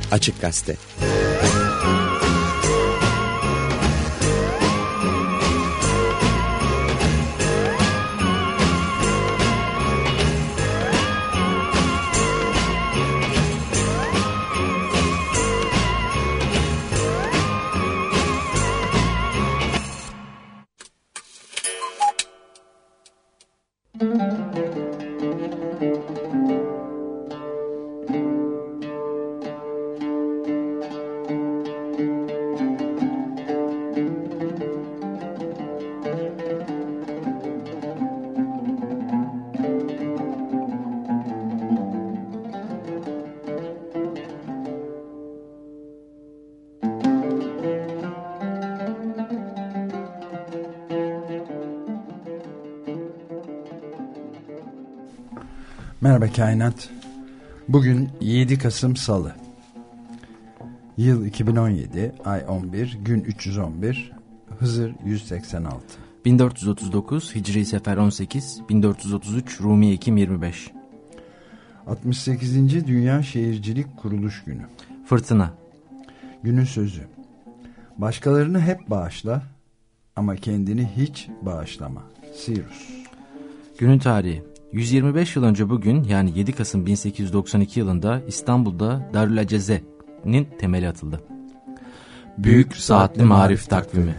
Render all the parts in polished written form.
Açık Gazete. Merhaba Kainat. Bugün 7 Kasım Salı. Yıl 2017, ay 11, gün 311, Hızır 186. 1439, Hicri Sefer 18, 1433, Rumi Ekim 25. 68. Dünya Şehircilik Kuruluş Günü. Fırtına. Günün sözü: başkalarını hep bağışla ama kendini hiç bağışlama. Sirus. Günün tarihi: 125 yıl önce bugün, yani 7 Kasım 1892 yılında İstanbul'da Darülaceze'nin temeli atıldı. Büyük Saatli Marif Takvimi.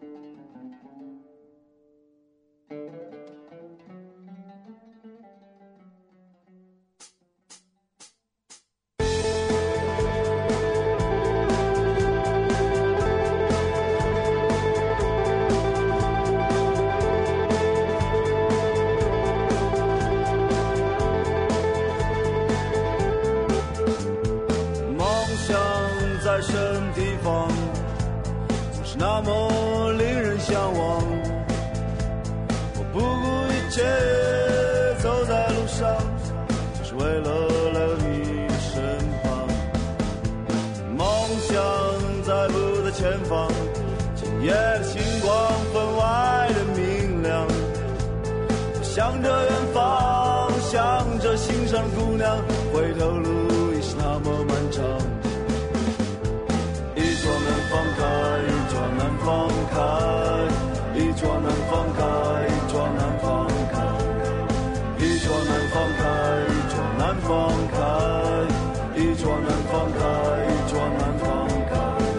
向着远方，向着心上姑娘，回头路已是那么漫长。一桌难放开，一桌难放开，一桌难放开，一桌难放开，一桌难放开，一桌难放开，一桌难放开，一桌难放开。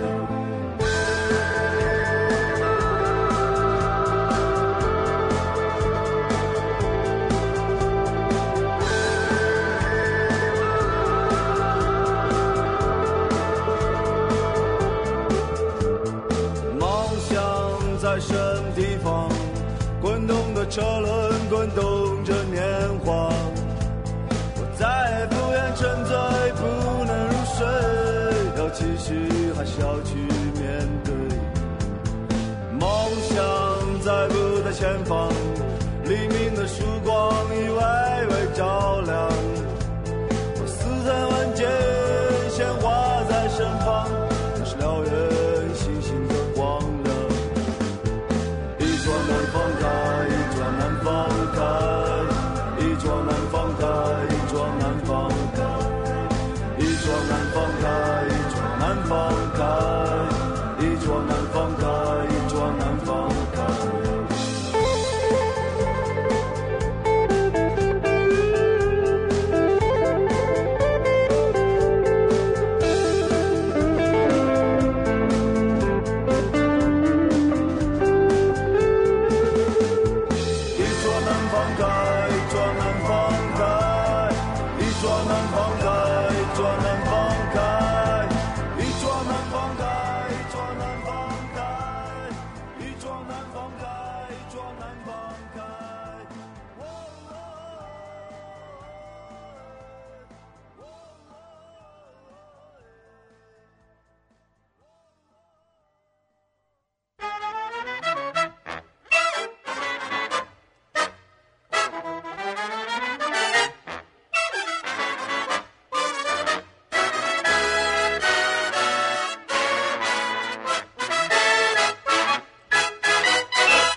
在什么地方，滚动的车轮滚动着年华，我再不愿沉醉，不能入睡，要继续还是要去面对？梦想在不在前方，黎明的曙光已微微照亮，我似曾闻见鲜花在身旁，那是燎原星星的光亮。一桌难放开，一桌难放开，一桌难放开，一桌难放开，一桌难放开，一桌难放开，一桌难放开，一桌难放开。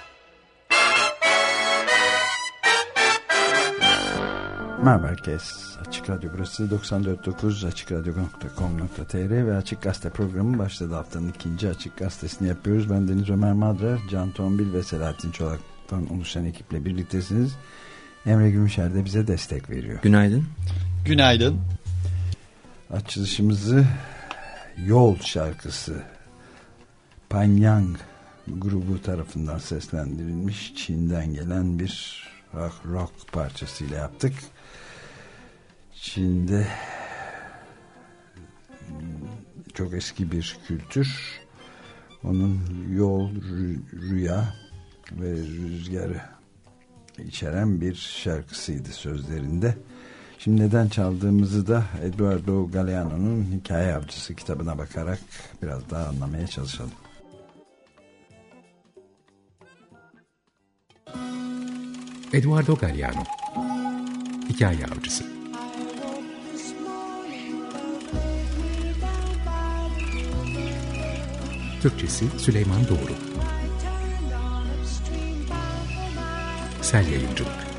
Merhaba herkes. Açık Radyo burası 94.9 açıkradyo.com.tr ve Açık Gazete programı başladı. Haftanın ikinci Açık Gazetesini yapıyoruz. Ben Deniz Ömer Madra, Can Tombil ve Selahattin Çolak'tan oluşan ekiple birliktesiniz. Emre Gümüşer de bize destek veriyor. Günaydın. Günaydın. Açılışımızı Yol şarkısı Pyongyang grubu tarafından seslendirilmiş Çin'den gelen bir rock parçasıyla yaptık. Çin'de çok eski bir kültür. Onun yol, rüya ve rüzgarı içeren bir şarkısıydı sözlerinde. Şimdi neden çaldığımızı da Eduardo Galeano'nun Hikaye Avcısı kitabına bakarak biraz daha anlamaya çalışalım. Eduardo Galeano, Hikaye Avcısı. Türkçesi Süleyman Doğru. Sel Yayıncılık.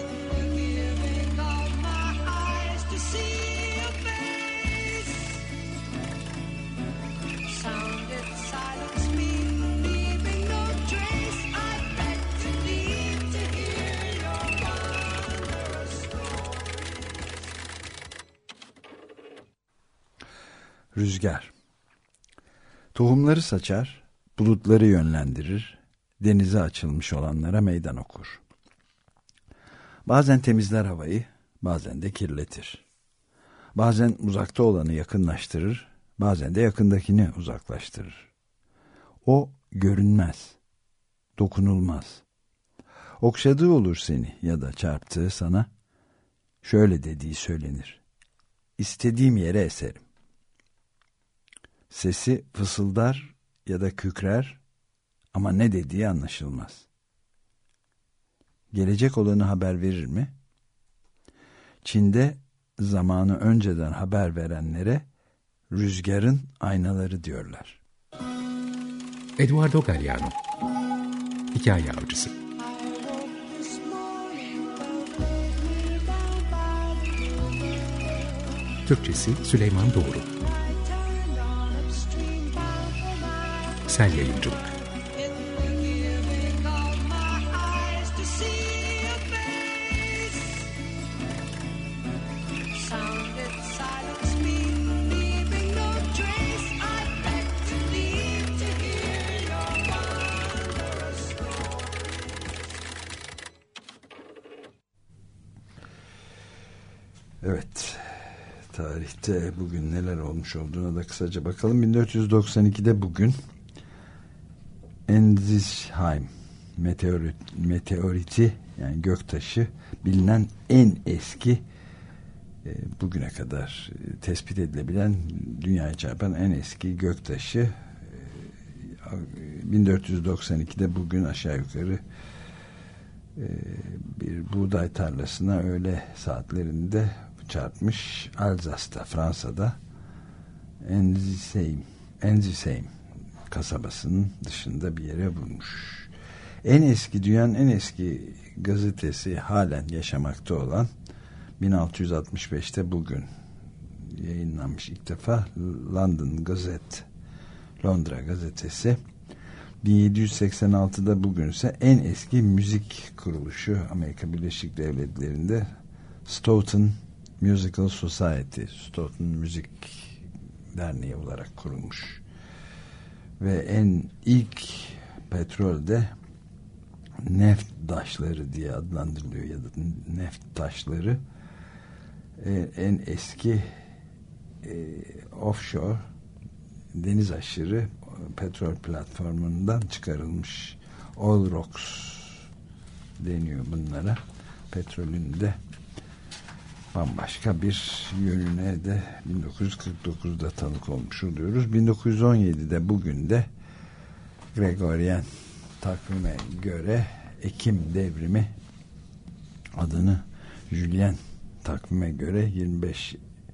Rüzgar. Tohumları saçar, bulutları yönlendirir, denize açılmış olanlara meydan okur. Bazen temizler havayı, bazen de kirletir. Bazen uzakta olanı yakınlaştırır, bazen de yakındakini uzaklaştırır. O görünmez, dokunulmaz. Okşadığı olur seni ya da çarptığı sana, şöyle dediği söylenir: İstediğim yere eserim. Sesi fısıldar ya da kükrer ama ne dediği anlaşılmaz. Gelecek olanı haber verir mi? Çin'de zamanı önceden haber verenlere rüzgarın aynaları diyorlar. Eduardo Galeano, Hikaye Avcısı. Türkçesi Süleyman Doğru. Sel Yayıncılık. Evet, tarihte bugün neler olmuş olduğuna da kısaca bakalım. 1492'de bugün Enzisheim meteoriti, yani göktaşı, bilinen en eski, bugüne kadar tespit edilebilen, dünyaya çarpan en eski göktaşı. 1492'de bugün aşağı yukarı bir buğday tarlasına öğle saatlerinde çarpmış. Alsace'da, Fransa'da Enzisheim kasabasının dışında bir yere vurmuş. Dünyanın en eski gazetesi halen yaşamakta olan, 1665'te bugün yayınlanmış ilk defa London Gazette, Londra gazetesi. 1786'da bugünse en eski müzik kuruluşu Amerika Birleşik Devletleri'nde Stoughton Musical Society, Stoughton Müzik Derneği olarak kurulmuş. Ve ilk petrol de neft taşları diye adlandırılıyor ya da neft taşları. En eski offshore, deniz aşırı petrol platformundan çıkarılmış oil rocks deniyor bunlara. Petrolün de bambaşka bir yönüne de 1949'da tanık olmuş oluyoruz. 1917'de bugün de Gregorian takvime göre Ekim devrimi adını Julian takvime göre 25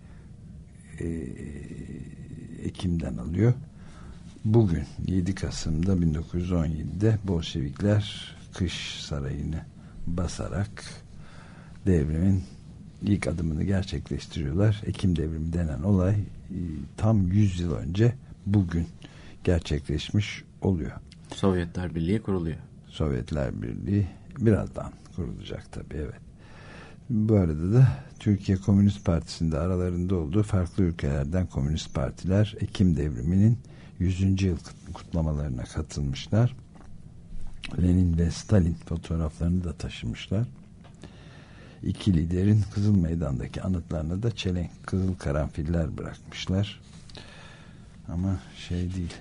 Ekim'den alıyor. Bugün 7 Kasım'da 1917'de Bolşevikler Kış Sarayı'nı basarak devrimin ilk adımını gerçekleştiriyorlar. Ekim devrimi denen olay tam 100 yıl önce bugün gerçekleşmiş oluyor. Sovyetler Birliği kuruluyor. Sovyetler Birliği birazdan kurulacak tabii, evet. Bu arada da Türkiye Komünist Partisi'nde aralarında olduğu farklı ülkelerden komünist partiler Ekim devriminin 100. yıl kutlamalarına katılmışlar. Lenin ve Stalin fotoğraflarını da taşımışlar. İki liderin Kızıl Meydan'daki anıtlarına da çelenk kızıl karanfiller bırakmışlar. Ama şey değil,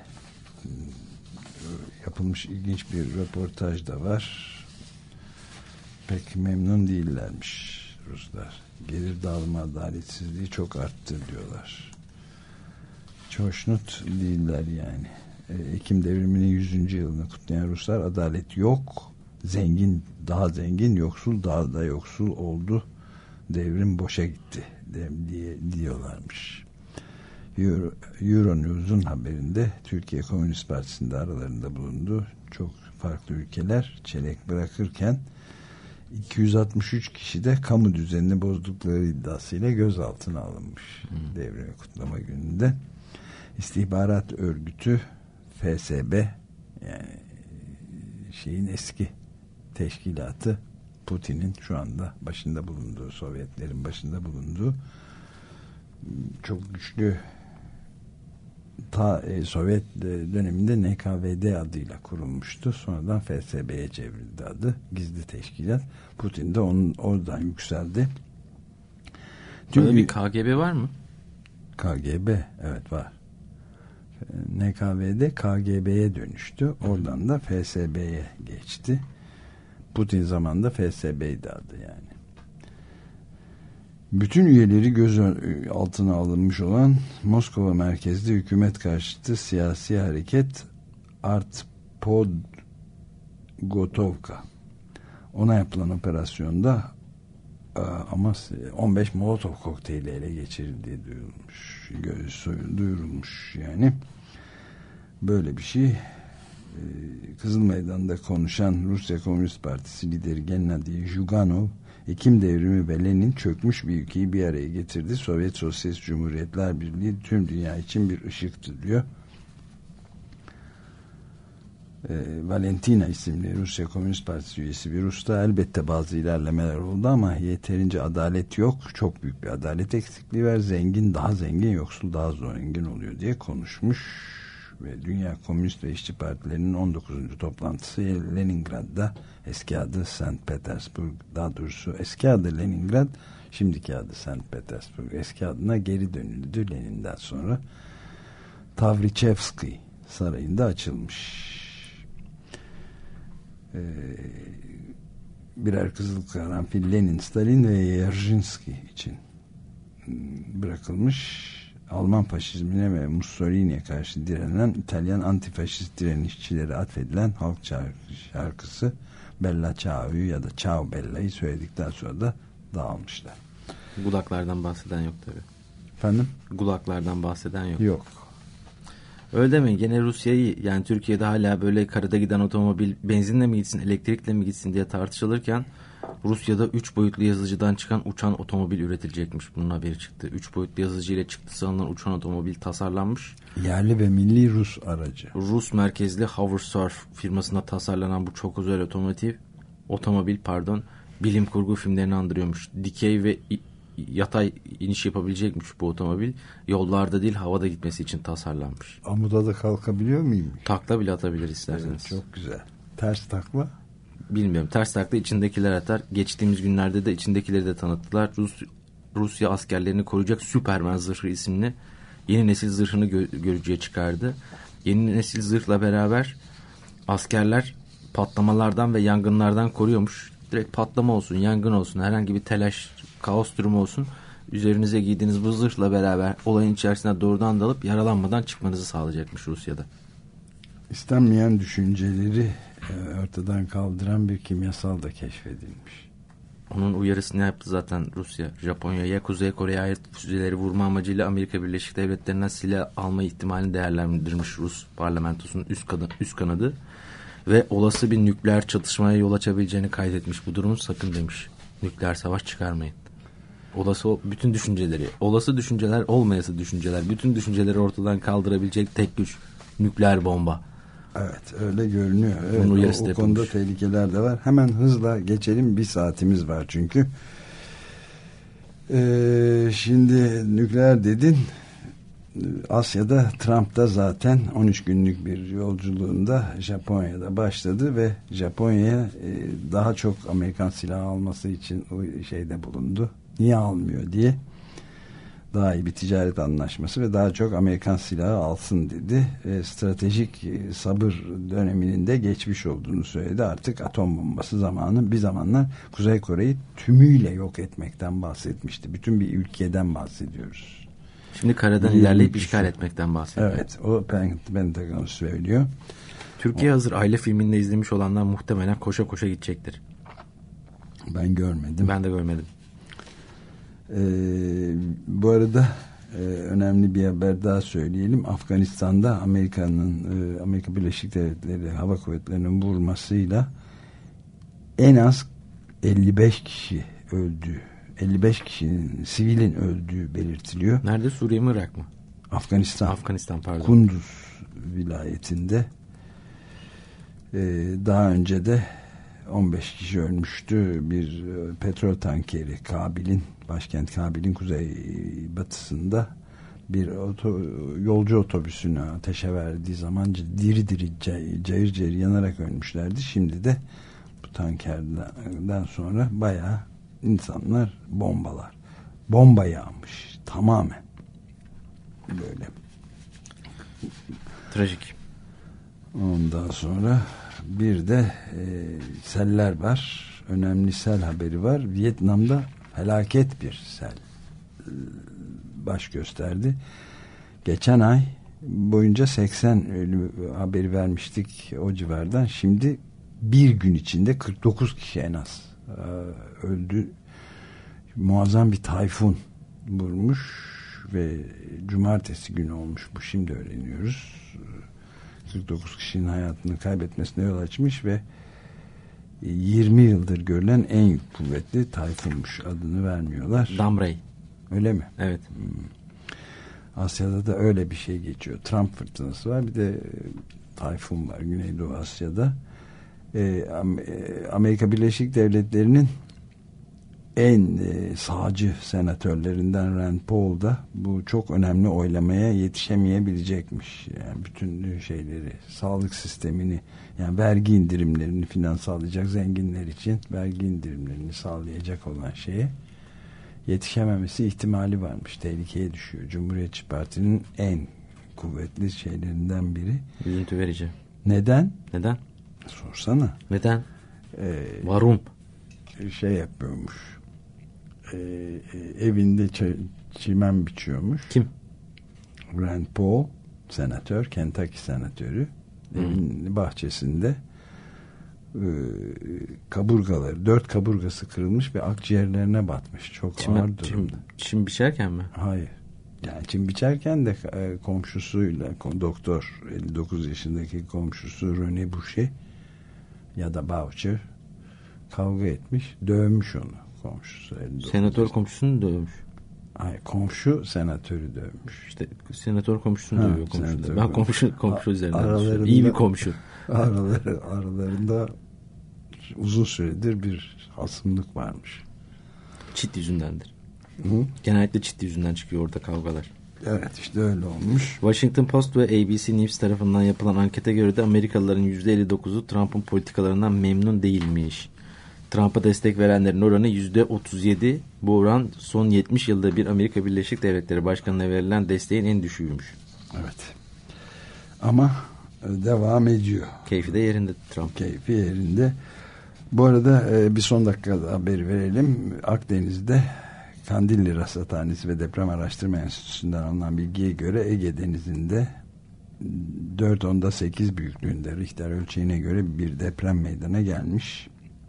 yapılmış ilginç bir röportaj da var. Pek memnun değillermiş Ruslar. Gelir dağılma adaletsizliği çok arttı diyorlar. Hiç hoşnut değiller yani. Ekim devriminin 100. yılını kutlayan Ruslar, adalet yok, zengin daha zengin, yoksul daha da yoksul oldu, devrim boşa gitti diyorlarmış. Euronews'un haberinde Türkiye Komünist Partisi'nde aralarında bulunduğu çok farklı ülkeler çelenk bırakırken 263 kişi de kamu düzenini bozdukları iddiasıyla gözaltına alınmış. Devrimi kutlama gününde. İstihbarat örgütü FSB, yani şeyin eski teşkilatı, Putin'in şu anda başında bulunduğu, Sovyetlerin başında bulunduğu çok güçlü, Sovyet döneminde NKVD adıyla kurulmuştu. Sonradan FSB'ye çevrildi adı. Gizli teşkilat. Putin de oradan yükseldi. Böyle bir KGB var mı? KGB, evet, var. NKVD KGB'ye dönüştü. Oradan da FSB'ye geçti. Putin zamanında FSB'ydi adı yani. Bütün üyeleri göz altına alınmış olan Moskova merkezli hükümet karşıtı siyasi hareket Artpodgotovka, ona yapılan operasyonda ama 15 Molotov kokteyli ele geçirildiği duyurulmuş yani. Böyle bir şey. Kızıl Meydan'da konuşan Rusya Komünist Partisi lideri Gennady Zyuganov, Ekim devrimi ve Lenin çökmüş bir ülkeyi bir araya getirdi. Sovyet Sosyalist Cumhuriyetler Birliği tüm dünya için bir ışıktı diyor. Valentina isimli Rusya Komünist Partisi üyesi bir Rus'ta elbette bazı ilerlemeler oldu ama yeterince adalet yok. Çok büyük bir adalet eksikliği var. Zengin daha zengin, yoksul daha zengin oluyor diye konuşmuş. Ve Dünya Komünist ve İşçi Partilerinin 19. toplantısı Leningrad'da, eski adı St. Petersburg, daha doğrusu eski adı Leningrad, şimdiki adı St. Petersburg, eski adına geri dönüldü Lenin'den sonra. Tavrichevsky Sarayı'nda açılmış. Birer kızıl karanfil Lenin, Stalin ve Yerjinsky için bırakılmış. Alman faşizmine ve Mussolini'ye karşı direnen İtalyan antifaşist direnişçileri atfedilen halk şarkısı Bella Ciao'yu ya da Ciao Bella'yı söyledikten sonra da dağılmışlar. Gulaklardan bahseden yok tabii. Efendim? Gulaklardan bahseden yok. Yok. Öyle demeyin. Gene Rusya'yı, yani Türkiye'de hala böyle karada giden otomobil benzinle mi gitsin, elektrikle mi gitsin diye tartışılırken Rusya'da 3 boyutlu yazıcıdan çıkan uçan otomobil üretilecekmiş. Bunun haberi çıktı. 3 boyutlu yazıcı ile çıktısı alınan uçan otomobil tasarlanmış. Yerli ve milli Rus aracı. Rus merkezli Hoversurf firmasında tasarlanan bu çok özel otomobil bilim kurgu filmlerini andırıyormuş. Dikey ve yatay iniş yapabilecekmiş bu otomobil. Yollarda değil, havada gitmesi için tasarlanmış. Amuda da kalkabiliyor muyum? Takla bile atabilir isterseniz. Evet, çok güzel. Ters takla? Bilmiyorum. Ters takla içindekiler atar. Geçtiğimiz günlerde de içindekileri de tanıttılar. Rusya askerlerini koruyacak Süperman zırhı isimli yeni nesil zırhını görücüye çıkardı. Yeni nesil zırhla beraber askerler patlamalardan ve yangınlardan koruyormuş. Direkt patlama olsun, yangın olsun, herhangi bir telaş, kaos durumu olsun, üzerinize giydiğiniz bu zırhla beraber olayın içerisine doğrudan dalıp yaralanmadan çıkmanızı sağlayacakmış Rusya'da. İstenmeyen düşünceleri ortadan kaldıran bir kimyasal da keşfedilmiş. Onun uyarısını yaptı zaten Rusya. Japonya'ya, Kuzey Kore'ye ait füzeleri vurma amacıyla Amerika Birleşik Devletleri'nden silah alma ihtimalini değerlendirmiş Rus parlamentosunun üst kanadı ve olası bir nükleer çatışmaya yol açabileceğini kaydetmiş. Bu durumu sakın demiş. Nükleer savaş çıkarmayın. Olası bütün düşünceleri, olası düşünceler, olmayası düşünceler, bütün düşünceleri ortadan kaldırabilecek tek güç nükleer bomba. Evet, öyle görünüyor. Evet, o konuda tehlikeler de var. Hemen hızla geçelim, bir saatimiz var çünkü. Şimdi nükleer dedin. Asya'da Trump da zaten 13 günlük bir yolculuğunda Japonya'da başladı ve Japonya'ya daha çok Amerikan silahı alması için o şeyde bulundu. Niye almıyor diye. Daha iyi bir ticaret anlaşması ve daha çok Amerikan silahı alsın dedi. Stratejik sabır döneminin de geçmiş olduğunu söyledi. Artık atom bombası zamanı. Bir zamanlar Kuzey Kore'yi tümüyle yok etmekten bahsetmişti. Bütün bir ülkeden bahsediyoruz. Şimdi karadan ilerleyip işgal etmekten bahsediyor. Evet, o Pentagon söylüyor. Türkiye hazır aile filminde izlemiş olanlar muhtemelen koşa koşa gidecektir. Ben görmedim. Ben de görmedim. Bu arada önemli bir haber daha söyleyelim. Afganistan'da Amerika Birleşik Devletleri Hava Kuvvetleri'nin vurmasıyla en az 55 kişi öldü. 55 kişinin sivilin öldüğü belirtiliyor. Nerede? Suriye mi, Irak mı? Afganistan pardon. Kunduz vilayetinde. Daha önce de 15 kişi ölmüştü. Bir petrol tankeri başkent Kabil'in kuzeybatısında bir yolcu otobüsünü ateşe verdiği zaman diri cayır cayır yanarak ölmüşlerdi. Şimdi de bu tankerden sonra bayağı insanlar bomba yağmış tamamen, böyle trajik. Ondan sonra bir de seller var. Önemli sel haberi var. Vietnam'da felaket bir sel baş gösterdi. Geçen ay boyunca 80 ölü haberi vermiştik o civardan. Şimdi bir gün içinde 49 kişi en az öldü. Muazzam bir tayfun vurmuş ve cumartesi günü olmuş bu, şimdi öğreniyoruz. 49 kişinin hayatını kaybetmesine yol açmış ve 20 yıldır görülen en kuvvetli tayfunmuş, adını vermiyorlar. Damrey. Öyle mi? Evet. Asya'da da öyle bir şey geçiyor. Trump fırtınası var, bir de tayfun var Güneydoğu Asya'da. Amerika Birleşik Devletleri'nin en sağcı senatörlerinden Rand Paul da bu çok önemli oylamaya yetişemeyebilecekmiş. Yani bütün şeyleri, sağlık sistemini, yani vergi indirimlerini filan sağlayacak, zenginler için vergi indirimlerini sağlayacak olan şeye yetişememesi ihtimali varmış. Tehlikeye düşüyor. Cumhuriyetçi Parti'nin en kuvvetli şeylerinden biri. Üzüntü verici. Neden? Neden? Sorsana. Neden? Varum. Şey yapıyormuş. Evinde çimen biçiyormuş. Kim? Rand Paul, senatör, Kentucky senatörü. Evin bahçesinde kaburgaları, 4 kaburgası kırılmış ve akciğerlerine batmış. Çok ağır durumda. Çim biçerken mi? Hayır. Yani çim biçerken de komşusuyla, doktor, 59 yaşındaki komşusu Rene Boucher ya da Boucher kavga etmiş, dövmüş onu komşusu. Senatör komşusunu dövmüş. Hayır, komşu senatörü dövmüş. İşte senatör komşusunu dövüyor komşu. Ben komşu üzerinden iyi bir komşu. Aralarında uzun süredir bir hasımlık varmış. Çit yüzündendir. Hı? Genellikle çit yüzünden çıkıyor orada kavgalar. Evet, işte öyle olmuş. Washington Post ve ABC News tarafından yapılan ankete göre de Amerikalıların %59'u Trump'ın politikalarından memnun değilmiş. Trump'a destek verenlerin oranı %37. Bu oran son 70 yılda bir Amerika Birleşik Devletleri Başkanı'na verilen desteğin en düşüğüymüş. Evet. Ama devam ediyor. Keyfi de yerinde Trump. Keyfi yerinde. Bu arada bir son dakika haberi verelim. Akdeniz'de Kandilli Rasathanesi ve Deprem Araştırma Enstitüsü'nden alınan bilgiye göre Ege Denizi'nde 4.8 büyüklüğünde Richter ölçeğine göre bir deprem meydana gelmiş.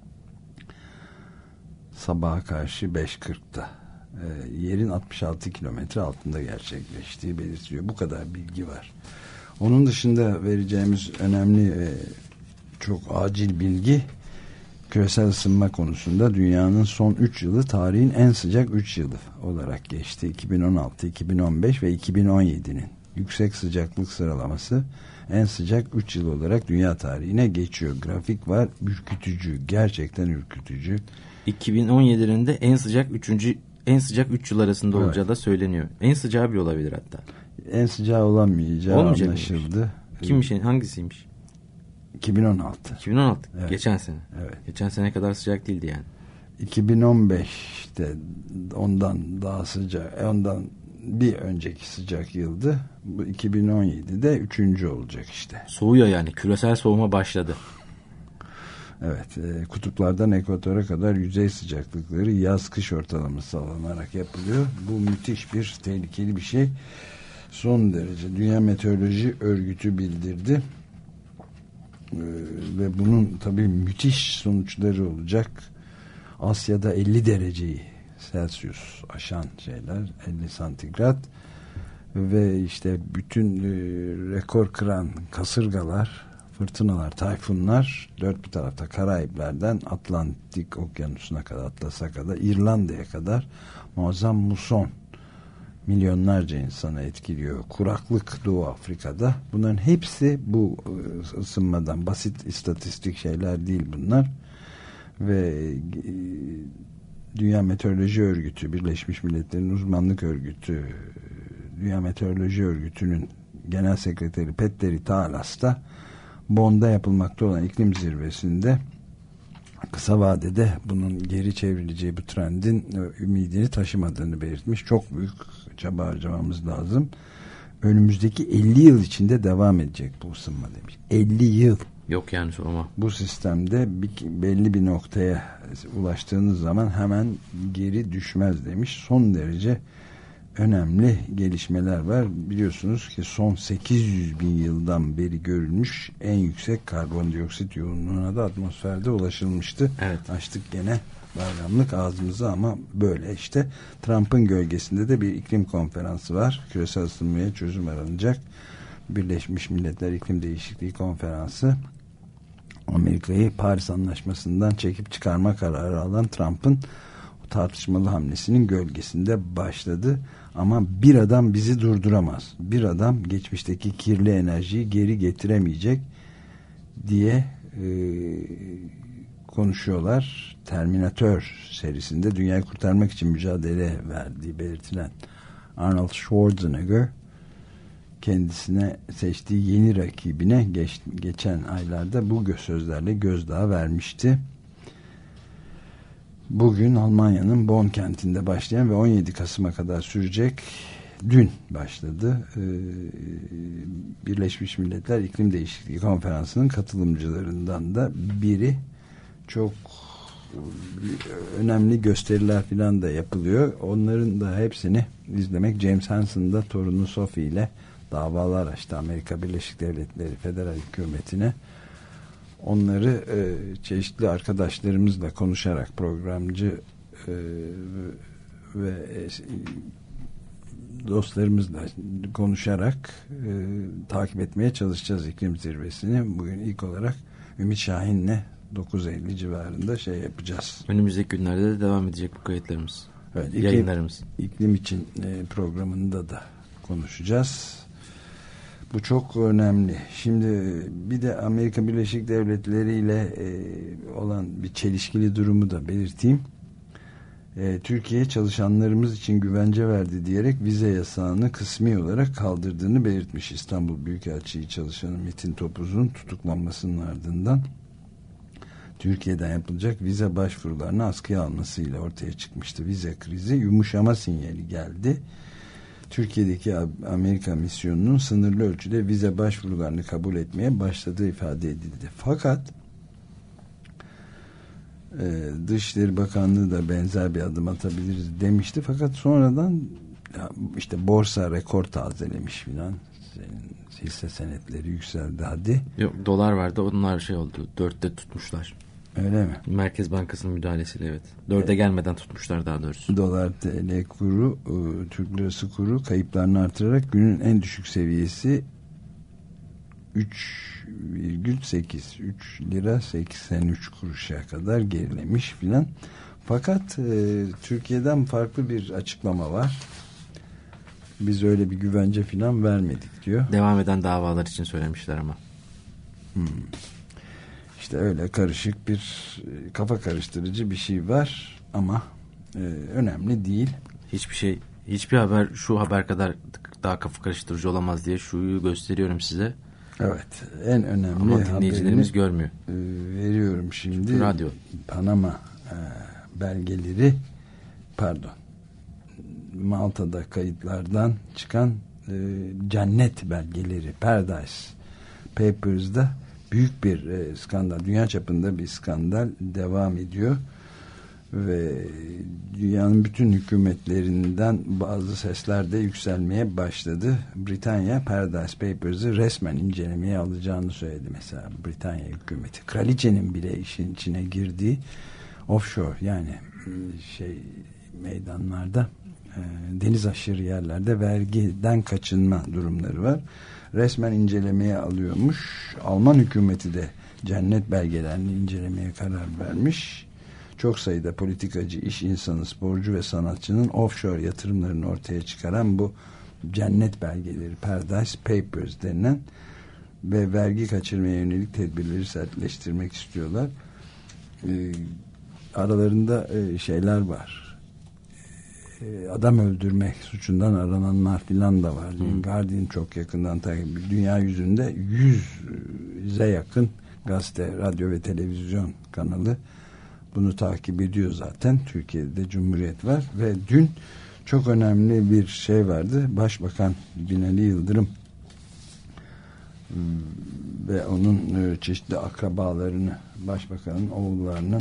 Sabaha karşı 5.40'da yerin 66 kilometre altında gerçekleştiği belirtiliyor. Bu kadar bilgi var. Onun dışında vereceğimiz önemli çok acil bilgi, küresel ısınma konusunda dünyanın son 3 yılı tarihin en sıcak 3 yılı olarak geçti. 2016, 2015 ve 2017'nin yüksek sıcaklık sıralaması en sıcak 3 yıl olarak dünya tarihine geçiyor. Grafik var, ürkütücü, gerçekten ürkütücü. 2017'nin de en sıcak 3 yıl arasında olacağı da söyleniyor. En sıcağı bir olabilir hatta. En sıcağı olamayacağı anlaşıldı. Mıymış? Kimmiş? Hangisiymiş? 2016. 2016. Evet. Geçen sene. Evet. Geçen sene kadar sıcak değildi yani. 2015'te ondan daha sıcak, ondan bir önceki sıcak yıldı. Bu 2017'de 3. olacak işte. Soğuyor yani. Küresel soğuma başladı. Evet, kutuplardan ekvatora kadar yüzey sıcaklıkları yaz-kış ortalaması alınarak yapılıyor. Bu müthiş bir, tehlikeli bir şey. Son derece Dünya Meteoroloji Örgütü bildirdi. Ve bunun tabii müthiş sonuçları olacak. Asya'da 50 dereceyi Celsius aşan şeyler, 50 santigrat ve işte bütün rekor kıran kasırgalar, fırtınalar, tayfunlar dört bir tarafta Karayipler'den Atlantik Okyanusu'na kadar, Atlas'a kadar, İrlanda'ya kadar muazzam muson milyonlarca insanı etkiliyor. Kuraklık Doğu Afrika'da. Bunların hepsi bu ısınmadan, basit istatistik şeyler değil bunlar. Ve Dünya Meteoroloji Örgütü, Birleşmiş Milletler'in uzmanlık örgütü, Dünya Meteoroloji Örgütü'nün Genel Sekreteri Petteri Taalas da Bonn'da yapılmakta olan iklim zirvesinde kısa vadede bunun geri çevrileceği, bu trendin ümidini taşımadığını belirtmiş. Çok büyük çaba harcamamız lazım. Önümüzdeki 50 yıl içinde devam edecek bu ısınma demiş. 50 yıl. Yok yani sorma. Bu sistemde belli bir noktaya ulaştığınız zaman hemen geri düşmez demiş. Son derece önemli gelişmeler var. Biliyorsunuz ki son 800 bin yıldan beri görülmüş en yüksek karbondioksit yoğunluğuna da atmosferde ulaşılmıştı. Evet. Açtık gene bayramlık ağzımızı ama böyle işte. Trump'ın gölgesinde de bir iklim konferansı var. Küresel ısınmaya çözüm aranacak. Birleşmiş Milletler İklim Değişikliği Konferansı. Amerika'yı Paris Anlaşması'ndan çekip çıkarma kararı alan Trump'ın tartışmalı hamlesinin gölgesinde başladı. Ama bir adam bizi durduramaz. Bir adam geçmişteki kirli enerjiyi geri getiremeyecek diye konuşuyorlar. Terminator serisinde dünyayı kurtarmak için mücadele verdiği belirtilen Arnold Schwarzenegger kendisine seçtiği yeni rakibine geçen aylarda bu sözlerle gözdağı vermişti. Bugün Almanya'nın Bonn kentinde başlayan ve 17 Kasım'a kadar sürecek, dün başladı, Birleşmiş Milletler İklim Değişikliği Konferansı'nın katılımcılarından da biri. Çok önemli gösteriler falan da yapılıyor. Onların da hepsini izlemek, James Hansen'da torunu Sophie ile davalar açtı Amerika Birleşik Devletleri Federal Hükümeti'ne. Onları çeşitli arkadaşlarımızla konuşarak, programcı ve dostlarımızla konuşarak takip etmeye çalışacağız iklim zirvesini. Bugün ilk olarak Ümit Şahin'le 9.50 civarında yapacağız. Önümüzdeki günlerde de devam edecek bu kayıtlarımız. Evet, yayınlarımız. İklim için programında da konuşacağız. Bu çok önemli. Şimdi bir de Amerika Birleşik Devletleri ile olan bir çelişkili durumu da belirteyim. Türkiye çalışanlarımız için güvence verdi diyerek vize yasağını kısmi olarak kaldırdığını belirtmiş. İstanbul Büyükelçiliği çalışanı Metin Topuz'un tutuklanmasının ardından Türkiye'den yapılacak vize başvurularını askıya almasıyla ortaya çıkmıştı. Vize krizi yumuşama sinyali geldi. Türkiye'deki Amerika misyonunun sınırlı ölçüde vize başvurularını kabul etmeye başladığı ifade edildi. Fakat Dışişleri Bakanlığı da benzer bir adım atabiliriz demişti. Fakat sonradan işte borsa rekor tazelemiş filan. Hisse senetleri yükseldi hadi. Yok, dolar vardı, onlar oldu. 4'te tutmuşlar. Öyle mi? Merkez Bankası'nın müdahalesiyle evet. 4'e gelmeden tutmuşlar daha doğrusu. Dolar TL kuru, Türk lirası kuru kayıplarını artırarak günün en düşük seviyesi 3 lira 83 kuruşa kadar gerilemiş filan. Fakat Türkiye'den farklı bir açıklama var. Biz öyle bir güvence filan vermedik diyor. Devam eden davalar için söylemişler ama. İşte öyle karışık bir kafa karıştırıcı bir şey var ama önemli değil. Hiçbir haber şu haber kadar daha kafa karıştırıcı olamaz diye şuyu gösteriyorum size. Evet, en önemli ama dinleyicilerimiz görmüyor. Veriyorum şimdi. Şu radyo. Panama belgeleri, Malta'da kayıtlardan çıkan cennet belgeleri, Paradise Papers'da büyük bir skandal, dünya çapında bir skandal devam ediyor ve dünyanın bütün hükümetlerinden bazı sesler de yükselmeye başladı. Britanya Paradise Papers'ı resmen incelemeye alacağını söyledi. Mesela Britanya hükümeti, kraliçenin bile işin içine girdiği offshore, yani meydanlarda, deniz aşırı yerlerde vergiden kaçınma durumları var. Resmen incelemeye alıyormuş. Alman hükümeti de cennet belgelerini incelemeye karar vermiş. Çok sayıda politikacı, iş insanı, sporcu ve sanatçının offshore yatırımlarını ortaya çıkaran bu cennet belgeleri, Paradise Papers denilen, ve vergi kaçırmaya yönelik tedbirleri sertleştirmek istiyorlar. Aralarında şeyler var. Adam öldürmek suçundan arananlar filan da var. Guardian çok yakından takip. Dünya yüzünde 100'e yakın gazete, radyo ve televizyon kanalı bunu takip ediyor zaten. Türkiye'de Cumhuriyet var ve dün çok önemli bir şey vardı. Başbakan Binali Yıldırım ve onun çeşitli akrabalarını, başbakanın oğullarının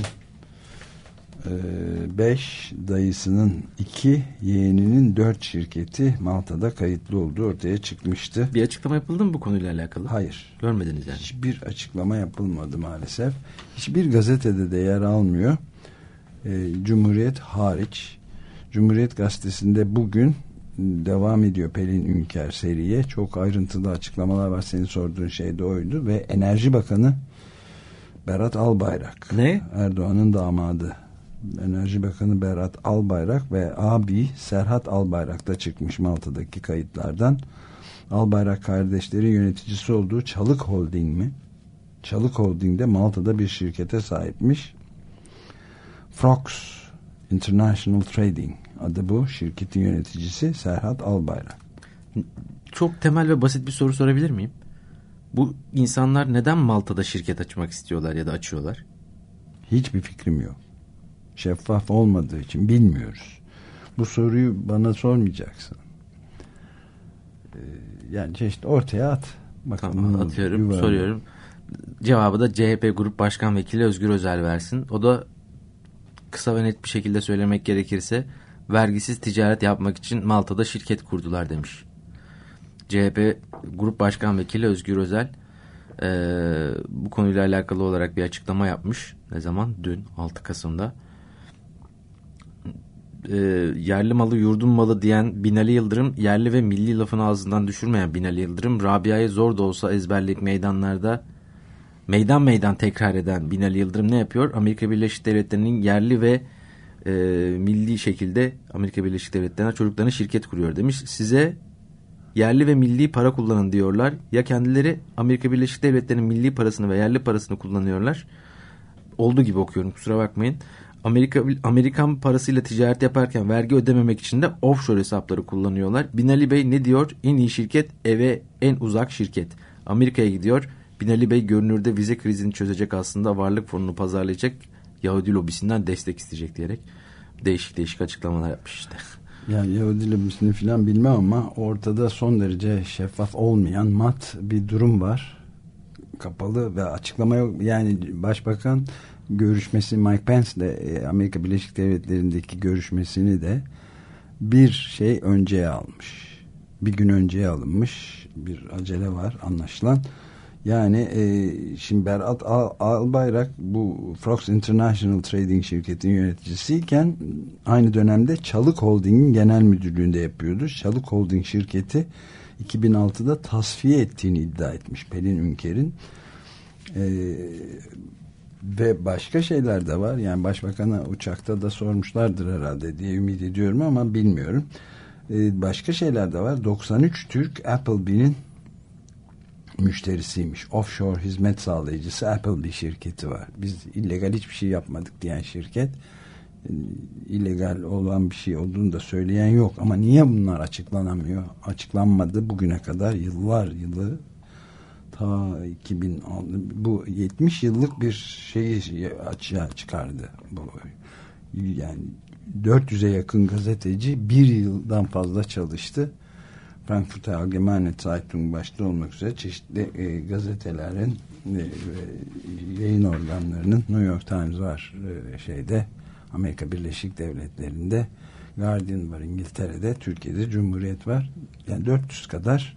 5, dayısının 2, yeğeninin 4 şirketi Malta'da kayıtlı olduğu ortaya çıkmıştı. Bir açıklama yapıldı mı bu konuyla alakalı? Hayır. Görmediniz yani. Hiçbir açıklama yapılmadı maalesef. Hiçbir gazetede de yer almıyor. Cumhuriyet hariç. Cumhuriyet gazetesinde bugün devam ediyor Pelin Ünker seriye. Çok ayrıntılı açıklamalar var. Senin sorduğun şey de oydu. Ve Enerji Bakanı Berat Albayrak. Ne? Erdoğan'ın damadı. Enerji Bakanı Berat Albayrak ve abi Serhat Albayrak da çıkmış Malta'daki kayıtlardan. Albayrak kardeşleri yöneticisi olduğu Çalık Holding mi? Çalık Holding'de Malta'da bir şirkete sahipmiş. Frox International Trading adı bu. Şirketin yöneticisi Serhat Albayrak. Çok temel ve basit bir soru sorabilir miyim? Bu insanlar neden Malta'da şirket açmak istiyorlar ya da açıyorlar? Hiçbir fikrim yok. Şeffaf olmadığı için bilmiyoruz. Bu soruyu bana sormayacaksın. Yani çeşitli ortaya at. Bakın, tamam, atıyorum, soruyorum. Cevabı da CHP Grup Başkan Vekili Özgür Özel versin. O da kısa ve net bir şekilde söylemek gerekirse vergisiz ticaret yapmak için Malta'da şirket kurdular demiş. CHP Grup Başkan Vekili Özgür Özel bu konuyla alakalı olarak bir açıklama yapmış. Ne zaman? Dün 6 Kasım'da. Yerli malı yurdun malı diyen Binali Yıldırım, yerli ve milli lafını ağzından düşürmeyen Binali Yıldırım, Rabia'yı zor da olsa ezberleyip meydanlarda meydan tekrar eden Binali Yıldırım ne yapıyor? Amerika Birleşik Devletleri'nin yerli ve milli şekilde Amerika Birleşik Devletleri'ne çocuklarına şirket kuruyor demiş. Size yerli ve milli para kullanın diyorlar. Ya kendileri Amerika Birleşik Devletleri'nin milli parasını ve yerli parasını kullanıyorlar. Olduğu gibi okuyorum, kusura bakmayın. Amerikan parasıyla ticaret yaparken vergi ödememek için de offshore hesapları kullanıyorlar. Binali Bey ne diyor? En iyi şirket eve en uzak şirket. Amerika'ya gidiyor. Binali Bey görünürde vize krizini çözecek, aslında varlık fonunu pazarlayacak, Yahudi lobisinden destek isteyecek diyerek değişik açıklamalar yapmış işte. Yani Yahudi lobisini falan bilmem ama ortada son derece şeffaf olmayan mat bir durum var. Kapalı ve açıklama yok. Yani Başbakan görüşmesi, Mike Pence'le Amerika Birleşik Devletleri'ndeki görüşmesini de bir şey önceye almış. Bir gün önceye alınmış. Bir acele var anlaşılan. Yani şimdi Berat Albayrak bu Frox International Trading şirketinin yöneticisiyken aynı dönemde Çalık Holding'in genel müdürlüğünde yapıyordu. Çalık Holding şirketi 2006'da tasfiye ettiğini iddia etmiş Pelin Ünker'in. Ve başka şeyler de var. Yani başbakana uçakta da sormuşlardır herhalde diye ümit ediyorum ama bilmiyorum. Başka şeyler de var. 93 Türk Applebee'nin müşterisiymiş. Offshore hizmet sağlayıcısı Applebee şirketi var. Biz illegal hiçbir şey yapmadık diyen şirket, illegal olan bir şey olduğunu da söyleyen yok. Ama niye bunlar açıklanamıyor? Açıklanmadı bugüne kadar, yıllar yılı, ta 2010, bu 70 yıllık bir şeyi açığa çıkardı. Bu, yani 400'e yakın gazeteci bir yıldan fazla çalıştı. Frankfurter Allgemeine Zeitung başta olmak üzere çeşitli gazetelerin yayın organlarının, New York Times var şeyde, Amerika Birleşik Devletleri'nde, Guardian var İngiltere'de, Türkiye'de Cumhuriyet var. Yani 400 kadar,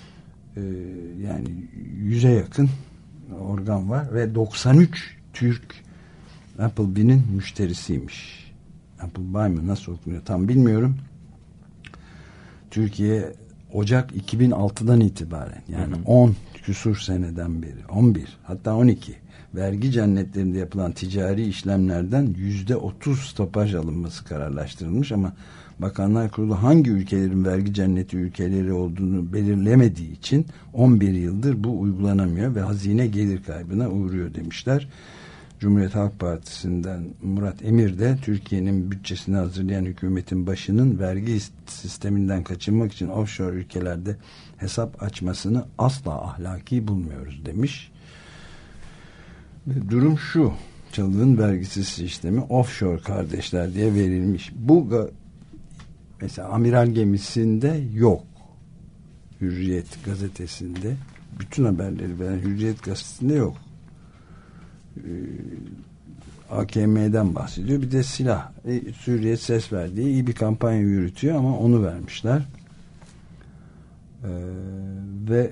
yani 100'e yakın organ var ve 93 Türk Applebee'nin müşterisiymiş. Applebee mi nasıl okunuyor tam bilmiyorum. Türkiye Ocak 2006'dan itibaren, yani 10 küsur seneden beri, 11 hatta 12 vergi cennetlerinde yapılan ticari işlemlerden %30 stopaj alınması kararlaştırılmış ama Bakanlar Kurulu hangi ülkelerin vergi cenneti ülkeleri olduğunu belirlemediği için 11 yıldır bu uygulanamıyor ve hazine gelir kaybına uğruyor demişler. Cumhuriyet Halk Partisi'nden Murat Emir de Türkiye'nin bütçesini hazırlayan hükümetin başının vergi sisteminden kaçınmak için offshore ülkelerde hesap açmasını asla ahlaki bulmuyoruz demiş. Durum şu: Çalık'ın vergisiz sistemi offshore kardeşler diye verilmiş. Bu mesela amiral gemisinde yok. Hürriyet gazetesinde, bütün haberleri veren Hürriyet gazetesinde yok. AKM'den bahsediyor. Bir de silah. Hürriyet ses verdiği iyi bir kampanya yürütüyor ama onu vermişler. Ve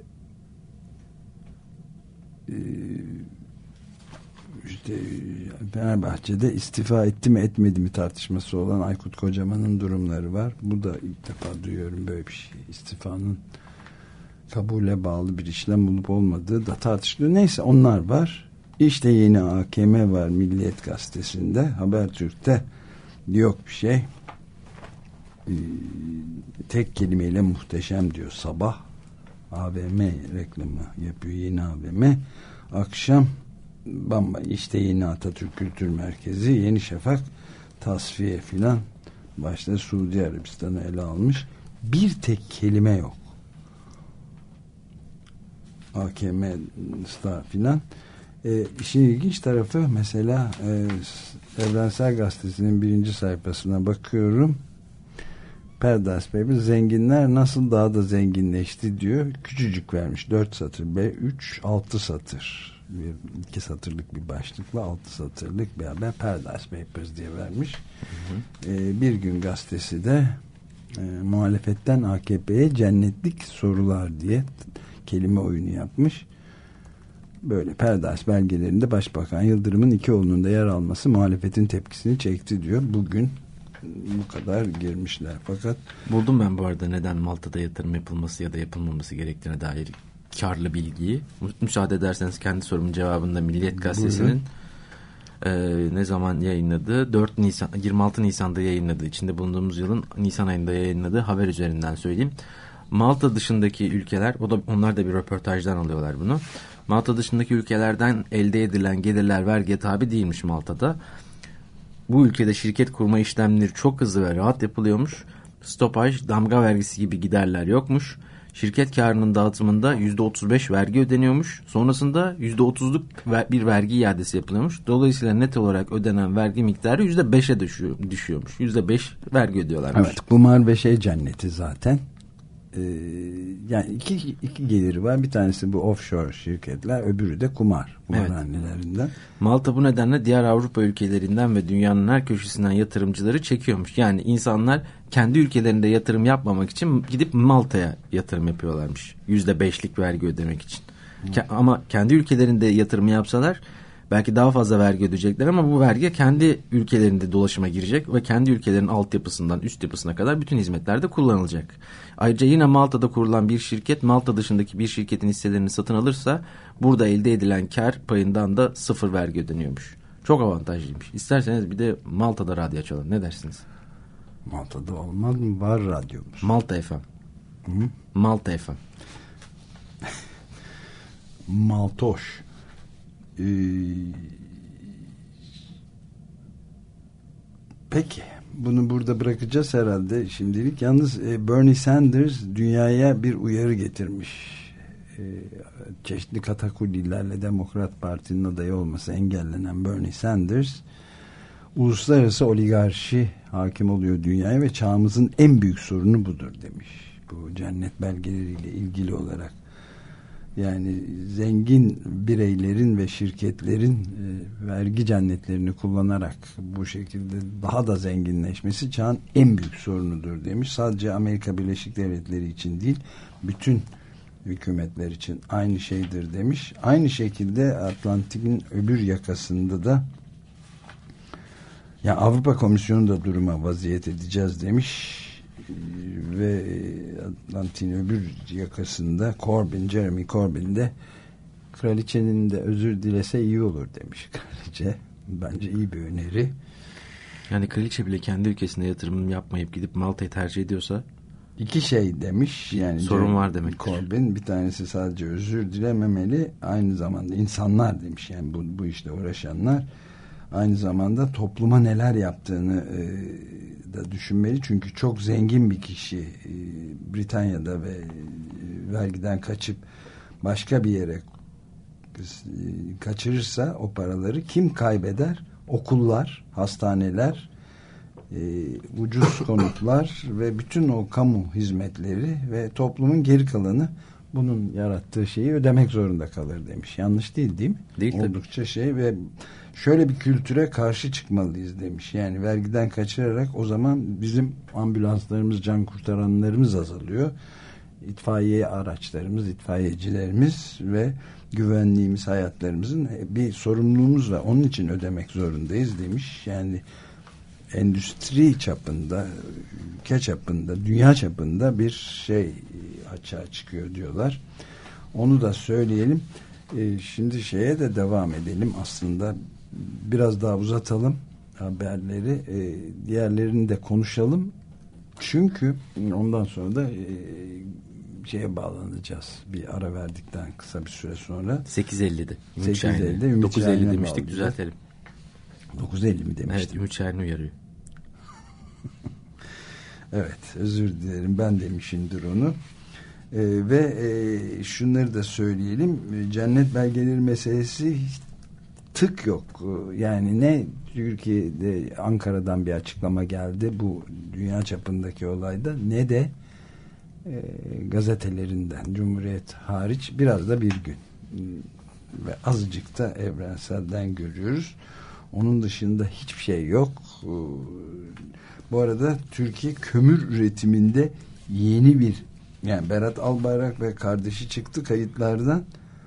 işte Fenerbahçe'de istifa etti mi etmedi mi tartışması olan Aykut Kocaman'ın durumları var. Bu da ilk defa duyuyorum böyle bir şey. İstifanın kabule bağlı bir işlem olup olmadığı da tartışılıyor. Neyse, onlar var. İşte yeni AKM var Milliyet Gazetesi'nde. Habertürk'te yok bir şey. Tek kelimeyle muhteşem diyor sabah. AVM reklamı yapıyor, yeni AVM. Akşam işte yeni Atatürk Kültür Merkezi, Yeni Şafak, tasfiye filan. Başta Suudi Arabistan'ı ele almış. Bir tek kelime yok. AKM Star filan. İşin ilginç tarafı mesela Evrensel Gazetesi'nin 1. sayfasına bakıyorum. Paradise Paper, zenginler nasıl daha da zenginleşti diyor. Küçücük vermiş. 4 satır. B3 6 satır. 2 satırlık bir başlıkla 6 satırlık bir haber. Paradise Papers diye vermiş. Bir Gün Gazetesi de muhalefetten AKP'ye cennetlik sorular diye kelime oyunu yapmış. Böyle Paradise belgelerinde Başbakan Yıldırım'ın iki oğlunun da yer alması muhalefetin tepkisini çekti diyor. Bugün bu kadar girmişler. Fakat buldum ben bu arada neden Malta'da yatırım yapılması ya da yapılmaması gerektiğine dair karlı bilgiyi. Müsaade ederseniz kendi sorumun cevabında Milliyet Gazetesi'nin ne zaman yayınladığı, 26 Nisan'da yayınladığı, içinde bulunduğumuz yılın Nisan ayında yayınladığı haber üzerinden söyleyeyim. Malta dışındaki ülkeler, onlar da bir röportajdan alıyorlar bunu. Malta dışındaki ülkelerden elde edilen gelirler vergiye tabi değilmiş Malta'da. Bu ülkede şirket kurma işlemleri çok hızlı ve rahat yapılıyormuş. Stopaj, damga vergisi gibi giderler yokmuş. Şirket karının dağıtımında %35 vergi ödeniyormuş. Sonrasında %30'luk bir vergi iadesi yapılıyormuş. Dolayısıyla net olarak ödenen vergi miktarı %5'e düşüyormuş. %5 vergi ödüyorlarmış. Evet, kumar ve cenneti zaten. Yani iki geliri var. Bir tanesi bu offshore şirketler, öbürü de kumarhanelerinden. Evet. Malta bu nedenle diğer Avrupa ülkelerinden ve dünyanın her köşesinden yatırımcıları çekiyormuş. Yani insanlar kendi ülkelerinde yatırım yapmamak için gidip Malta'ya yatırım yapıyorlarmış. %5'lik vergi ödemek için. Ama kendi ülkelerinde yatırım yapsalar Belki daha fazla vergi ödeyecekler ama bu vergi kendi ülkelerinde dolaşıma girecek ve kendi ülkelerinin altyapısından üst yapısına kadar bütün hizmetlerde kullanılacak. Ayrıca yine Malta'da kurulan bir şirket Malta dışındaki bir şirketin hisselerini satın alırsa burada elde edilen kar payından da 0 vergi ödeniyormuş. Çok avantajlıymış. İsterseniz bir de Malta'da radyo açalım. Ne dersiniz? Malta'da olmaz mı? Var radyomuz. Malta FM. Hı? Malta FM. Maltoş. Peki. Bunu burada bırakacağız herhalde şimdilik. Yalnız Bernie Sanders dünyaya bir uyarı getirmiş. Çeşitli katakullilerle Demokrat Parti'nin adayı olması engellenen Bernie Sanders, uluslararası oligarşi hakim oluyor dünyaya ve çağımızın en büyük sorunu budur demiş. Bu cennet belgeleriyle ilgili olarak. Yani zengin bireylerin ve şirketlerin vergi cennetlerini kullanarak bu şekilde daha da zenginleşmesi çağın en büyük sorunudur demiş. Sadece Amerika Birleşik Devletleri için değil, bütün hükümetler için aynı şeydir demiş. Aynı şekilde Atlantik'in öbür yakasında da ya Avrupa Komisyonu da duruma vaziyet edeceğiz demiş. Ve Atlantik'in öbür yakasında Jeremy Corbyn de kraliçenin de özür dilese iyi olur demiş kraliçe. Bence iyi bir öneri. Yani kraliçe bile kendi ülkesinde yatırım yapmayıp gidip Malta'yı tercih ediyorsa iki şey demiş. Yani sorun var demek. Corbyn bir tanesi sadece özür dilememeli, aynı zamanda insanlar demiş. Yani bu işte uğraşanlar aynı zamanda topluma neler yaptığını da düşünmeli. Çünkü çok zengin bir kişi Britanya'da ve vergiden kaçıp başka bir yere kaçırırsa o paraları kim kaybeder? Okullar, hastaneler, ucuz konutlar ve bütün o kamu hizmetleri ve toplumun geri kalanı bunun yarattığı şeyi ödemek zorunda kalır demiş. Yanlış değil mi? Değil tabii. Oldukça ve şöyle bir kültüre karşı çıkmalıyız demiş. Yani vergiden kaçırarak o zaman bizim ambulanslarımız, can kurtaranlarımız azalıyor. İtfaiye araçlarımız, itfaiyecilerimiz ve güvenliğimiz, hayatlarımızın bir sorumluluğumuz var. Onun için ödemek zorundayız demiş. Yani endüstri çapında, ülke çapında, dünya çapında bir şey açığa çıkıyor diyorlar. Onu da söyleyelim. Şimdi şeye de devam edelim. Aslında biraz daha uzatalım haberleri. Diğerlerini de konuşalım. Çünkü ondan sonra da şeye bağlanacağız. Bir ara verdikten kısa bir süre sonra. 8.50'de. 8.50'de 9.50 demiştik, düzeltelim. 9.50 mi demiştik? Evet, Ümit Şahin uyarıyor. Evet, özür dilerim. Ben demişimdir onu. Ve şunları da söyleyelim. Cennet belgeleri meselesi tık yok. Yani ne Türkiye'de, Ankara'dan bir açıklama geldi bu dünya çapındaki olayda, ne de gazetelerinden, Cumhuriyet hariç biraz da Bir Gün ve azıcık da Evrensel'den görüyoruz. Onun dışında hiçbir şey yok. Bu arada Türkiye kömür üretiminde yeni bir, yani Berat Albayrak ve kardeşi çıktı kayıtlardan.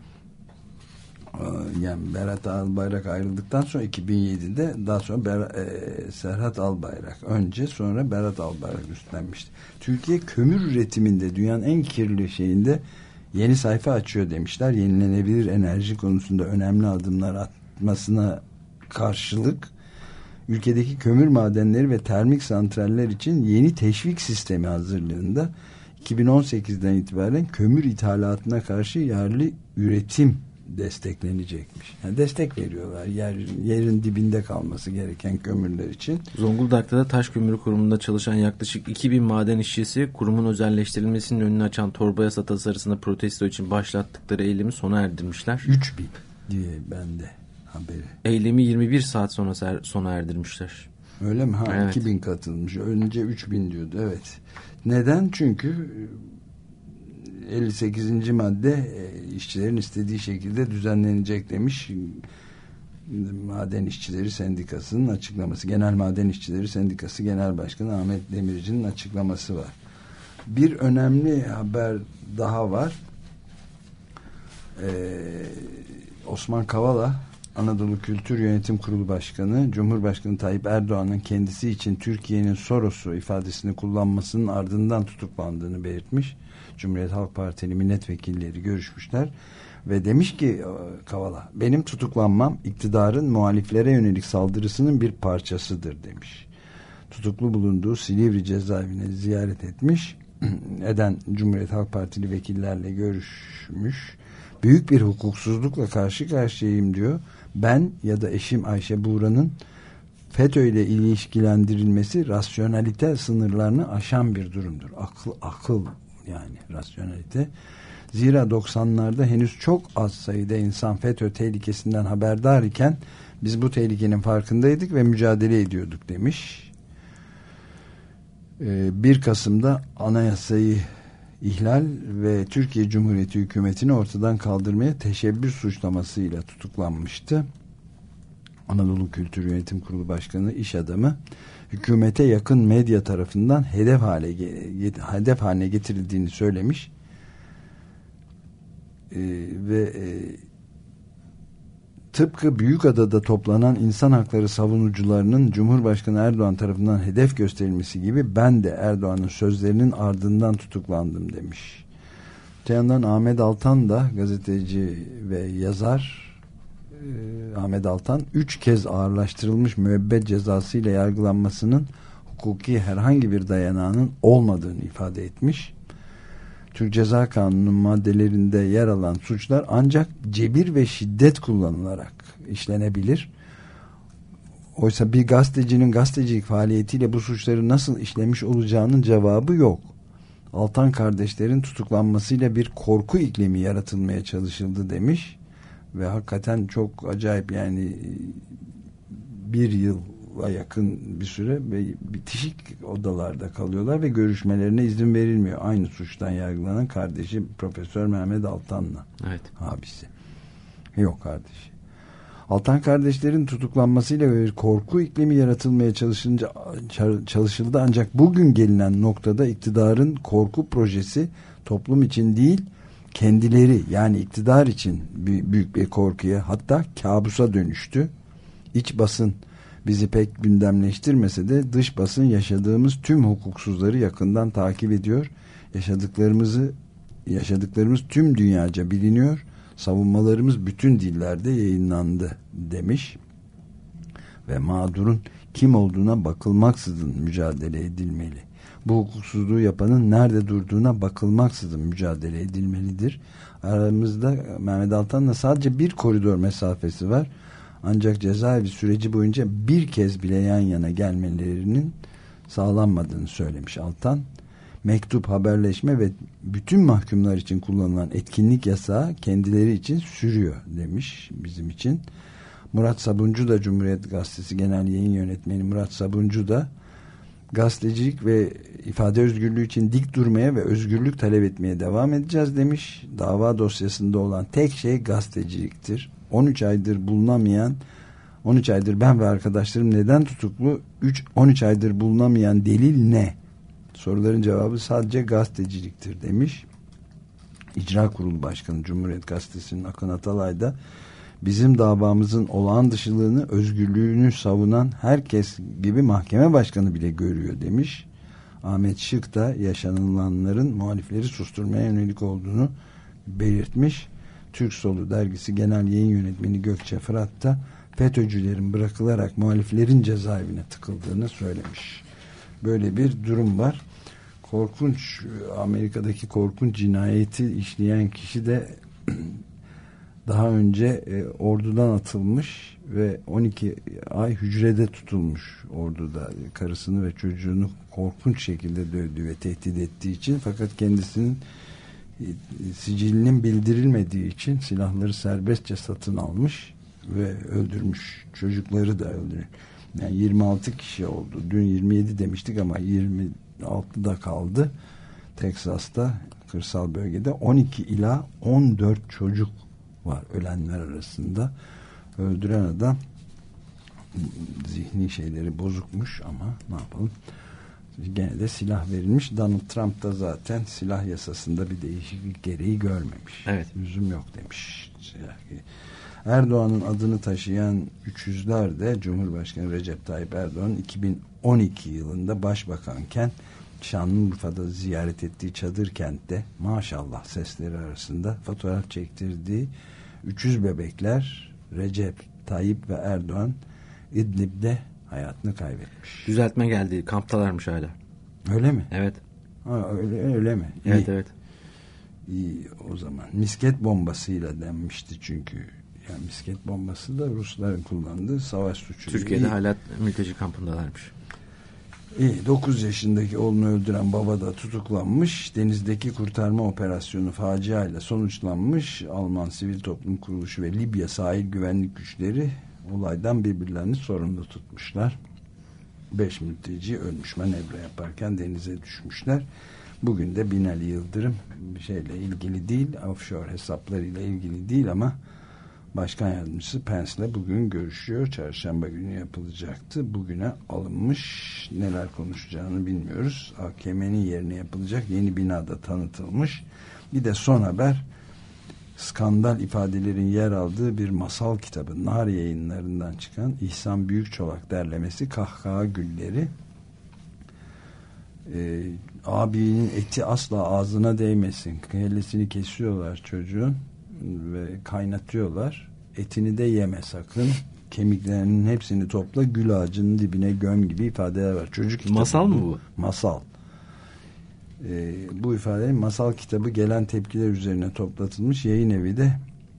Yani Berat Albayrak ayrıldıktan sonra 2007'de daha sonra Serhat Albayrak önce, sonra Berat Albayrak üstlenmişti. Türkiye kömür üretiminde dünyanın en kirli şeyinde yeni sayfa açıyor demişler. Yenilenebilir enerji konusunda önemli adımlar atmasına karşılık ülkedeki kömür madenleri ve termik santraller için yeni teşvik sistemi hazırlığında 2018'den itibaren kömür ithalatına karşı yerli üretim desteklenecekmiş. Yani destek veriyorlar yerin dibinde kalması gereken kömürler için. Zonguldak'ta da Taş Kömürü Kurumu'nda çalışan yaklaşık 2000 maden işçisi kurumun özelleştirilmesinin önünü açan torba yasa tasarısını protesto için başlattıkları eylemi sona erdirmişler. 3000 diye bende haberi. Eylemi 21 saat sonra sona erdirmişler. Öyle mi? Evet. 2000 katılmış. Önce 3000 diyordu. Evet. Neden? Çünkü 58. madde işçilerin istediği şekilde düzenlenecek demiş. Maden İşçileri Sendikası'nın açıklaması. Genel Maden İşçileri Sendikası Genel Başkanı Ahmet Demirci'nin açıklaması var. Bir önemli haber daha var. Osman Kavala Anadolu Kültür Yönetim Kurulu Başkanı, Cumhurbaşkanı Tayyip Erdoğan'ın kendisi için Türkiye'nin Soros'u ifadesini kullanmasının ardından tutuklandığını belirtmiş. Cumhuriyet Halk Partili milletvekilleri görüşmüşler ve demiş ki Kavala, benim tutuklanmam iktidarın muhaliflere yönelik saldırısının bir parçasıdır demiş. Tutuklu bulunduğu Silivri cezaevine ziyaret eden Cumhuriyet Halk Partili vekillerle görüşmüş. Büyük bir hukuksuzlukla karşı karşıyayım diyor. Ben ya da eşim Ayşe Buğra'nın FETÖ ile ilişkilendirilmesi rasyonalite sınırlarını aşan bir durumdur. Akıl yani rasyonalite. Zira 90'larda henüz çok az sayıda insan FETÖ tehlikesinden haberdar iken biz bu tehlikenin farkındaydık ve mücadele ediyorduk demiş. 1 Kasım'da anayasayı ihlal ve Türkiye Cumhuriyeti hükümetini ortadan kaldırmaya teşebbüs suçlamasıyla tutuklanmıştı. Anadolu Kültür Yönetim Kurulu Başkanı, iş adamı, hükümete yakın medya tarafından hedef haline getirildiğini söylemiş ve tıpkı Büyükada'da toplanan insan hakları savunucularının Cumhurbaşkanı Erdoğan tarafından hedef gösterilmesi gibi ben de Erdoğan'ın sözlerinin ardından tutuklandım demiş. Öte yandan Ahmet Altan da, gazeteci ve yazar Ahmet Altan 3 kez ağırlaştırılmış müebbet cezasıyla yargılanmasının hukuki herhangi bir dayanağının olmadığını ifade etmiş. Türk Ceza Kanunu'nun maddelerinde yer alan suçlar ancak cebir ve şiddet kullanılarak işlenebilir. Oysa bir gazetecinin gazetecilik faaliyetiyle bu suçları nasıl işlemiş olacağının cevabı yok. Altan kardeşlerin tutuklanmasıyla bir korku iklimi yaratılmaya çalışıldı demiş ve hakikaten çok acayip, yani 1 yıla yakın bir süre ve bitişik odalarda kalıyorlar ve görüşmelerine izin verilmiyor. Aynı suçtan yargılanan kardeşi Profesör Mehmet Altan'la. Evet. Abisi. Yok kardeşi. Altan kardeşlerin tutuklanmasıyla bir korku iklimi yaratılmaya çalışıldı ancak bugün gelinen noktada iktidarın korku projesi toplum için değil, kendileri yani iktidar için büyük bir korkuya, hatta kabusa dönüştü. İç basın bizi pek gündemleştirmese de dış basın yaşadığımız tüm hukuksuzları yakından takip ediyor. Yaşadıklarımız tüm dünyaca biliniyor. Savunmalarımız bütün dillerde yayınlandı demiş. Ve mağdurun kim olduğuna bakılmaksızın mücadele edilmeli. Bu hukuksuzluğu yapanın nerede durduğuna bakılmaksızın mücadele edilmelidir. Aramızda Mehmet Altan'la sadece bir koridor mesafesi var. Ancak cezaevi süreci boyunca bir kez bile yan yana gelmelerinin sağlanmadığını söylemiş Altan. Mektup, haberleşme ve bütün mahkumlar için kullanılan etkinlik yasağı kendileri için sürüyor demiş bizim için. Murat Sabuncu da, Cumhuriyet Gazetesi Genel Yayın Yönetmeni Murat Sabuncu da gazetecilik ve ifade özgürlüğü için dik durmaya ve özgürlük talep etmeye devam edeceğiz demiş. Dava dosyasında olan tek şey gazeteciliktir. 13 aydır ben ve arkadaşlarım neden tutuklu? 13 aydır bulunamayan delil ne? Soruların cevabı sadece gazeteciliktir demiş. İcra Kurulu Başkanı Cumhuriyet Gazetesi'nin Akın Atalay da bizim davamızın olağan dışılığını, özgürlüğünü savunan herkes gibi mahkeme başkanı bile görüyor demiş. Ahmet Şık da yaşanılanların muhalifleri susturmaya yönelik olduğunu belirtmiş. Türk Solu Dergisi Genel Yayın Yönetmeni Gökçe Fırat da FETÖ'cülerin bırakılarak muhaliflerin cezaevine tıkıldığını söylemiş. Böyle bir durum var. Korkunç, Amerika'daki korkunç cinayeti işleyen kişi de daha önce ordudan atılmış ve 12 ay hücrede tutulmuş orduda, karısını ve çocuğunu korkunç şekilde dövdü ve tehdit ettiği için, fakat kendisinin sicilinin bildirilmediği için silahları serbestçe satın almış ve öldürmüş. Çocukları da öldürmüş. Yani 26 kişi oldu. Dün 27 demiştik ama 26'da kaldı. Teksas'ta, kırsal bölgede 12 ila 14 çocuk var ölenler arasında. Öldüren adam zihni şeyleri bozukmuş ama ne yapalım? Gene de silah verilmiş. Donald Trump da zaten silah yasasında bir değişiklik gereği görmemiş. Evet. Lüzum yok demiş. Erdoğan'ın adını taşıyan 300'ler de Cumhurbaşkanı Recep Tayyip Erdoğan 2012 yılında başbakanken Şanlıurfa'da ziyaret ettiği çadır kentte maşallah sesleri arasında fotoğraf çektirdiği 300 bebekler Recep Tayyip ve Erdoğan İdlib'de hayatını kaybetmiş. Düzeltme geldi. Kamptalarmış hala. Öyle mi? Evet. Ha, öyle mi? Evet, İyi. evet. İyi o zaman. Misket bombasıyla denmişti çünkü. Yani misket bombası da Rusların kullandığı savaş suçu. Türkiye'de hala mülteci kampındalarmış. 9 yaşındaki oğlunu öldüren baba da tutuklanmış. Denizdeki kurtarma operasyonu faciayla sonuçlanmış. Alman Sivil Toplum Kuruluşu ve Libya sahil güvenlik güçleri olaydan birbirlerini sorumlu tutmuşlar. 5 mülteci ölmüş, manevra yaparken denize düşmüşler. Bugün de Binali Yıldırım bir şeyle ilgili değil, offshore hesaplarıyla ilgili değil ama Başkan Yardımcısı Pence'le bugün görüşüyor. Çarşamba günü yapılacaktı. Bugüne alınmış. Neler konuşacağını bilmiyoruz. AKM'nin yerine yapılacak yeni binada tanıtılmış. Bir de son haber, skandal ifadelerin yer aldığı bir masal kitabı, Nar Yayınları'ndan çıkan İhsan Büyükçolak derlemesi Kahkaha Gülleri. Abinin eti asla ağzına değmesin. Kellesini kesiyorlar çocuğun ve kaynatıyorlar. Etini de yeme sakın. Kemiklerinin hepsini topla, gül ağacının dibine göm gibi ifadeler var. Çocuk kitabı. Masal mı bu? Masal. Bu ifade masal kitabı gelen tepkiler üzerine toplatılmış. Yayın evi de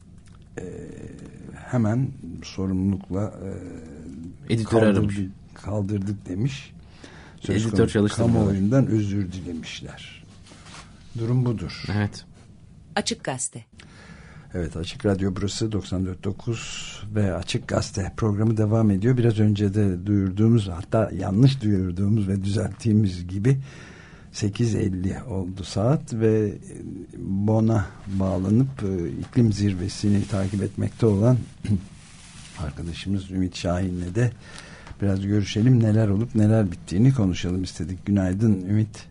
hemen sorumlulukla editör kaldırdık demiş. Editör çalıştırmıyorlar. Kamuoyundan özür dilemişler. Durum budur. Evet. Açık Gazete. Evet, Açık Radyo burası 94.9 ve Açık Gazete programı devam ediyor. Biraz önce de duyurduğumuz, hatta yanlış duyurduğumuz ve düzelttiğimiz gibi 8.50 oldu saat ve Bonn'a bağlanıp iklim zirvesini takip etmekte olan arkadaşımız Ümit Şahin'le de biraz görüşelim. Neler olup neler bittiğini konuşalım istedik. Günaydın Ümit.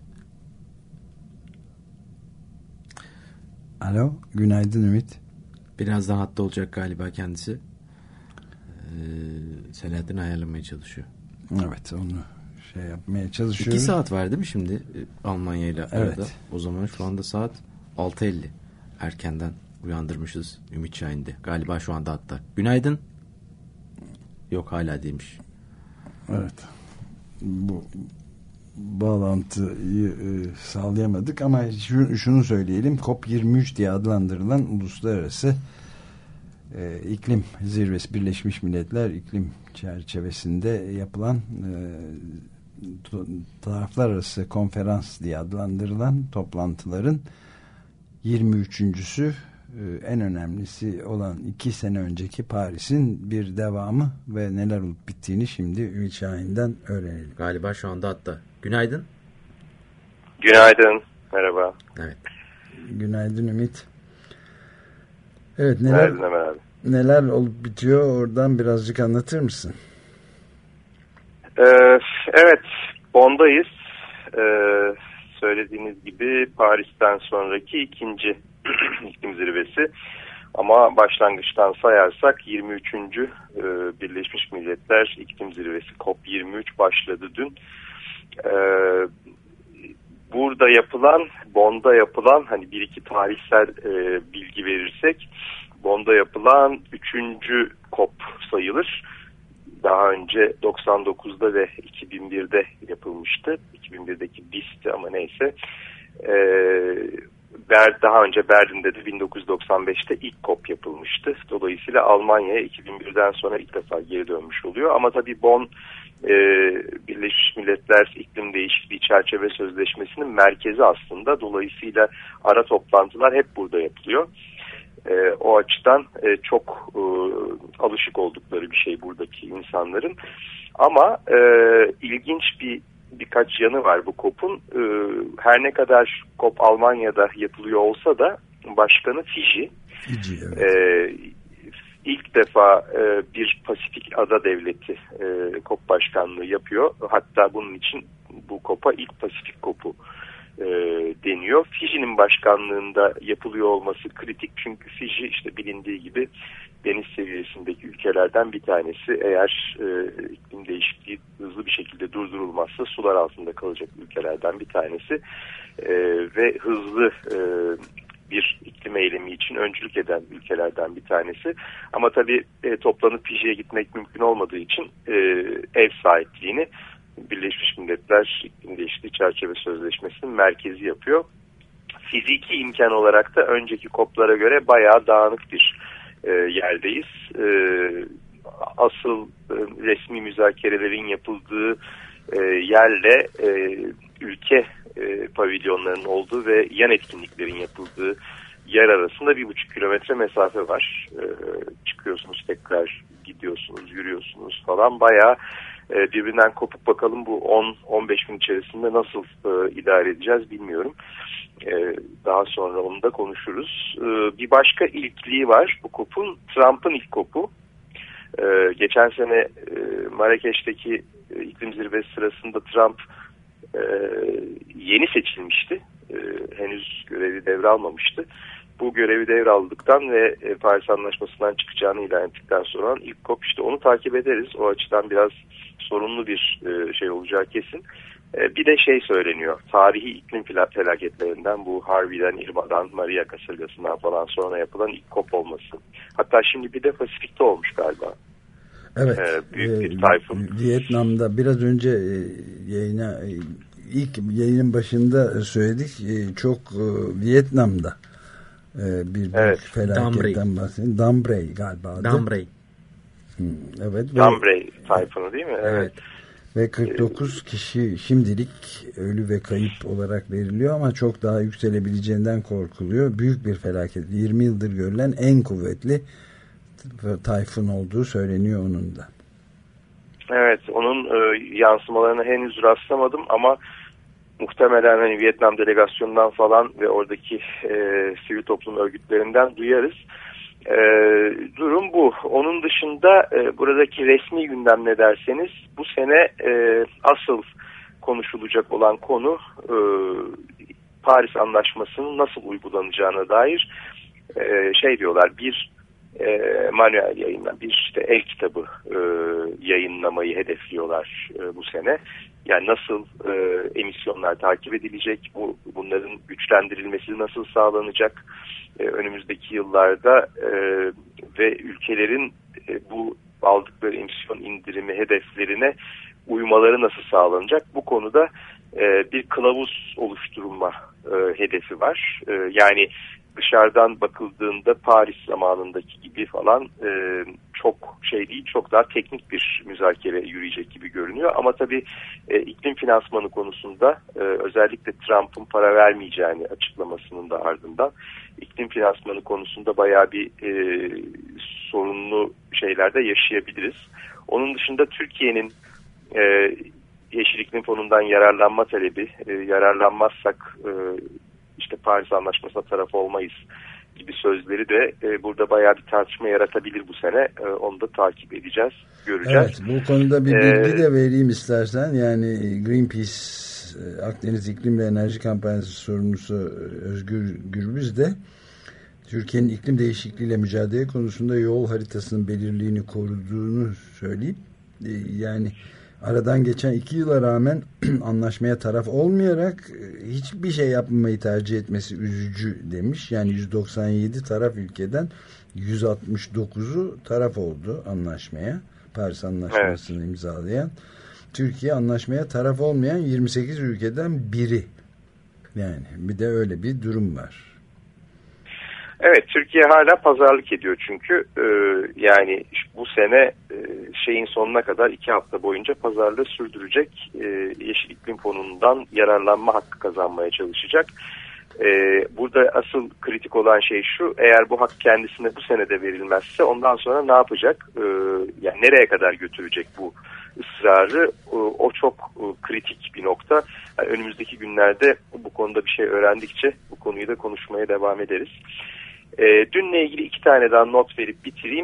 Alo, günaydın Ümit. Birazdan hatta olacak galiba kendisi. Selahattin ayarlamaya çalışıyor. Evet, onu yapmaya çalışıyoruz. 2 saat var değil mi şimdi Almanya ile arada? Evet. O zaman şu anda saat 6.50. Erkenden uyandırmışız Ümit Şahin'de. Galiba şu anda hatta. Günaydın. Yok, hala değilmiş. Evet. Bu bağlantıyı sağlayamadık ama şunu söyleyelim. COP23 diye adlandırılan uluslararası iklim zirvesi, Birleşmiş Milletler iklim çerçevesinde yapılan taraflar arası konferans diye adlandırılan toplantıların 23.'sü, en önemlisi olan 2 sene önceki Paris'in bir devamı ve neler olup bittiğini şimdi Ümit Şahin'den öğrenelim. Galiba şu anda hatta. Günaydın. Günaydın. Merhaba. Evet. Günaydın Ümit. Evet, Günaydın Ömer abi. neler olup bitiyor, oradan birazcık anlatır mısın? Evet, Bonn'dayız. Söylediğiniz gibi Paris'ten sonraki ikinci iklim zirvesi. Ama başlangıçtan sayarsak 23. Birleşmiş Milletler İklim Zirvesi COP23 başladı dün. Burada yapılan, Bonn'da yapılan, hani bir iki tarihsel bilgi verirsek, Bonn'da yapılan 3. COP sayılır. Daha önce 99'da ve 2001'de yapılmıştı. 2001'deki BIS'ti ama neyse. Daha önce Berlin'de de 1995'te ilk COP yapılmıştı. Dolayısıyla Almanya'ya 2001'den sonra ilk defa geri dönmüş oluyor. Ama tabii Bonn Birleşmiş Milletler İklim Değişikliği Çerçeve Sözleşmesi'nin merkezi aslında. Dolayısıyla ara toplantılar hep burada yapılıyor. O açıdan çok alışık oldukları bir şey buradaki insanların. Ama ilginç birkaç yanı var bu COP'un. Her ne kadar COP Almanya'da yapılıyor olsa da başkanı Fiji. Fiji, evet. İlk defa bir Pasifik ada devleti COP başkanlığı yapıyor. Hatta bunun için bu COP'a ilk Pasifik COP'u deniyor. Fiji'nin başkanlığında yapılıyor olması kritik çünkü Fiji işte bilindiği gibi deniz seviyesindeki ülkelerden bir tanesi. Eğer iklim değişikliği hızlı bir şekilde durdurulmazsa sular altında kalacak ülkelerden bir tanesi ve hızlı bir iklim eylemi için öncülük eden ülkelerden bir tanesi. Ama tabii toplanıp Fiji'ye gitmek mümkün olmadığı için ev sahipliğini Birleşmiş Milletler İklim Değişikliği Çerçeve Sözleşmesi'nin merkezi yapıyor. Fiziki imkan olarak da önceki COP'lara göre bayağı dağınık bir yerdeyiz. Asıl resmi müzakerelerin yapıldığı yerle ülke pavilyonlarının olduğu ve yan etkinliklerin yapıldığı yer arasında 1,5 kilometre mesafe var. Çıkıyorsunuz, tekrar gidiyorsunuz, yürüyorsunuz falan. Bayağı birbirinden kopuk, bakalım bu 10-15 gün içerisinde nasıl idare edeceğiz bilmiyorum. Daha sonra onu da konuşuruz. Bir başka ilkliği var bu COP'un, Trump'ın ilk COP'u. Geçen sene Marrakeş'teki iklim zirvesi sırasında Trump yeni seçilmişti. Henüz görevi devralmamıştı. Bu görevi devraldıktan ve Paris Anlaşması'ndan çıkacağını ilan ettikten sonra ilk COP, işte onu takip ederiz. O açıdan biraz sorunlu bir şey olacağı kesin. Bir de şey söyleniyor. Tarihi iklim felaketlerinden, bu Harvey'den, Irma'dan, Maria kasırgasından falan sonra yapılan ilk COP olması. Hatta şimdi bir de Pasifik'te olmuş galiba. Evet. Büyük bir tayfun. Vietnam'da biraz önce ilk yayının başında söyledik. Çok Vietnam'da bir büyük felaketten bahsediyor. Dambrey galiba. Dambrey. Evet. Dambrey tayfunu değil mi? Evet. Ve 49 kişi şimdilik ölü ve kayıp olarak veriliyor ama çok daha yükselebileceğinden korkuluyor. Büyük bir felaket. 20 yıldır görülen en kuvvetli tayfun olduğu söyleniyor onun da. Evet, onun yansımalarına henüz rastlamadım ama muhtemelen hani Vietnam delegasyonundan falan ve oradaki sivil toplum örgütlerinden duyarız. Durum bu. Onun dışında buradaki resmi gündem ne derseniz, bu sene asıl konuşulacak olan konu Paris Anlaşması'nın nasıl uygulanacağına dair şey diyorlar, bir manuel yayınlamayı, bir işte el kitabı yayınlamayı hedefliyorlar bu sene. Yani nasıl emisyonlar takip edilecek, bunların güçlendirilmesi nasıl sağlanacak önümüzdeki yıllarda ve ülkelerin bu aldıkları emisyon indirimi hedeflerine uymaları nasıl sağlanacak? Bu konuda bir kılavuz oluşturma hedefi var. Yani dışarıdan bakıldığında Paris zamanındaki gibi falan çok şey değil, çok daha teknik bir müzakere yürüyecek gibi görünüyor. Ama tabii iklim finansmanı konusunda özellikle Trump'ın para vermeyeceğini açıklamasının da ardından iklim finansmanı konusunda bayağı bir sorunlu şeyler de yaşayabiliriz. Onun dışında Türkiye'nin Yeşil İklim Fonu'ndan yararlanma talebi, yararlanmazsak işte Paris Anlaşması'na taraf olmayız gibi sözleri de burada bayağı bir tartışma yaratabilir bu sene. Onu da takip edeceğiz, göreceğiz. Evet, bu konuda bir bilgi de vereyim istersen. Yani Greenpeace Akdeniz İklim ve Enerji Kampanyası sorumlusu Özgür Gürbüz de Türkiye'nin iklim değişikliğiyle mücadele konusunda yol haritasının belirliliğini koruduğunu söyleyip yani aradan geçen 2 yıla rağmen anlaşmaya taraf olmayarak hiçbir şey yapmamayı tercih etmesi üzücü demiş. Yani 197 taraf ülkeden 169'u taraf oldu anlaşmaya. Paris Anlaşması'nı imzalayan. Türkiye anlaşmaya taraf olmayan 28 ülkeden biri. Yani bir de öyle bir durum var. Evet, Türkiye hala pazarlık ediyor çünkü yani bu sene şeyin sonuna kadar 2 hafta boyunca pazarlığı sürdürecek, Yeşil İklim Fonu'ndan yararlanma hakkı kazanmaya çalışacak. Burada asıl kritik olan şey şu: eğer bu hak kendisine bu senede verilmezse ondan sonra ne yapacak? Yani nereye kadar götürecek bu ısrarı? O çok kritik bir nokta. Yani önümüzdeki günlerde bu konuda bir şey öğrendikçe bu konuyu da konuşmaya devam ederiz. Dünle ilgili 2 tane daha not verip bitireyim.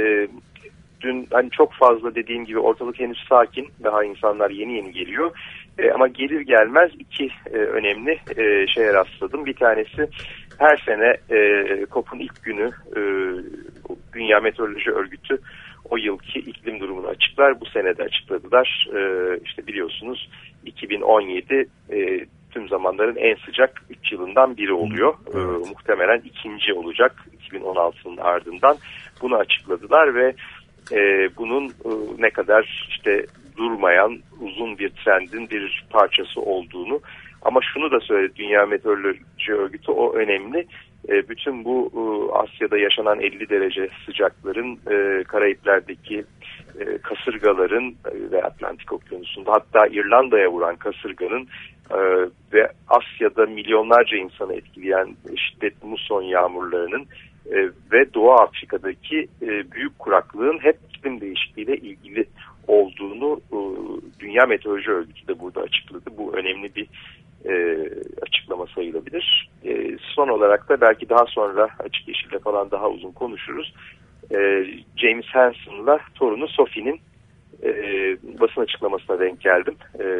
Dün hani çok fazla dediğim gibi ortalık henüz sakin. Daha insanlar yeni geliyor. Ama gelir gelmez iki önemli şeye rastladım. Bir tanesi her sene COP'un ilk günü Dünya Meteoroloji Örgütü o yılki iklim durumunu açıklar. Bu sene de açıkladılar. İşte biliyorsunuz 2017 tüm zamanların en sıcak 3 yılından biri oluyor. Evet. Muhtemelen ikinci olacak 2016'nın ardından. Bunu açıkladılar ve bunun ne kadar işte durmayan uzun bir trendin bir parçası olduğunu, ama şunu da söyledi Dünya Meteoroloji Örgütü, o önemli. Bütün bu Asya'da yaşanan 50 derece sıcakların, Karayipler'deki kasırgaların ve Atlantik Okyanusu'nda hatta İrlanda'ya vuran kasırganın ve Asya'da milyonlarca insanı etkileyen şiddetli muson yağmurlarının ve Doğu Afrika'daki büyük kuraklığın hep iklim değişikliğiyle ilgili olduğunu Dünya Meteoroloji Örgütü de burada açıkladı. Bu önemli bir açıklama sayılabilir. Son olarak da belki daha sonra Açık Yeşil'de falan daha uzun konuşuruz. James Hansen'la torunu Sophie'nin basın açıklamasına denk geldim.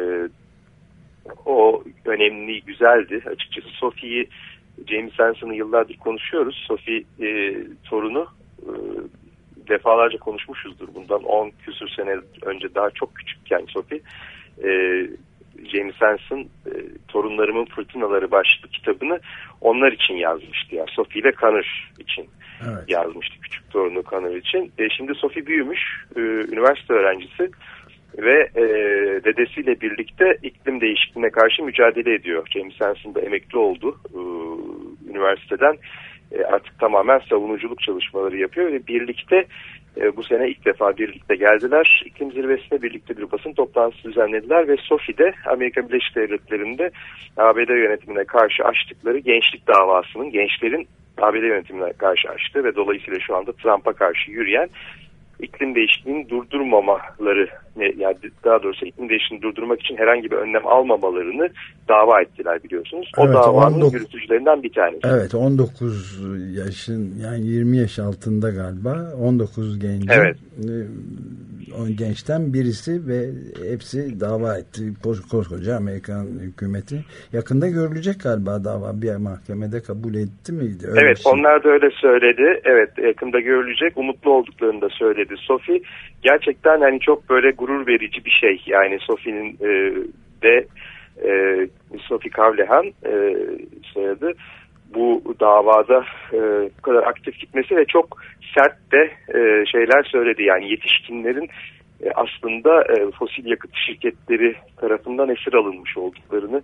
O önemli, güzeldi. Açıkçası Sophie'yi, James Hansen'ı yıllardır konuşuyoruz. Sophie torunu defalarca konuşmuşuzdur. Bundan 10 küsur sene önce, daha çok küçükken Sophie, James Hansen Torunlarımın Fırtınaları başlıklı kitabını onlar için yazmıştı. Yani Sophie ile Connor için yazmıştı. Küçük torunu Connor için. Şimdi Sophie büyümüş, üniversite öğrencisi ve dedesiyle birlikte iklim değişikliğine karşı mücadele ediyor. James Hansen de emekli oldu üniversiteden. Artık tamamen savunuculuk çalışmaları yapıyor ve birlikte bu sene ilk defa birlikte geldiler. İklim zirvesine birlikte bir basın toplantısı düzenlediler ve Sophie'de Amerika Birleşik Devletleri'nde ABD yönetimine karşı açtıkları gençlik davasının, gençlerin ABD yönetimine karşı açtığı ve dolayısıyla şu anda Trump'a karşı yürüyen iklim değişikliğini durdurmamaları, yani daha doğrusu iklim değişikliğini durdurmak için herhangi bir önlem almamalarını dava ettiler, biliyorsunuz. O davanın yürütücülerinden bir tanesi. Evet, 19 yaşın, yani 20 yaş altında galiba 19 genç. Evet. O gençten birisi ve hepsi dava etti. Koskoca Amerikan hükümeti. Yakında görülecek galiba dava, bir mahkemede kabul etti miydi? Öyle evet, onlar da öyle söyledi. Evet, yakında görülecek. Umutlu olduklarını da söyledi Sophie. Gerçekten hani çok böyle gurur verici bir şey. Yani Sophie'nin de Sophie Kavlehan soyadı, bu davada bu kadar aktif gitmesi ve çok sert de şeyler söyledi. Yani yetişkinlerin aslında fosil yakıt şirketleri tarafından esir alınmış olduklarını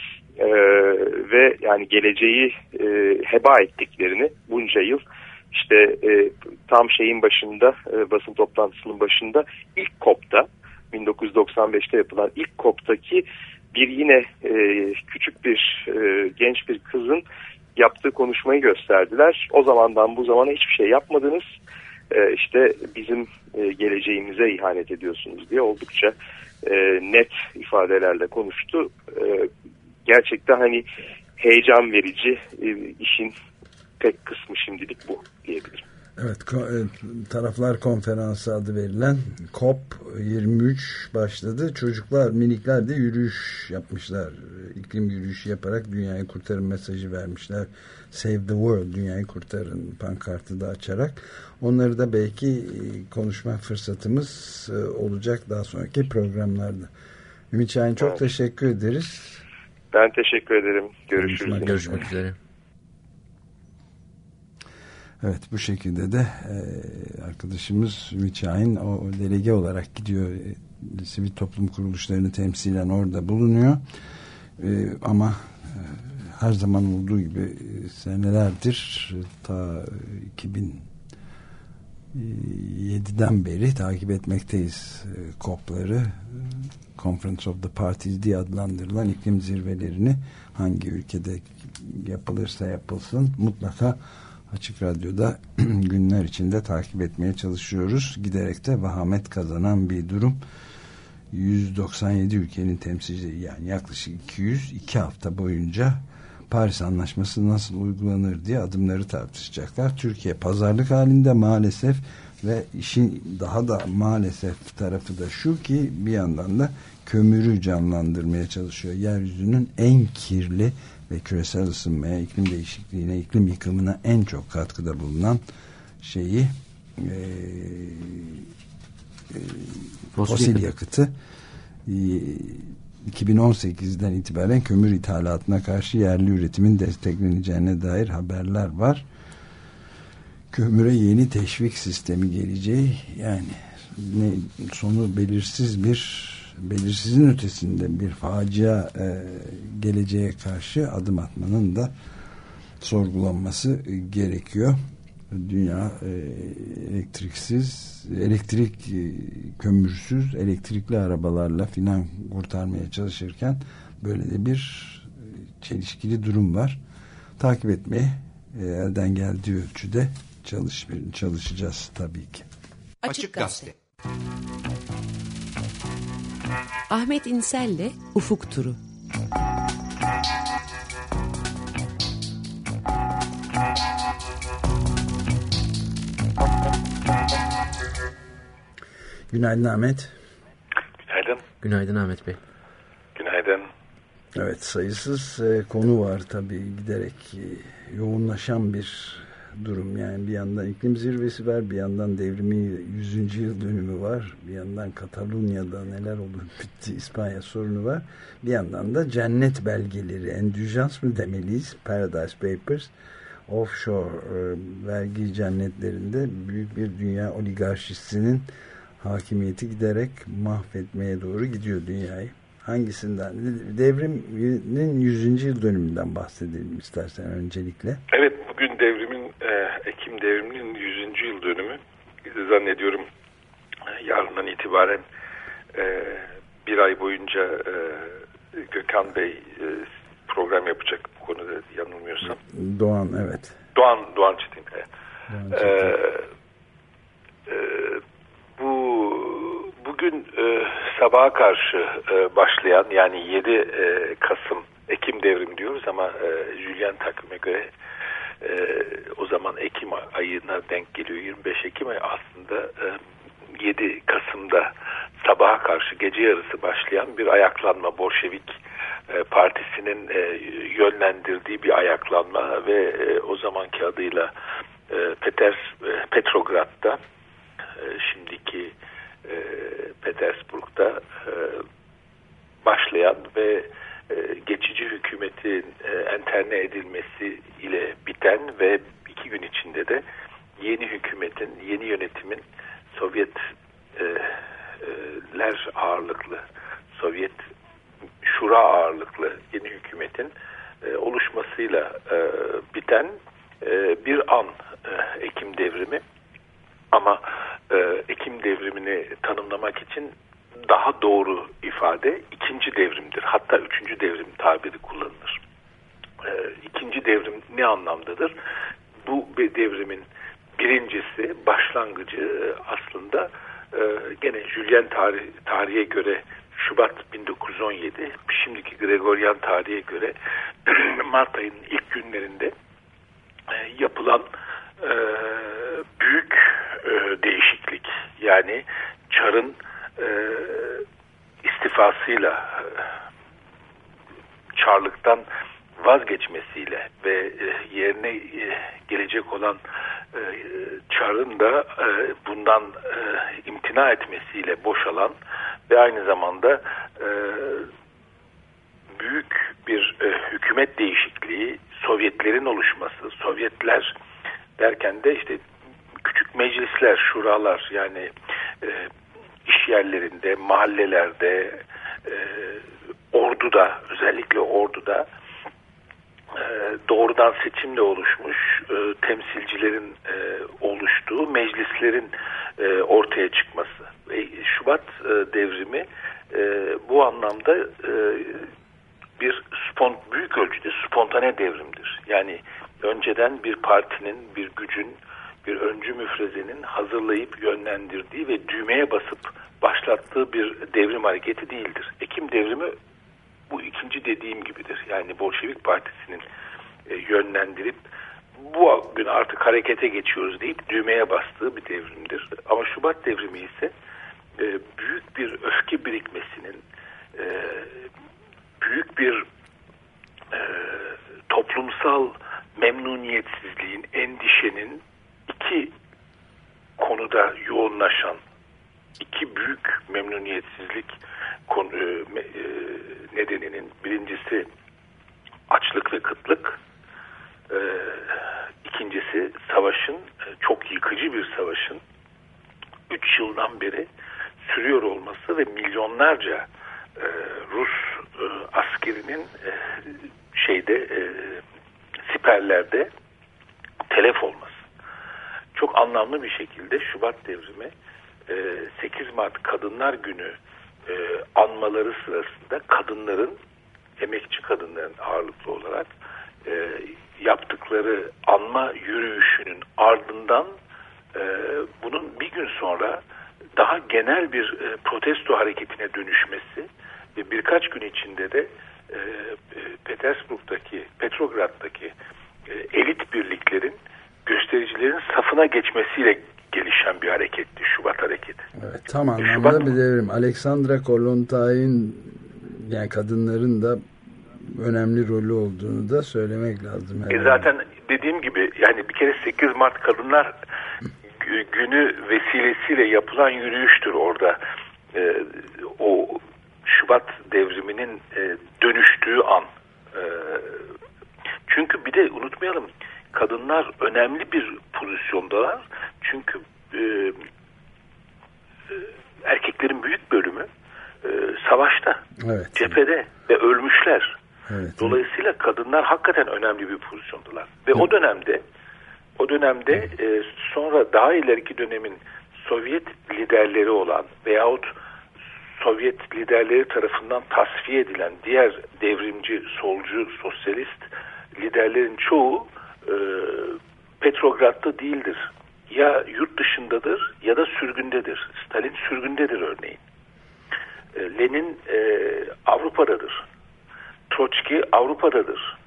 ve yani geleceği heba ettiklerini bunca yıl, işte tam şeyin başında, basın toplantısının başında, ilk COP'ta 1995'te yapılan ilk COP'taki bir yine küçük bir genç bir kızın yaptığı konuşmayı gösterdiler. O zamandan bu zamana hiçbir şey yapmadınız. İşte bizim geleceğimize ihanet ediyorsunuz diye oldukça net ifadelerle konuştu. Gerçekten hani heyecan verici, işin tek kısmı şimdilik bu diyebilirim. Evet, taraflar konferansı adı verilen COP23 başladı. Çocuklar, minikler de yürüyüş yapmışlar. İklim yürüyüşü yaparak dünyayı kurtarın mesajı vermişler. Save the World, dünyayı kurtarın pankartı da açarak. Onları da belki konuşma fırsatımız olacak daha sonraki programlarda. Ümit Şahin, çok teşekkür ederiz. Ben teşekkür ederim. Görüşürüz. Görüşmek üzere. Evet, bu şekilde de arkadaşımız Ümit Şahin o delege olarak gidiyor, sivil toplum kuruluşlarını temsilen orada bulunuyor. Ama her zaman olduğu gibi senelerdir, ta 2007'den beri takip etmekteyiz COP'ları. Conference of the Parties diye adlandırılan iklim zirvelerini, hangi ülkede yapılırsa yapılsın mutlaka Açık Radyo'da günler içinde takip etmeye çalışıyoruz. Giderek de vahamet kazanan bir durum. 197 ülkenin temsilcileri, yani yaklaşık 202 hafta boyunca Paris Anlaşması nasıl uygulanır diye adımları tartışacaklar. Türkiye pazarlık halinde maalesef ve işin daha da maalesef tarafı da şu ki bir yandan da kömürü canlandırmaya çalışıyor. Yeryüzünün en kirli ve küresel ısınmaya, iklim değişikliğine, iklim yıkımına en çok katkıda bulunan şeyi fosil yakıtı 2018'den itibaren kömür ithalatına karşı yerli üretimin destekleneceğine dair haberler var. Kömüre yeni teşvik sistemi geleceği, yani sonu belirsizin ötesinde bir facia geleceğe karşı adım atmanın da sorgulanması gerekiyor. Dünya kömürsüz, elektrikli arabalarla filan kurtarmaya çalışırken böyle de bir çelişkili durum var. Takip etmeye elden geldiği ölçüde çalışacağız tabii ki. Açık Gazete. Ahmet İnsel'le Ufuk Turu. Günaydın Ahmet. Günaydın. Günaydın Ahmet Bey. Günaydın. Evet, sayısız konu var tabii, giderek yoğunlaşan bir durum. Yani bir yandan iklim zirvesi var, bir yandan devrimin 100. yıl dönümü var, bir yandan Katalonya'da neler oldu bitti, İspanya sorunu var, bir yandan da cennet belgeleri, endüjans mı demeliyiz, Paradise Papers, offshore vergi cennetlerinde büyük bir dünya oligarşisinin hakimiyeti giderek mahvetmeye doğru gidiyor dünyayı. Hangisinden? Devrimin 100. yıl dönümünden bahsedelim istersen öncelikle. Evet, bugün Ekim devriminin 100. yıl dönümü. Zannediyorum yarından itibaren bir ay boyunca Gökhan Bey program yapacak bu konuda yanılmıyorsam. Doğan, evet. Doğan Çetin. Bugün sabaha karşı başlayan, yani 7 Kasım Ekim devrimi diyoruz ama Julian takvime göre o zaman Ekim ayına denk geliyor. 25 Ekim ayı aslında 7 Kasım'da sabaha karşı gece yarısı başlayan bir ayaklanma, Bolşevik Partisi'nin yönlendirdiği bir ayaklanma ve o zamanki adıyla Petrograd'da, şimdiki Petersburg'da başlayan ve geçici hükümetin enterne edilmesi ile biten ve 2 gün içinde de yeni hükümetin, yeni yönetimin Sovyetler ağırlıklı, Sovyet Şura ağırlıklı yeni hükümetin oluşmasıyla biten bir an Ekim devrimi. Ama Ekim devrimini tanımlamak için daha doğru ifade ikinci devrimdir. Hatta üçüncü devrim tabiri kullanılır. İkinci devrim ne anlamdadır? Bu devrimin birincisi, başlangıcı aslında gene Julian tarihe göre Şubat 1917, şimdiki Gregorian tarihe göre Mart ayının ilk günlerinde yapılan büyük değişiklik, yani Çar'ın istifasıyla, Çarlıktan vazgeçmesiyle ve yerine gelecek olan Çar'ın da bundan imtina etmesiyle boşalan ve aynı zamanda büyük bir hükümet değişikliği, Sovyetlerin oluşması, Sovyetler derken de işte küçük meclisler, şuralar, yani iş yerlerinde, mahallelerde, orduda, özellikle orduda doğrudan seçimle oluşmuş temsilcilerin oluştuğu meclislerin ortaya çıkması. Şubat devrimi bu anlamda büyük ölçüde spontane devrimdir. Yani önceden bir partinin, bir gücün, bir öncü müfrezenin hazırlayıp yönlendirdiği ve düğmeye basıp başlattığı bir devrim hareketi değildir. Ekim devrimi bu ikinci dediğim gibidir. Yani Bolşevik Partisi'nin yönlendirip bu gün artık harekete geçiyoruz deyip düğmeye bastığı bir devrimdir. Ama Şubat devrimi ise büyük bir öfke birikmesinin, büyük bir toplumsal memnuniyetsizliğin, endişenin iki konuda yoğunlaşan, iki büyük memnuniyetsizlik nedeninin, birincisi açlık ve kıtlık, ikincisi savaşın, çok yıkıcı bir savaşın 3 yıldan beri sürüyor olması ve milyonlarca Rus askerinin siperlerde telef olması. Çok anlamlı bir şekilde Şubat devrimi 8 Mart Kadınlar Günü anmaları sırasında kadınların, emekçi kadınların ağırlıklı olarak yaptıkları anma yürüyüşünün ardından bunun bir gün sonra daha genel bir protesto hareketine dönüşmesi ve birkaç gün içinde de Petrograd'daki elit birliklerin, göstericilerin safına geçmesiyle gelişen bir hareketti Şubat hareketi. Evet, tam anlamda bir devrim. Alexandra Kollontaj'ın, yani kadınların da önemli rolü olduğunu da söylemek lazım. Zaten dediğim gibi, yani bir kere 8 Mart Kadınlar Günü vesilesiyle yapılan yürüyüştür orada. O Şubat devriminin dönüştüğü an. Çünkü bir de unutmayalım, kadınlar önemli bir pozisyondalar. Çünkü erkeklerin büyük bölümü savaşta, evet, cephede ve ölmüşler. Evet, dolayısıyla kadınlar hakikaten önemli bir pozisyondalar. Ve evet, o dönemde sonra daha ileriki dönemin Sovyet liderleri olan veyahut Sovyet liderleri tarafından tasfiye edilen diğer devrimci, solcu, sosyalist liderlerin çoğu Petrograd'da değildir. Ya yurt dışındadır ya da sürgündedir. Stalin sürgündedir örneğin. Lenin Avrupa'dadır. Troçki Avrupa'dadır.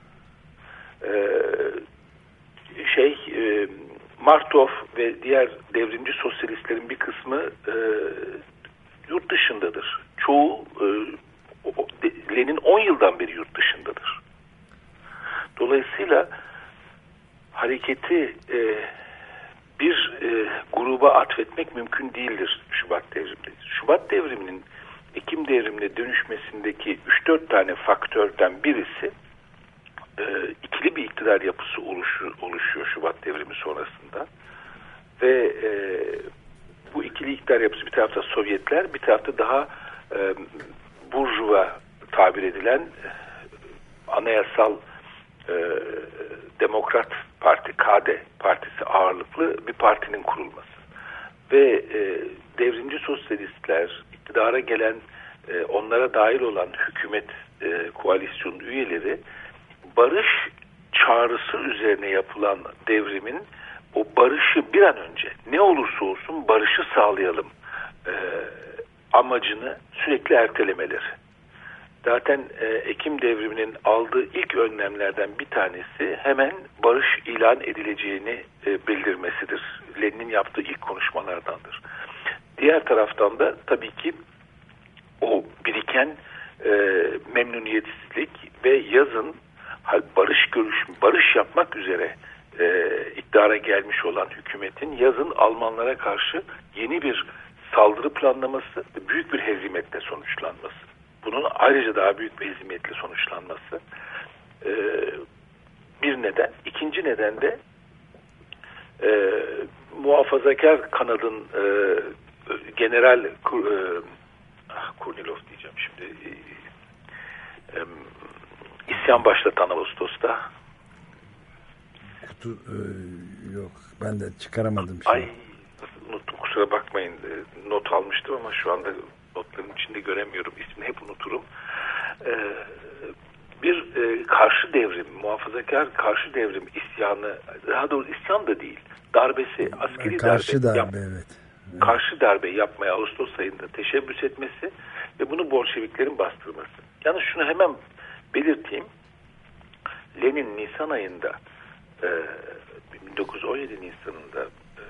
Martov ve diğer devrimci sosyalistlerin bir kısmı yurt dışındadır. Çoğu Lenin 10 yıldan beri yurt dışındadır. Dolayısıyla hareketi bir gruba atfetmek mümkün değildir Şubat devriminde. Şubat devriminin Ekim devrimine dönüşmesindeki 3-4 tane faktörden birisi ikili bir iktidar yapısı oluşuyor Şubat devrimi sonrasında. Ve bu ikili iktidar yapısı, bir tarafta Sovyetler, bir tarafta daha burjuva tabir edilen anayasal Demokrat Parti, KD Partisi ağırlıklı bir partinin kurulması. Ve devrimci sosyalistler, iktidara gelen, onlara dahil olan hükümet koalisyon üyeleri, barış çağrısı üzerine yapılan devrimin o barışı bir an önce, ne olursa olsun barışı sağlayalım amacını sürekli ertelemeleri. Zaten Ekim devriminin aldığı ilk önlemlerden bir tanesi hemen barış ilan edileceğini bildirmesidir. Lenin'in yaptığı ilk konuşmalardandır. Diğer taraftan da tabii ki o memnuniyetsizlik ve yazın barış yapmak üzere iktidara gelmiş olan hükümetin yazın Almanlara karşı yeni bir saldırı planlaması, büyük bir hezimetle sonuçlanması. Bunun ayrıca daha büyük bir hezimetle sonuçlanması bir neden. İkinci neden de muhafazakar kanadın General Kornilov diyeceğim şimdi, isyan başlatan Ağustos'ta. Yok, ben de çıkaramadım. Ay, unuttum, kusura bakmayın. Not almıştım ama şu anda notların içinde göremiyorum. İsmini hep unuturum. Bir karşı devrim, muhafazakar karşı devrim isyanı, daha doğrusu isyan da değil, darbesi, askeri darbe, evet. Karşı darbe yapmaya Ağustos ayında teşebbüs etmesi ve bunu Bolşeviklerin bastırması. Yalnız şunu hemen belirteyim. Lenin Nisan ayında 1917 Nisan'ında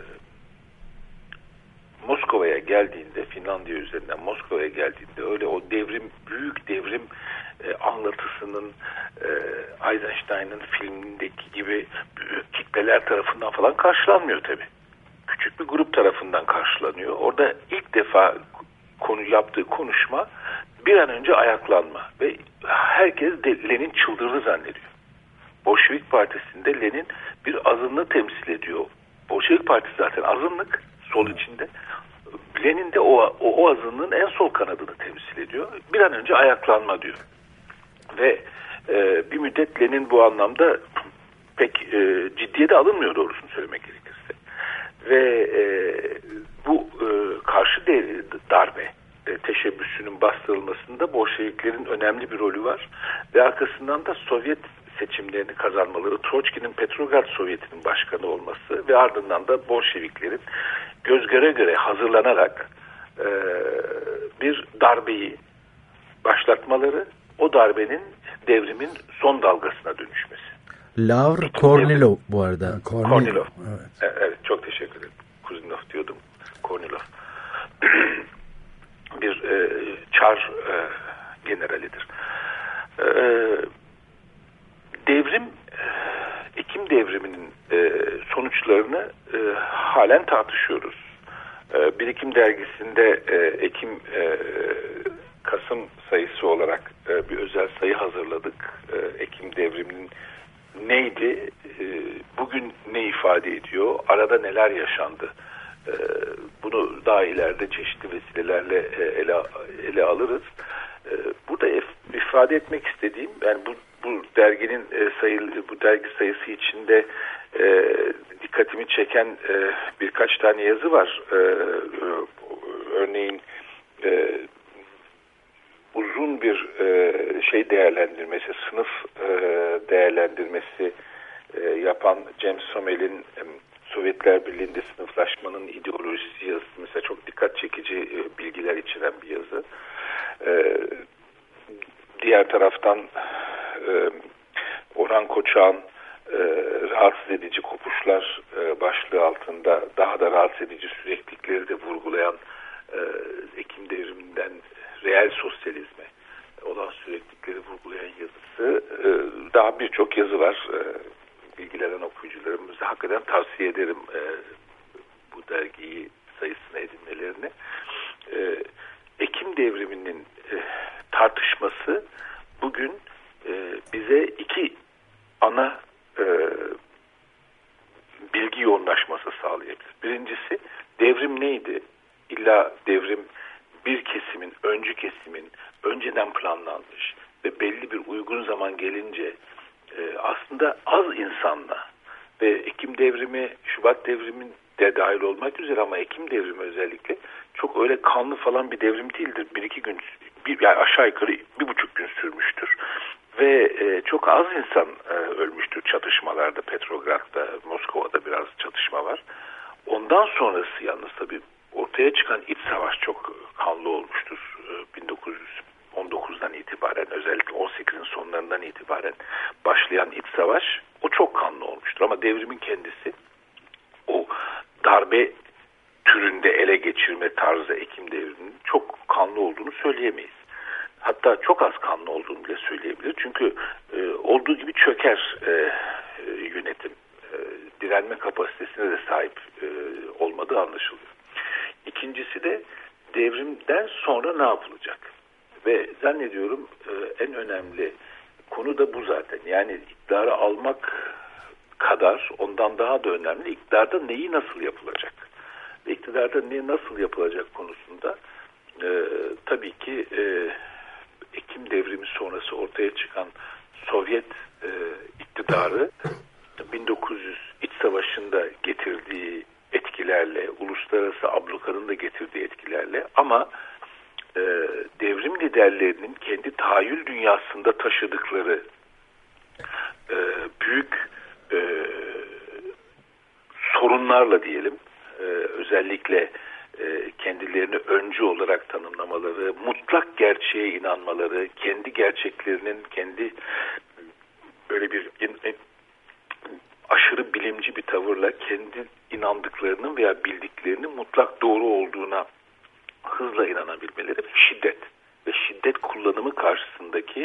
Moskova'ya geldiğinde, Finlandiya üzerinden Moskova'ya geldiğinde öyle o büyük devrim anlatısının Eisenstein'ın filmindeki gibi büyük kitleler tarafından falan karşılanmıyor tabii. Küçük bir grup tarafından karşılanıyor. Orada ilk defa yaptığı konuşma bir an önce ayaklanma ve herkes Lenin çıldırdı zannediyor. Bolşevik Partisi'nde Lenin bir azınlığı temsil ediyor. Bolşevik Partisi zaten azınlık, sol içinde. Lenin de o azınlığın en sol kanadını temsil ediyor. Bir an önce ayaklanma diyor. Ve bir müddet Lenin bu anlamda pek ciddiye de alınmıyor, doğrusunu söylemek gerekirse. Ve bu karşı darbe teşebbüsünün bastırılmasında Bolşeviklerin önemli bir rolü var. Ve arkasından da Sovyet seçimlerini kazanmaları, Troçki'nin Petrograd Sovyeti'nin başkanı olması ve ardından da Bolşeviklerin göz göre göre hazırlanarak bir darbeyi başlatmaları, o darbenin devrimin son dalgasına dönüşmesi. Laur Kornilov bu arada. Kornilov. Evet, çok teşekkür ederim. Kuzinov diyordum. Kornilov. Bir Çar generalidir. Devrim, Ekim devriminin sonuçlarını halen tartışıyoruz. Birikim dergisinde Ekim Kasım sayısı olarak bir özel sayı hazırladık. Ekim devriminin neydi? Bugün ne ifade ediyor? Arada neler yaşandı? Bunu daha ileride çeşitli vesilelerle ele alırız. Burada ifade etmek istediğim, yani bu derginin bu dergi sayısı içinde dikkatimi çeken birkaç tane yazı var. Örneğin uzun bir değerlendirmesi, sınıf değerlendirmesi yapan James Sommel'in Sovyetler Birliği'nde sınıflaşmanın ideolojisi yazısı mesela çok dikkat çekici bilgiler içeren bir yazı. Diğer taraftan Orhan Koçak'ın rahatsız edici kopuşlar başlığı altında daha da rahatsız edici süreklilikleri de vurgulayan Ekim devriminden reel sosyalizme olan süreklilikleri vurgulayan yazısı. Daha birçok yazı var. Bilgilenen okuyucularımıza hakikaten tavsiye ederim bu dergiyi sayısına edinmelerini. Ekim devriminin tartışması bugün bize iki ana bilgi yoğunlaşması sağlayabilir. Birincisi, devrim neydi? İlla devrim bir kesimin, öncü kesimin önceden planlanmış ve belli bir uygun zaman gelince aslında az insanla ve Ekim devrimi, Şubat devrimin de dahil olmak üzere ama Ekim devrimi özellikle çok öyle kanlı falan bir devrim değildir. Bir iki gün, yani aşağı yukarı 1,5 gün sürmüştür. Ve çok az insan ölmüştür çatışmalarda. Petrograd'da, Moskova'da biraz çatışma var. Ondan sonrası yalnız tabii ortaya çıkan iç savaş çok kanlı olmuştur. 1919'dan itibaren, özellikle 18'in sonlarından itibaren başlayan iç savaş o çok kanlı olmuştur. Ama devrimin kendisi o darbe türünde ele geçirme tarzı Ekim devriminin çok kanlı olduğunu söyleyemeyiz. Hatta çok az kanlı olduğunu bile söyleyebilir. Çünkü olduğu gibi çöker yönetim. Direnme kapasitesine de sahip olmadığı anlaşılıyor. İkincisi de devrimden sonra ne yapılacak? Ve zannediyorum en önemli konu da bu zaten. Yani iktidarı almak kadar ondan daha da önemli iktidarda neyi nasıl yapılacak? Ve iktidarda ne nasıl yapılacak konusunda tabii ki Ekim devrimi sonrası ortaya çıkan Sovyet iktidarı 1900 iç savaşında getirdiği etkilerle, uluslararası ablukanın da getirdiği etkilerle ama devrim liderlerinin kendi tahayyül dünyasında taşıdıkları büyük sorunlarla diyelim, özellikle kendilerini öncü olarak tanımlamaları, mutlak gerçeğe inanmaları, kendi gerçeklerinin kendi böyle bir aşırı bilimci bir tavırla kendi inandıklarının veya bildiklerinin mutlak doğru olduğuna hızla inanabilmeleri ve şiddet kullanımı karşısındaki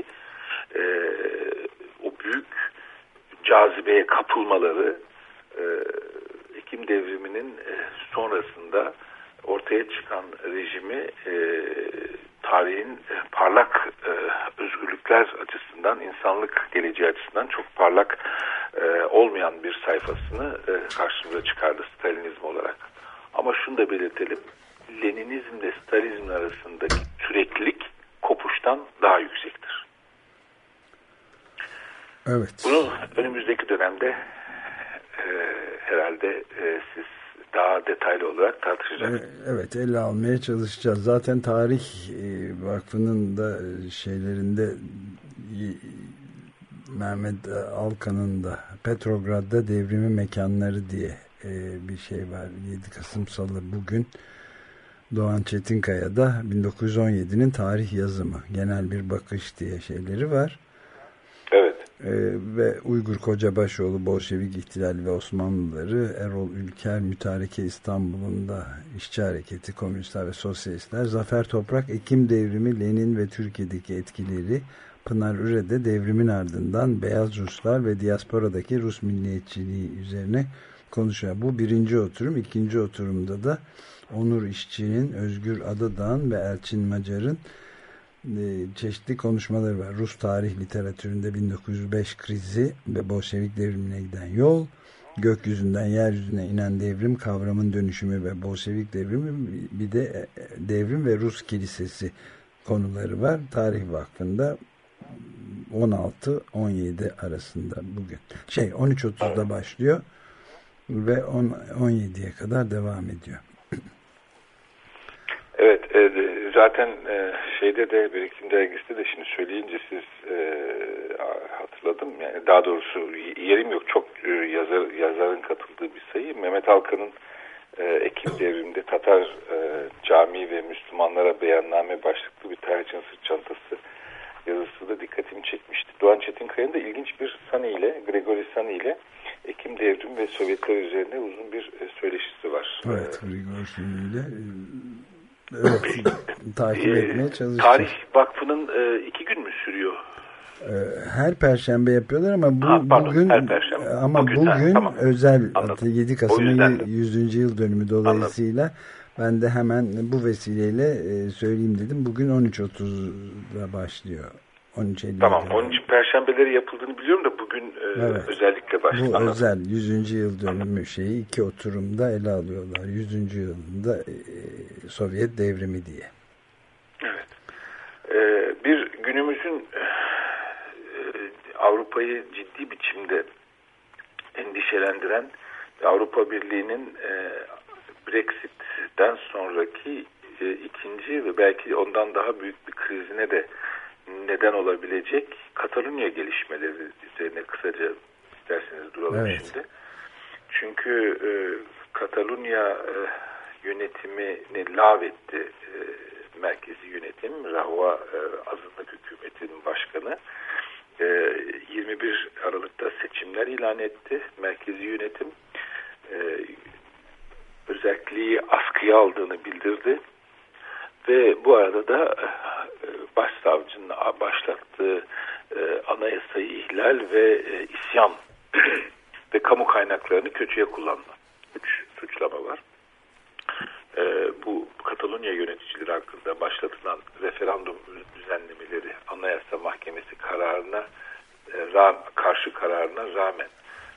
o büyük cazibeye kapılmaları Ekim devriminin sonrasında ortaya çıkan rejimi tarihin parlak özgürlükler açısından, insanlık geleceği açısından çok parlak olmayan bir sayfasını karşımıza çıkardı Stalinizm olarak. Ama şunu da belirtelim, Leninizmle Stalinizm arasındaki süreklilik kopuştan daha yüksektir. Evet. Bunu önümüzdeki dönemde herhalde siz daha detaylı olarak tartışacaksınız. Evet, ele almaya çalışacağız. Zaten Tarih Vakfı'nın da şeylerinde Mehmet Alkan'ın da Petrograd'da devrimi mekanları diye bir şey var. 7 Kasım Salı bugün Doğan Çetinkaya'da 1917'nin tarih yazımı, genel bir bakış diye şeyleri var. Evet. Ve Uygur Kocabaşoğlu Bolşevik İhtilali ve Osmanlıları, Erol Ülker Mütareke İstanbul'un da İşçi Hareketi, Komünistler ve Sosyalistler, Zafer Toprak Ekim Devrimi, Lenin ve Türkiye'deki etkileri, Pınar Üre'de devrimin ardından Beyaz Ruslar ve diasporadaki Rus milliyetçiliği üzerine konuşuyor. Bu birinci oturum. İkinci oturumda da Onur İşçi'nin, Özgür Adadağ'ın ve Elçin Macar'ın çeşitli konuşmaları var. Rus tarih literatüründe 1905 krizi ve Bolşevik devrimine giden yol, gökyüzünden yeryüzüne inen devrim, kavramın dönüşümü ve Bolşevik devrimi, bir de devrim ve Rus kilisesi konuları var. Tarih Vakfı'nda 16-17 arasında bugün. 13.30'da başlıyor ve 17'ye kadar devam ediyor. Evet, zaten şeyde de Birikim Dergisi'de de şimdi söyleyince siz hatırladım. Yani daha doğrusu yerim yok. Çok yazarın katıldığı bir sayı. Mehmet Alkan'ın Ekim devriminde Tatar Camii ve Müslümanlara beyanname başlıklı bir tarihçinin sırt çantası yazısı da dikkatimi çekmişti. Doğan Çetinkaya'nın da ilginç bir Grigori Sani ile Ekim devrimi ve Sovyetler üzerine uzun bir söyleşisi var. Evet, Grigori Sani ile takip etmeye çalışacağız. Tarih Vakfı'nın 2 gün mü sürüyor? Her Perşembe yapıyorlar ama bugün tamam. özel 7 Kasım'ın 100. yıl dönümü dolayısıyla ben de hemen bu vesileyle söyleyeyim dedim. Bugün 13.30'da başlıyor. 13.50'de. Tamam. Onun için Perşembeleri yapıldığını biliyorum da bugün özellikle başlıyor. Bu özel 100. yıl dönümü şeyi 2 oturumda ele alıyorlar. 100. yılında Sovyet devrimi diye. Evet. Bir günümüzün Avrupa'yı ciddi biçimde endişelendiren Avrupa Birliği'nin Brexit'ten sonraki ikinci ve belki ondan daha büyük bir krizine de neden olabilecek Katalunya gelişmeleri üzerine kısaca isterseniz duralım şimdi. Çünkü Katalunya yönetimini lağvetti merkezi yönetim, Rajoy azınlık hükümetinin başkanı. 21 Aralık'ta seçimler ilan etti merkezi yönetim. Özelliği askıya aldığını bildirdi. Ve bu arada da başsavcının başlattığı anayasayı ihlal ve isyan ve kamu kaynaklarını kötüye kullanma. 3 suçlama var. Bu Katalunya yöneticileri hakkında başlatılan referandum düzenlemeleri Anayasa Mahkemesi kararına karşı kararına rağmen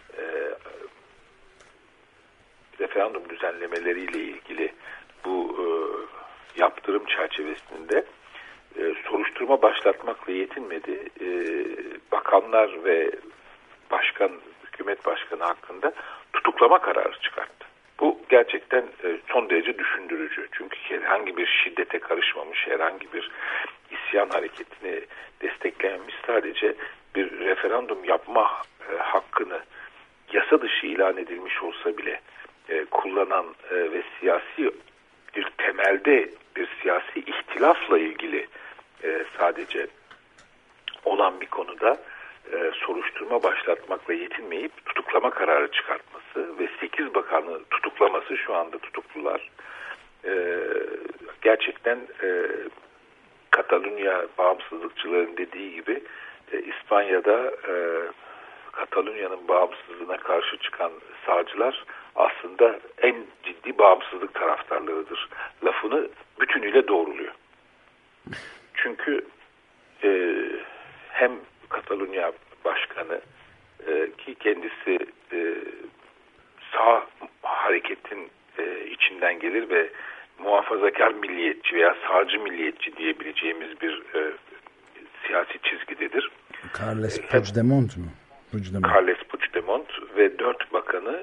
referandum düzenlemeleriyle ilgili bu yaptırım çerçevesinde soruşturma başlatmakla yetinmedi. Bakanlar ve hükümet başkanı hakkında tutuklama kararı çıkarttı. Bu gerçekten son derece düşündürücü. Çünkü herhangi bir şiddete karışmamış, herhangi bir isyan hareketini desteklememiş, sadece bir referandum yapma hakkını yasa dışı ilan edilmiş olsa bile kullanan ve siyasi bir temelde bir siyasi ihtilafla ilgili sadece olan bir konuda soruşturma başlatmakla yetinmeyip tutuklama kararı çıkartması ve 8 bakanı tutuklaması, şu anda tutuklular. Gerçekten Katalunya bağımsızlıkçıların dediği gibi İspanya'da Katalunya'nın bağımsızlığına karşı çıkan sağcılar aslında en ciddi bağımsızlık taraftarlarıdır. Lafını bütünüyle doğruluyor. Çünkü hem Katalunya Başkanı ki kendisi sağ hareketin içinden gelir ve muhafazakar milliyetçi veya sağcı milliyetçi diyebileceğimiz bir siyasi çizgidedir. Carles Puigdemont mu? Carles Puigdemont ve 4 bakanı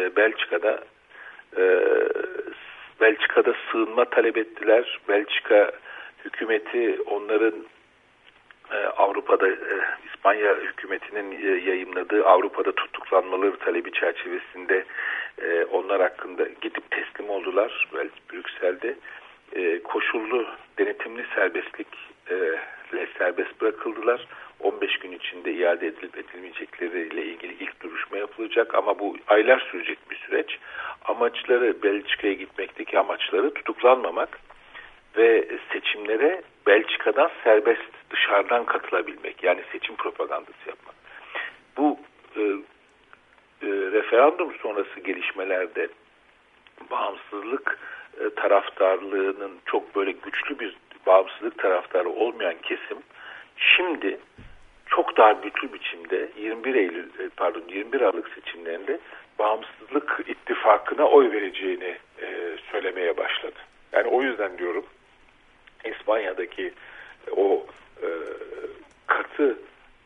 Belçika'da sığınma talep ettiler. Belçika hükümeti onların Avrupa'da İspanya hükümetinin yayımladığı Avrupa'da tutuklanmaları talebi çerçevesinde onlar hakkında gidip teslim oldular Brüksel'de. Koşullu denetimli serbestlikle serbest bırakıldılar. 15 gün içinde iade edilip edilmeyecekleriyle ilgili ilk duruşma yapılacak ama bu aylar sürecek bir süreç. Amaçları, Belçika'ya gitmekteki amaçları tutuklanmamak ve seçimlere Belçika'dan serbest dışarıdan katılabilmek, yani seçim propagandası yapmak. Bu referandum sonrası gelişmelerde bağımsızlık taraftarlığının çok böyle güçlü bir bağımsızlık taraftarı olmayan kesim şimdi çok daha güçlü biçimde 21 Aralık seçimlerinde bağımsızlık ittifakına oy vereceğini söylemeye başladı. Yani o yüzden diyorum İspanya'daki o katı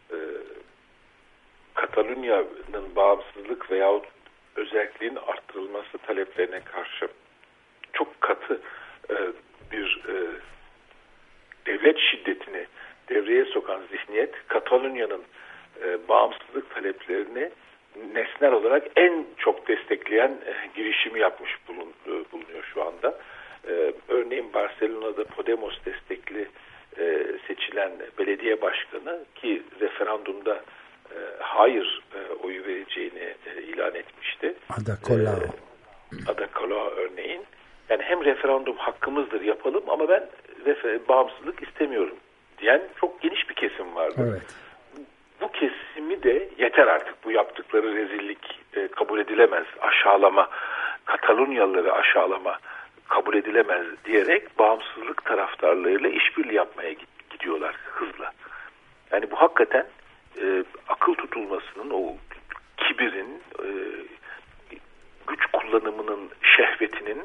Katalunya'nın bağımsızlık veyahut özelliğin arttırılması taleplerine karşı çok katı bir devlet şiddetini devreye sokan zihniyet Katalonya'nın bağımsızlık taleplerini nesnel olarak en çok destekleyen girişimi yapmış bulunuyor şu anda. Örneğin Barcelona'da Podemos destekli seçilen belediye başkanı ki referandumda hayır oyu vereceğini ilan etmişti. Ada Colau örneğin. Yani hem referandum hakkımızdır yapalım ama ben bağımsızlık istemiyorum diyen çok geniş bir kesim vardı. Evet. Bu kesimi de yeter artık bu yaptıkları rezillik kabul edilemez, aşağılama, Katalonyalıları aşağılama kabul edilemez diyerek bağımsızlık taraftarlarıyla işbirliği yapmaya gidiyorlar hızla. Yani bu hakikaten akıl tutulmasının, o kibirin, güç kullanımının, şehvetinin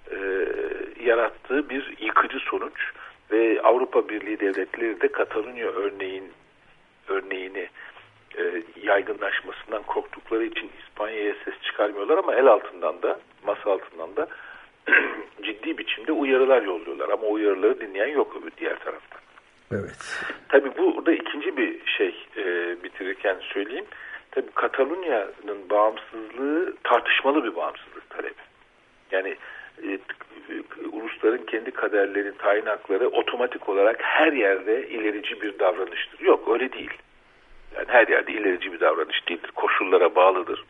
yarattığı bir yıkıcı sonuç ve Avrupa Birliği devletleri de Katalunya örneğini yaygınlaşmasından korktukları için İspanya'ya ses çıkarmıyorlar ama el altından da, masa altından da ciddi biçimde uyarılar yolluyorlar ama uyarıları dinleyen yok diğer taraftan. Evet. Tabii burada ikinci bir şey bitirirken söyleyeyim. Tabii Katalunya'nın bağımsızlığı tartışmalı bir bağımsızlık talebi. Yani ulusların kendi kaderlerini, tayin hakları otomatik olarak her yerde ilerici bir davranıştır. Yok, öyle değil. Yani her yerde ilerici bir davranış değildir. Koşullara bağlıdır.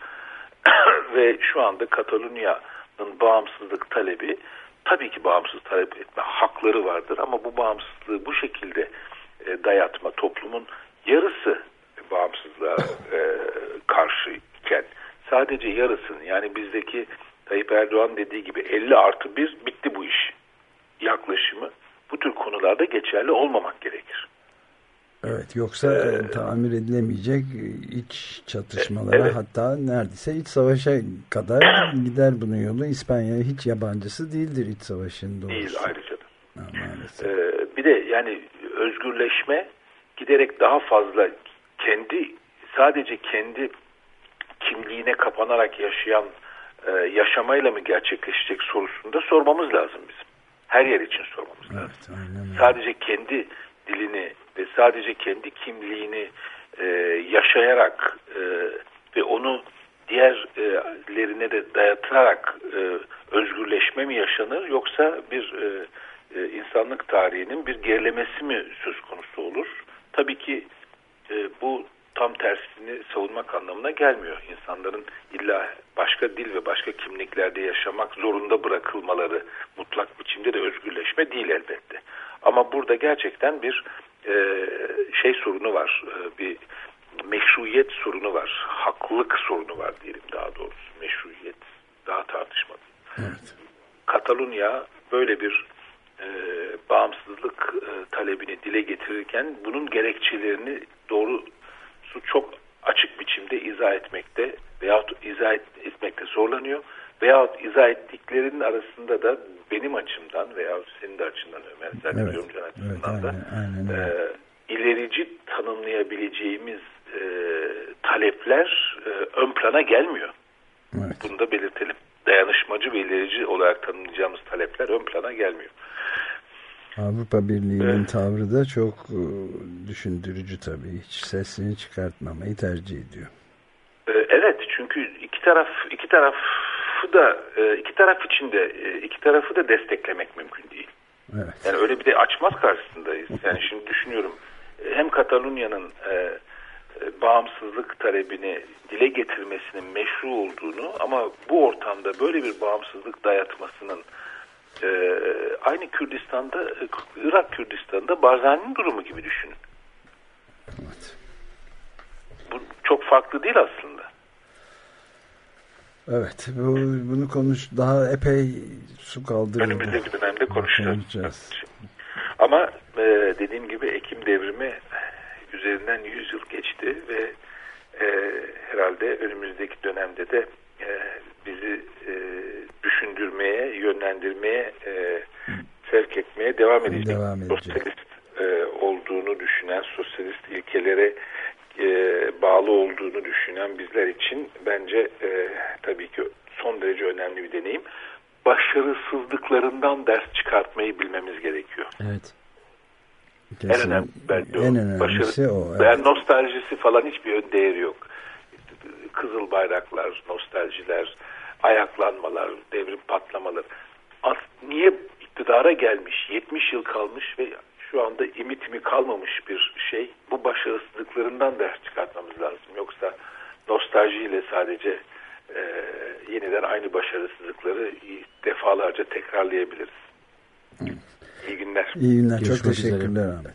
Ve şu anda Katalunya'nın bağımsızlık talebi, tabii ki bağımsız talep etme hakları vardır ama bu bağımsızlığı bu şekilde dayatma, toplumun yarısı bağımsızlığa karşı iken sadece yarısını, yani bizdeki Tayyip Erdoğan dediği gibi 50+1 bitti bu iş yaklaşımı bu tür konularda geçerli olmamak gerekir. Evet, yoksa tamir edilemeyecek iç çatışmalara, evet, hatta neredeyse iç savaşa kadar gider bunun yolu. İspanya hiç yabancısı değildir iç savaşın doğrusu. Değil ayrıca da. Bir de yani özgürleşme giderek daha fazla sadece kendi kimliğine kapanarak yaşamayla mı gerçekleşecek sorusunu da sormamız lazım bizim. Her yer için sormamız lazım. Evet, aynen. Sadece kendi dilini ve sadece kendi kimliğini yaşayarak ve onu diğerlerine de dayatılarak özgürleşme mi yaşanır, yoksa bir insanlık tarihinin bir gerilemesi mi söz konusu olur? Tabii ki bu tam tersini savunmak anlamına gelmiyor. İnsanların illa başka dil ve başka kimliklerde yaşamak zorunda bırakılmaları mutlak biçimde de özgürleşme değil elbette. Ama burada gerçekten bir sorunu var. Bir meşruiyet sorunu var. Haklılık sorunu var diyelim daha doğrusu. Meşruiyet daha tartışmalı. Evet. Katalunya böyle bir bağımsızlık talebini dile getirirken bunun gerekçelerini doğrusu çok açık biçimde izah etmekte veyahut izah etmekte zorlanıyor. Veyahut izah ettiklerinin arasında da benim açımdan veyahut senin de açından Ömer, sen de yorumcu açısından da ilerici tanımlayabileceğimiz talepler ön plana gelmiyor. Evet. Bunu da belirtelim. Dayanışmacı ve ilerici olarak tanımlayacağımız talepler ön plana gelmiyor. Avrupa Birliği'nin tavrı da çok düşündürücü tabii. Hiç sesini çıkartmamayı tercih ediyor. Evet, çünkü iki tarafı da desteklemek mümkün değil. Evet. Yani öyle bir de açmaz karşısındayız. Yani şimdi düşünüyorum, hem Katalunya'nın bağımsızlık talebini dile getirmesinin meşru olduğunu ama bu ortamda böyle bir bağımsızlık dayatmasının aynı Kürdistan'da, Irak Kürdistan'da Barzani'nin durumu gibi düşünün. Evet. Bu çok farklı değil aslında. Evet, bunu daha epey su kaldırdı. Önümüzdeki dönemde konuşacağız. Ama dediğim gibi Ekim devrimi üzerinden 100 yıl geçti ve herhalde önümüzdeki dönemde de bizi düşündürmeye, yönlendirmeye, sevk etmeye devam edecek. Sosyalist olduğunu düşünen, sosyalist ilkelere bağlı olduğunu düşünen bizler için bence tabii ki son derece önemli bir deneyim. Başarısızlıklarından ders çıkartmayı bilmemiz gerekiyor. Evet. En önemlisi o. Evet. Yani nostaljisi falan hiçbir değeri yok. Kızıl bayraklar, nostaljiler, ayaklanmalar, devrim patlamaları. Niye iktidara gelmiş, 70 yıl kalmış ve şu anda imitimi kalmamış bir şey? Bu başarısızlıklarından ders çıkartmamız lazım. Yoksa nostaljiyle sadece yeniden aynı başarısızlıkları defalarca tekrarlayabiliriz. İyi günler. İyi günler. Çok teşekkürler Ahmet.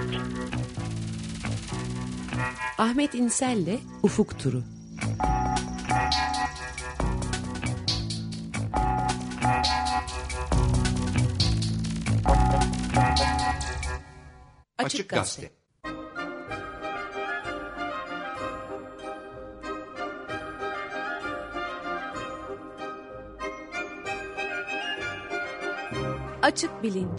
Ahmet İnsel'le Ufuk Turu. Açık Gazete. Açık bilinç.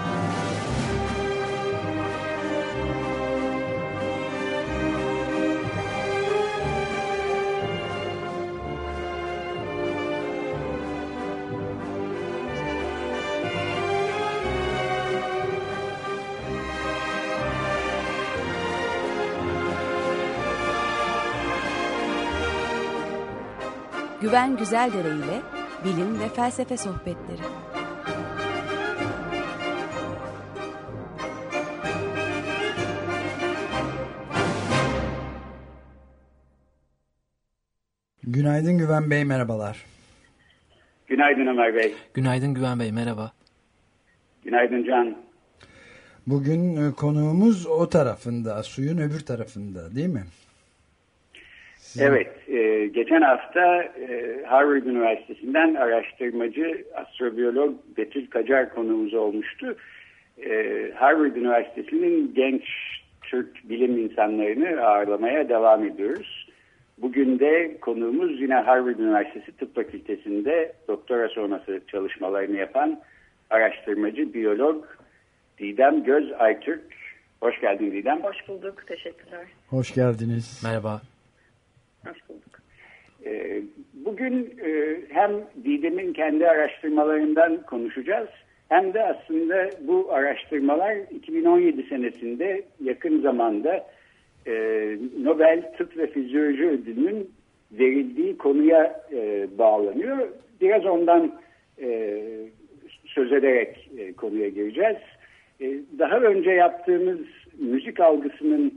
Güven Güzeldere ile bilim ve felsefe sohbetleri. Günaydın Güven Bey, merhabalar. Günaydın Ömer Bey. Günaydın Güven Bey, merhaba. Günaydın Can. Bugün konuğumuz o tarafında, suyun öbür tarafında değil mi? Evet, geçen hafta Harvard Üniversitesi'nden araştırmacı, astrobiyolog Betül Kacar konuğumuz olmuştu. Harvard Üniversitesi'nin genç Türk bilim insanlarını ağırlamaya devam ediyoruz. Bugün de konuğumuz yine Harvard Üniversitesi Tıp Fakültesi'nde doktora sonrası çalışmalarını yapan araştırmacı, biyolog Didem Göz Aytürk. Hoş geldin Didem. Hoş bulduk, teşekkürler. Hoş geldiniz. Merhaba. Hoş bulduk. Bugün hem Didem'in kendi araştırmalarından konuşacağız, hem de aslında bu araştırmalar 2017 senesinde yakın zamanda Nobel Tıp ve Fizyoloji Ödülü'nün verildiği konuya bağlanıyor. Biraz ondan söz ederek konuya gireceğiz. Daha önce yaptığımız müzik algısının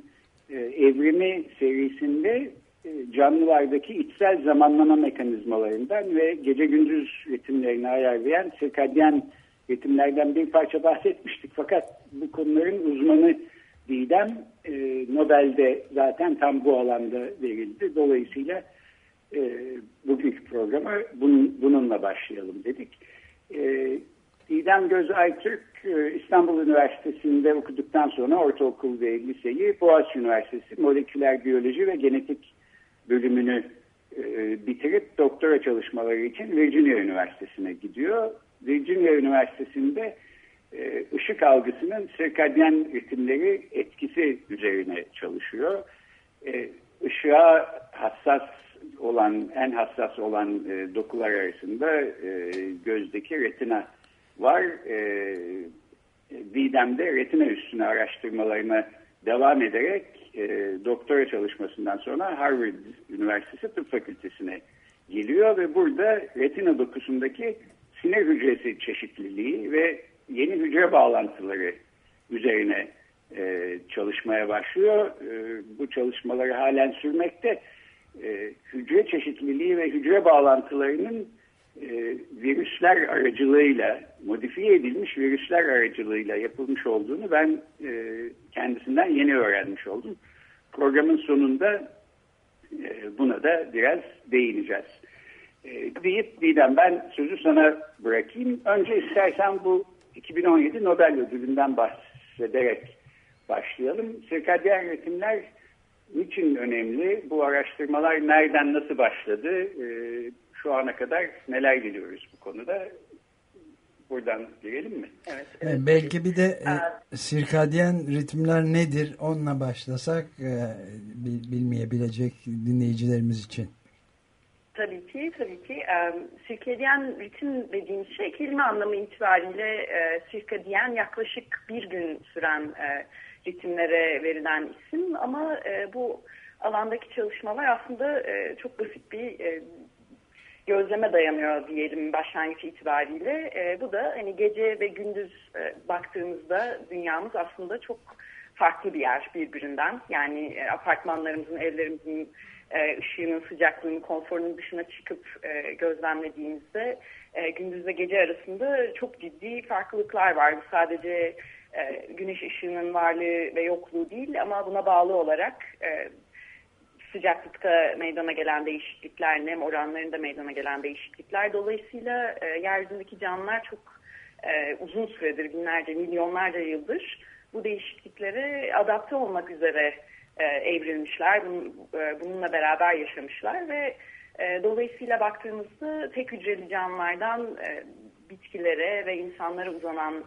Evrimi serisinde canlılardaki içsel zamanlama mekanizmalarından ve gece gündüz ritimlerini ayarlayan sirkadyen ritimlerden bir parça bahsetmiştik. Fakat bu konuların uzmanı Didem Nobel'de zaten tam bu alanda verildi. Dolayısıyla bugünkü programa bununla başlayalım dedik. Didem Göz Aytürk İstanbul Üniversitesi'nde okuduktan sonra ortaokul ve liseyi Boğaziçi Üniversitesi Moleküler Biyoloji ve Genetik bölümünü bitirip doktora çalışmaları için Virginia Üniversitesi'ne gidiyor. Virginia Üniversitesi'nde ışık algısının sirkadyen ritimleri etkisi üzerine çalışıyor. Işığa en hassas olan dokular arasında gözdeki retina var. Didem de retina üstüne araştırmalarına devam ederek doktora çalışmasından sonra Harvard Üniversitesi Tıp Fakültesi'ne geliyor ve burada retina dokusundaki sinir hücresi çeşitliliği ve yeni hücre bağlantıları üzerine çalışmaya başlıyor. Bu çalışmaları halen sürmekte. Hücre çeşitliliği ve hücre bağlantılarının virüsler aracılığıyla, modifiye edilmiş virüsler aracılığıyla yapılmış olduğunu ben kendisinden yeni öğrenmiş oldum. Programın sonunda buna da biraz değineceğiz. Deyip Didem, ben sözü sana bırakayım. Önce istersen bu 2017 Nobel Ödülü'nden bahsederek başlayalım. Sirkadyen ritimler niçin önemli? Bu araştırmalar nereden nasıl başladı? Şu ana kadar neler biliyoruz bu konuda? Buradan girelim mi? Evet. Belki bir de sirkadyen ritimler nedir? Onunla başlasak bilmeyebilecek dinleyicilerimiz için. Tabii ki. Sirkadyen ritim dediğimiz şey kelime anlamı itibariyle sirkadyen yaklaşık bir gün süren ritimlere verilen isim ama bu alandaki çalışmalar aslında çok basit bir gözleme dayanıyor diyelim başlangıç itibariyle. Bu da hani gece ve gündüz baktığımızda dünyamız aslında çok farklı bir yer birbirinden. Yani apartmanlarımızın, evlerimizin ışığının, sıcaklığının, konforunun dışına çıkıp gözlemlediğimizde gündüz ve gece arasında çok ciddi farklılıklar var. Bu sadece güneş ışığının varlığı ve yokluğu değil ama buna bağlı olarak sıcaklıkta meydana gelen değişiklikler, nem oranlarında meydana gelen değişiklikler. Dolayısıyla yeryüzündeki canlılar çok uzun süredir, binlerce, milyonlarca yıldır bu değişikliklere adapte olmak üzere evrilmişler. Bununla beraber yaşamışlar ve dolayısıyla baktığımızda tek hücreli canlılardan bitkilere ve insanlara uzanan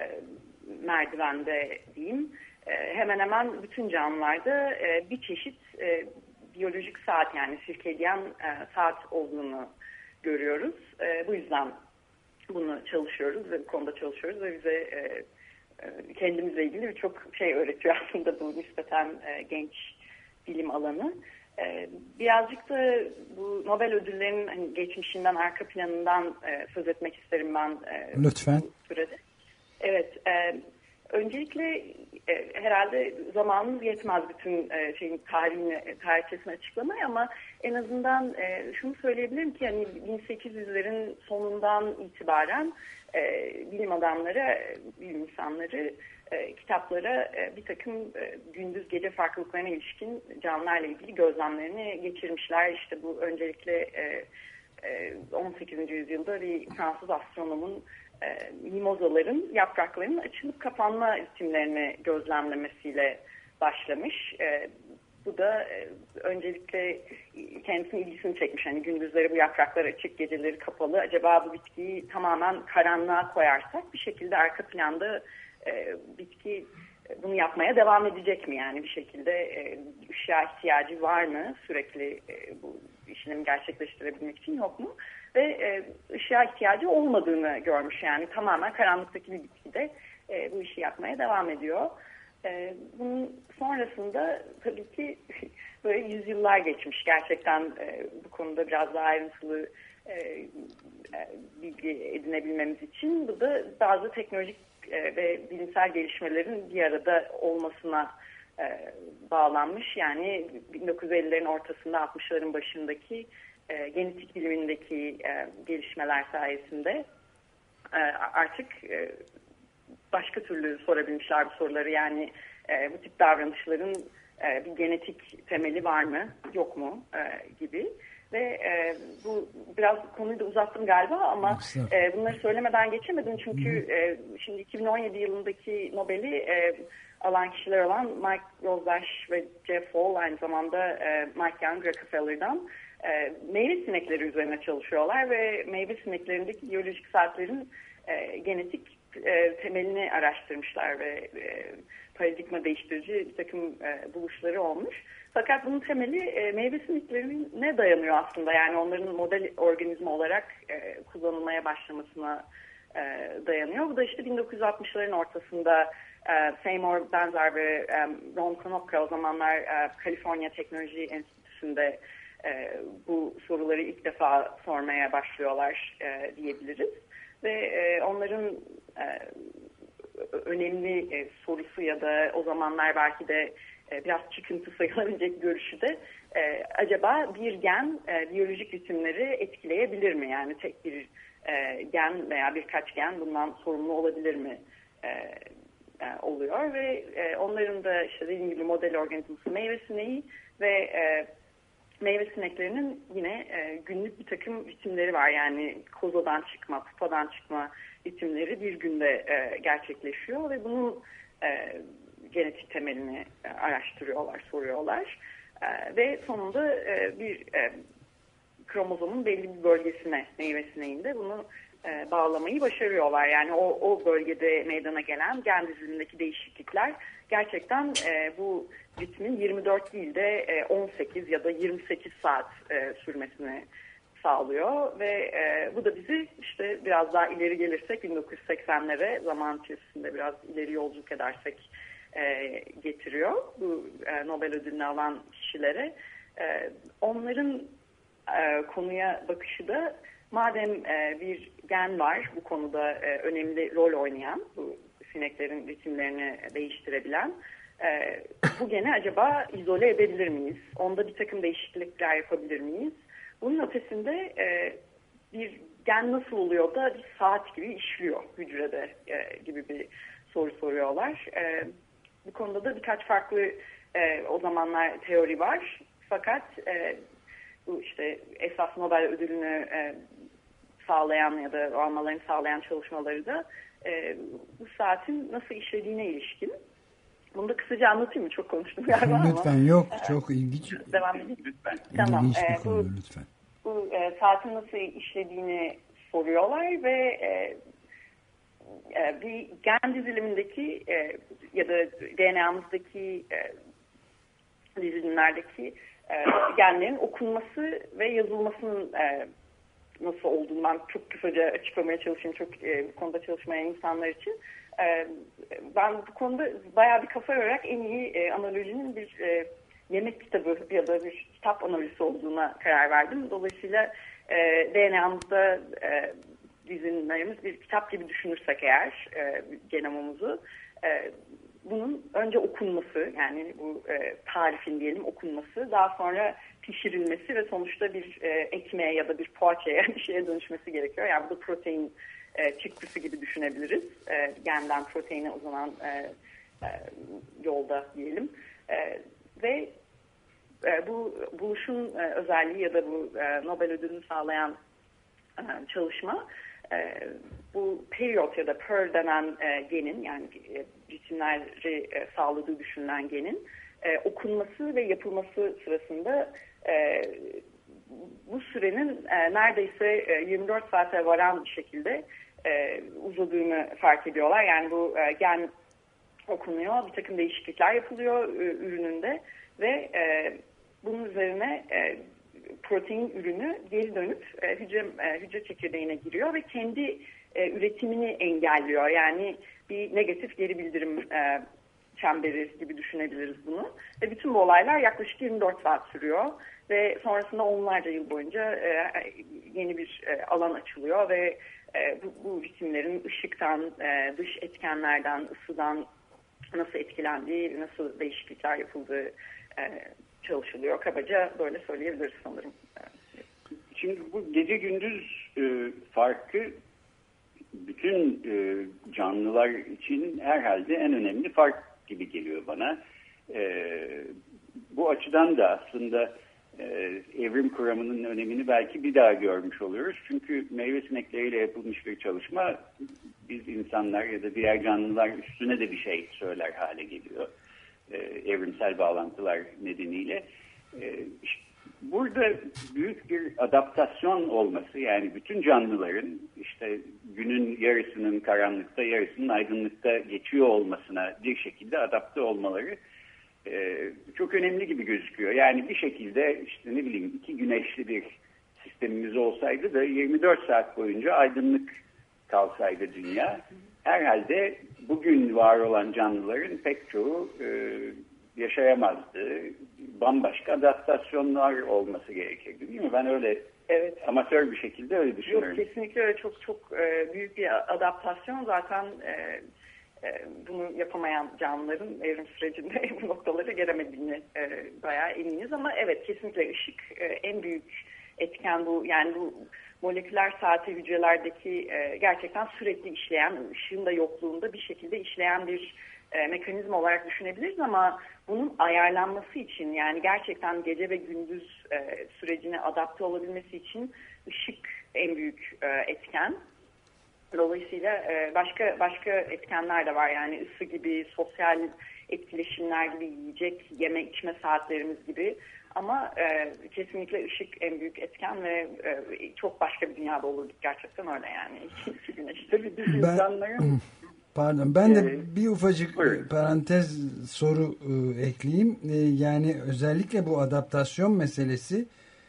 merdivende diyeyim, hemen hemen bütün canlılarda bir çeşit biyolojik saat, yani sirkadyen saat olduğunu görüyoruz. Bu yüzden bunu çalışıyoruz ve bu konuda çalışıyoruz ve bize kendimizle ilgili birçok şey öğretiyor aslında bu nispeten genç bilim alanı. Birazcık da bu Nobel ödüllerinin hani geçmişinden, arka planından söz etmek isterim ben. Lütfen. Bu sürede. Evet. Öncelikle herhalde zamanımız yetmez bütün şeyin tarihçesini açıklamaya ama en azından şunu söyleyebilirim ki hani 1800'lerin sonundan itibaren bilim adamları, bilim insanları kitaplara bir takım gündüz gece farklılıklarına ilişkin canlılarla ilgili gözlemlerini geçirmişler. İşte bu öncelikle 18. yüzyılda bir Fransız astronomun mimozaların yapraklarının açılıp kapanma ritimlerini gözlemlemesiyle başlamış. Bu da öncelikle kendisinin ilgisini çekmiş. Hani gündüzleri bu yapraklar açık, geceleri kapalı. Acaba bu bitkiyi tamamen karanlığa koyarsak bir şekilde arka planda bitki bunu yapmaya devam edecek mi? Yani bir şekilde ışığa ihtiyacı var mı? Sürekli bu işlemi gerçekleştirebilmek için yok mu? Ve ışığa ihtiyacı olmadığını görmüş. Yani tamamen karanlıktaki bir bitki de bu işi yapmaya devam ediyor. Bunun sonrasında tabii ki böyle yüzyıllar geçmiş. Gerçekten bu konuda biraz daha ayrıntılı bilgi edinebilmemiz için. Bu da bazı teknolojik ve bilimsel gelişmelerin bir arada olmasına bağlanmış. Yani 1950'lerin ortasında 60'ların başındaki genetik bilimindeki gelişmeler sayesinde artık başka türlü sorabilmişler bu soruları. Yani bu tip davranışların bir genetik temeli var mı, yok mu gibi. Ve bu biraz konuyu da uzattım galiba ama bunları söylemeden geçemedim. Çünkü şimdi 2017 yılındaki Nobel'i alan kişiler olan Mike Rosbash ve Jeff Hall, aynı zamanda Mike Young Rockefeller'dan meyve sinekleri üzerine çalışıyorlar ve meyve sineklerindeki biyolojik saatlerin genetik temelini araştırmışlar ve paradigma değiştirici bir takım buluşları olmuş. Fakat bunun temeli meyve sineklerine dayanıyor aslında. Yani onların model organizma olarak kullanılmaya başlamasına dayanıyor. Bu da işte 1960'ların ortasında Seymour Benzer ve Ron Konoppka o zamanlar Kaliforniya Teknoloji Enstitüsü'nde bu soruları ilk defa sormaya başlıyorlar diyebiliriz. Ve onların önemli sorusu ya da o zamanlar belki de biraz çıkıntı sayılabilecek görüşü de acaba bir gen biyolojik ritimleri etkileyebilir mi? Yani tek bir gen veya birkaç gen bundan sorumlu olabilir mi oluyor ve onların da işte dediğim gibi model organizması meyve sineği ve meyve sineklerinin yine günlük bir takım ritimleri var. Yani kozadan çıkma, pupadan çıkma ritimleri bir günde gerçekleşiyor ve bunun genetik temelini araştırıyorlar, soruyorlar. Ve sonunda bir kromozomun belli bir bölgesine, meyve sineğinde bunu bağlamayı başarıyorlar. Yani o bölgede meydana gelen gen dizilimindeki değişiklikler gerçekten bu ritmin 24 değil de 18 ya da 28 saat sürmesini sağlıyor ve bu da bizi işte biraz daha ileri gelirsek 1980'lere zaman içerisinde biraz ileri yolculuk edersek getiriyor bu Nobel ödülünü alan kişilere. Onların konuya bakışı da madem bir gen var bu konuda önemli rol oynayan, bu sineklerin ritimlerini değiştirebilen, bu geni acaba izole edebilir miyiz? Onda bir takım değişiklikler yapabilir miyiz? Bunun ötesinde bir gen nasıl oluyor da bir saat gibi işliyor hücrede gibi bir soru soruyorlar. Bu konuda da birkaç farklı o zamanlar teori var. Fakat bu işte esas Nobel ödülünü sağlayan ya da almalarını sağlayan çalışmaları da bu saatin nasıl işlediğine ilişkin. Bunu da kısaca anlatayım mı? Çok konuştum galiba lütfen, ama. yok. Çok ilginç. Devam edeyim. Lütfen. Tamam. İlginç bir konu, lütfen. Bu saatin nasıl işlediğini soruyorlar ve bir gen dizilimindeki ya da DNA'mızdaki dizilimlerdeki genlerin okunması ve yazılmasının nasıl olduğunu ben çok kısaca açıklamaya çalışayım. Çok bu konuda çalışmayan insanlar için. Ben bu konuda bayağı bir kafa yorarak en iyi analojinin bir yemek kitabı ya da bir kitap analizi olduğuna karar verdim. Dolayısıyla DNA'mızda dizilimlerimiz bir kitap gibi düşünürsek eğer genomumuzu bunun önce okunması, yani bu tarifin diyelim okunması, daha sonra pişirilmesi ve sonuçta bir ekmeğe ya da bir poğaçaya bir şeye dönüşmesi gerekiyor. Yani bu da protein çıktısı gibi düşünebiliriz. Genden proteine uzanan yolda diyelim. Ve bu buluşun özelliği ya da bu Nobel ödülünü sağlayan çalışma bu periyot ya da PER denen genin, yani ritimleri sağladığı düşünülen genin okunması ve yapılması sırasında bu sürenin neredeyse 24 saate varan bir şekilde uzadığını fark ediyorlar. Yani bu gen okunuyor, bir takım değişiklikler yapılıyor ürününde ve bunun üzerine protein ürünü geri dönüp hücre çekirdeğine giriyor ve kendi üretimini engelliyor. Yani bir negatif geri bildirim çemberi gibi düşünebiliriz bunu. Ve bütün bu olaylar yaklaşık 24 saat sürüyor. Ve sonrasında onlarca yıl boyunca yeni bir alan açılıyor ve bu ritimlerin ışıktan, dış etkenlerden, ısıdan, nasıl etkilendiği, nasıl değişiklikler yapıldığı çalışılıyor. Kabaca böyle söyleyebiliriz sanırım. Şimdi bu gece gündüz farkı bütün canlılar için herhalde en önemli fark gibi geliyor bana. Bu açıdan da aslında evrim kuramının önemini belki bir daha görmüş oluyoruz. Çünkü meyve sinekleriyle yapılmış bir çalışma biz insanlar ya da diğer canlılar üstüne de bir şey söyler hale geliyor. Evrimsel bağlantılar nedeniyle. Burada büyük bir adaptasyon olması, yani bütün canlıların işte günün yarısının karanlıkta, yarısının aydınlıkta geçiyor olmasına bir şekilde adapte olmaları çok önemli gibi gözüküyor. Yani bir şekilde işte ne bileyim 2 güneşli bir sistemimiz olsaydı da 24 saat boyunca aydınlık kalsaydı dünya, herhalde bugün var olan canlıların pek çoğu yaşayamazdı. Bambaşka adaptasyonlar olması gerekirdi, değil mi? Ben öyle amatör bir şekilde öyle düşünüyorum. Yok, kesinlikle öyle. Çok büyük bir adaptasyon. Zaten bunu yapamayan canlıların evrim sürecinde bu noktalara gelemediğini bayağı eminiz. Ama evet, kesinlikle ışık en büyük etken bu. Yani bu moleküler saati hücrelerdeki gerçekten sürekli işleyen, ışığın da yokluğunda bir şekilde işleyen bir mekanizma olarak düşünebiliriz ama bunun ayarlanması için, yani gerçekten gece ve gündüz sürecine adapte olabilmesi için ışık en büyük etken. Dolayısıyla başka etkenler de var, yani ısı gibi, sosyal etkileşimler gibi, yiyecek, yeme içme saatlerimiz gibi. Ama kesinlikle ışık en büyük etken ve çok başka bir dünyada olurduk gerçekten, öyle yani. İki güneş. Tabii biz insanların... Pardon, ben de bir ufacık parantez soru ekleyeyim. Yani özellikle bu adaptasyon meselesi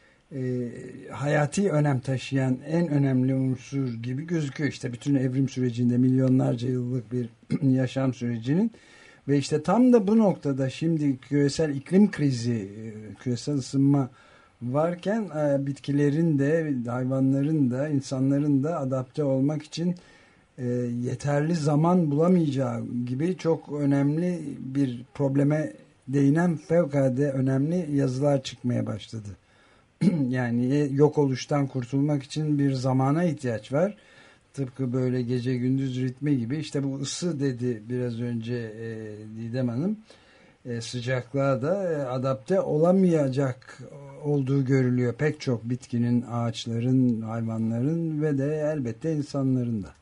hayati önem taşıyan en önemli unsur gibi gözüküyor. İşte bütün evrim sürecinde milyonlarca yıllık bir yaşam sürecinin ve işte tam da bu noktada şimdi küresel iklim krizi, küresel ısınma varken bitkilerin de, hayvanların da, insanların da adapte olmak için yeterli zaman bulamayacağı gibi çok önemli bir probleme değinen fevkalade önemli yazılar çıkmaya başladı. Yani yok oluştan kurtulmak için bir zamana ihtiyaç var. Tıpkı böyle gece gündüz ritmi gibi. İşte bu ısı dedi biraz önce Didem Hanım. Sıcaklığa da adapte olamayacak olduğu görülüyor. Pek çok bitkinin, ağaçların, hayvanların ve de elbette insanların da.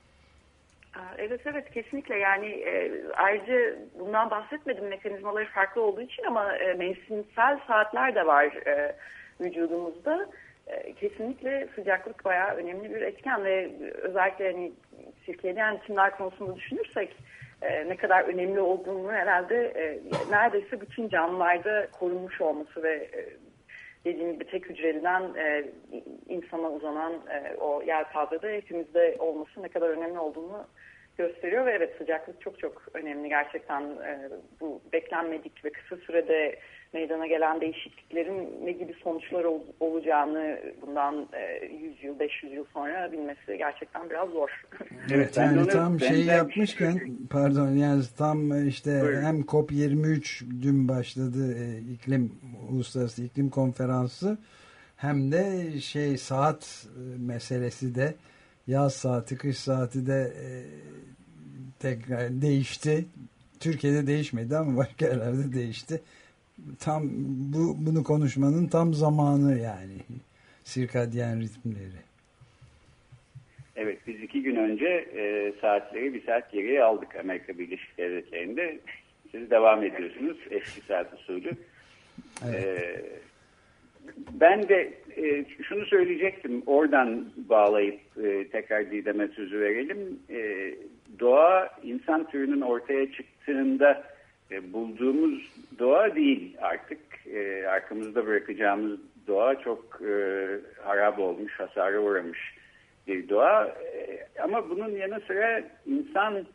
Evet, kesinlikle. Yani ayrıca bundan bahsetmedim, mekanizmaları farklı olduğu için, ama mevsimsel saatler de var vücudumuzda. Kesinlikle sıcaklık bayağı önemli bir etken ve özellikle hani sirkediyen ritimler konusunda düşünürsek ne kadar önemli olduğunu herhalde neredeyse bütün canlılarda korunmuş olması ve dediğim gibi tek hücreliden insana uzanan o yelpazede hepimizde olması ne kadar önemli olduğunu gösteriyor ve evet, sıcaklık çok önemli gerçekten. Bu beklenmedik ve kısa sürede meydana gelen değişikliklerin ne gibi sonuçlar olacağını bundan 100 yıl, 500 yıl sonra bilmesi gerçekten biraz zor. Evet, yani tam yapmışken pardon, yani tam işte hem COP23 dün başladı, Uluslararası İklim Konferansı, hem de saat meselesi de, yaz saati, kış saati de tekrar değişti. Türkiye'de değişmedi ama başka yerlerde değişti. Tam bunu konuşmanın tam zamanı, yani sirkadyen ritmleri. Evet, biz 2 gün önce saatleri 1 saat geriye aldık Amerika Birleşik Devletleri'nde. Siz devam ediyorsunuz eski saat usulü. Evet. Ben de şunu söyleyecektim, oradan bağlayıp tekrar Didem'e sözü verelim. Doğa insan türünün ortaya çıktığında bulduğumuz doğa değil artık. Arkamızda bırakacağımız doğa çok harap olmuş, hasara uğramış bir doğa. Ama bunun yanı sıra insan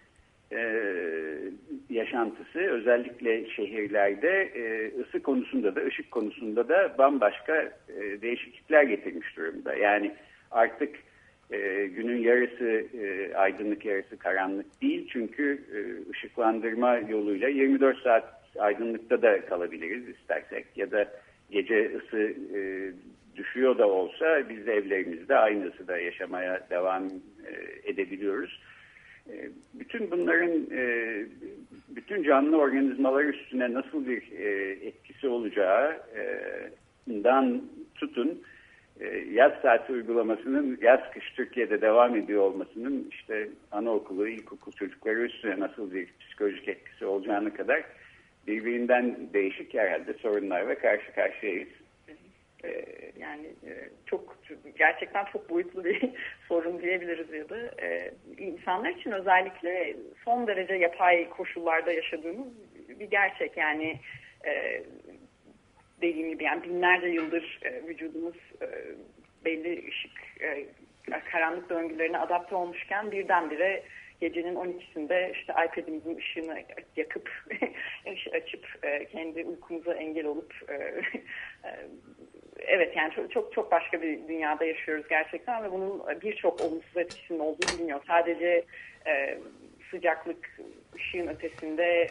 yaşantısı, özellikle şehirlerde ısı konusunda da, ışık konusunda da bambaşka değişiklikler getirmiş durumda. Yani artık günün yarısı aydınlık, yarısı karanlık değil. Çünkü ışıklandırma yoluyla 24 saat aydınlıkta da kalabiliriz istersek. Ya da gece ısı düşüyor da olsa biz de evlerimizde aynı ısıda yaşamaya devam edebiliyoruz. Bütün bunların bütün canlı organizmalar üstüne nasıl bir etkisi olacağından tutun, yaz saati uygulamasının yaz kış Türkiye'de devam ediyor olmasının işte anaokulu, ilkokul çocukları üstüne nasıl bir psikolojik etkisi olacağına kadar birbirinden değişik herhalde sorunlarla karşı karşıyayız. Yani gerçekten çok boyutlu bir sorun diyebiliriz ya da insanlar için özellikle son derece yapay koşullarda yaşadığımız bir gerçek. Yani dediğim gibi yani binlerce yıldır vücudumuz belli ışık karanlık döngülerine adapte olmuşken birdenbire gecenin 12'sinde işte iPad'imizin ışığını yakıp açıp kendi uykumuza engel olup evet yani çok başka bir dünyada yaşıyoruz gerçekten ve bunun birçok olumsuz etkisinin olduğu biliniyor. Sadece sıcaklık, ışığın ötesinde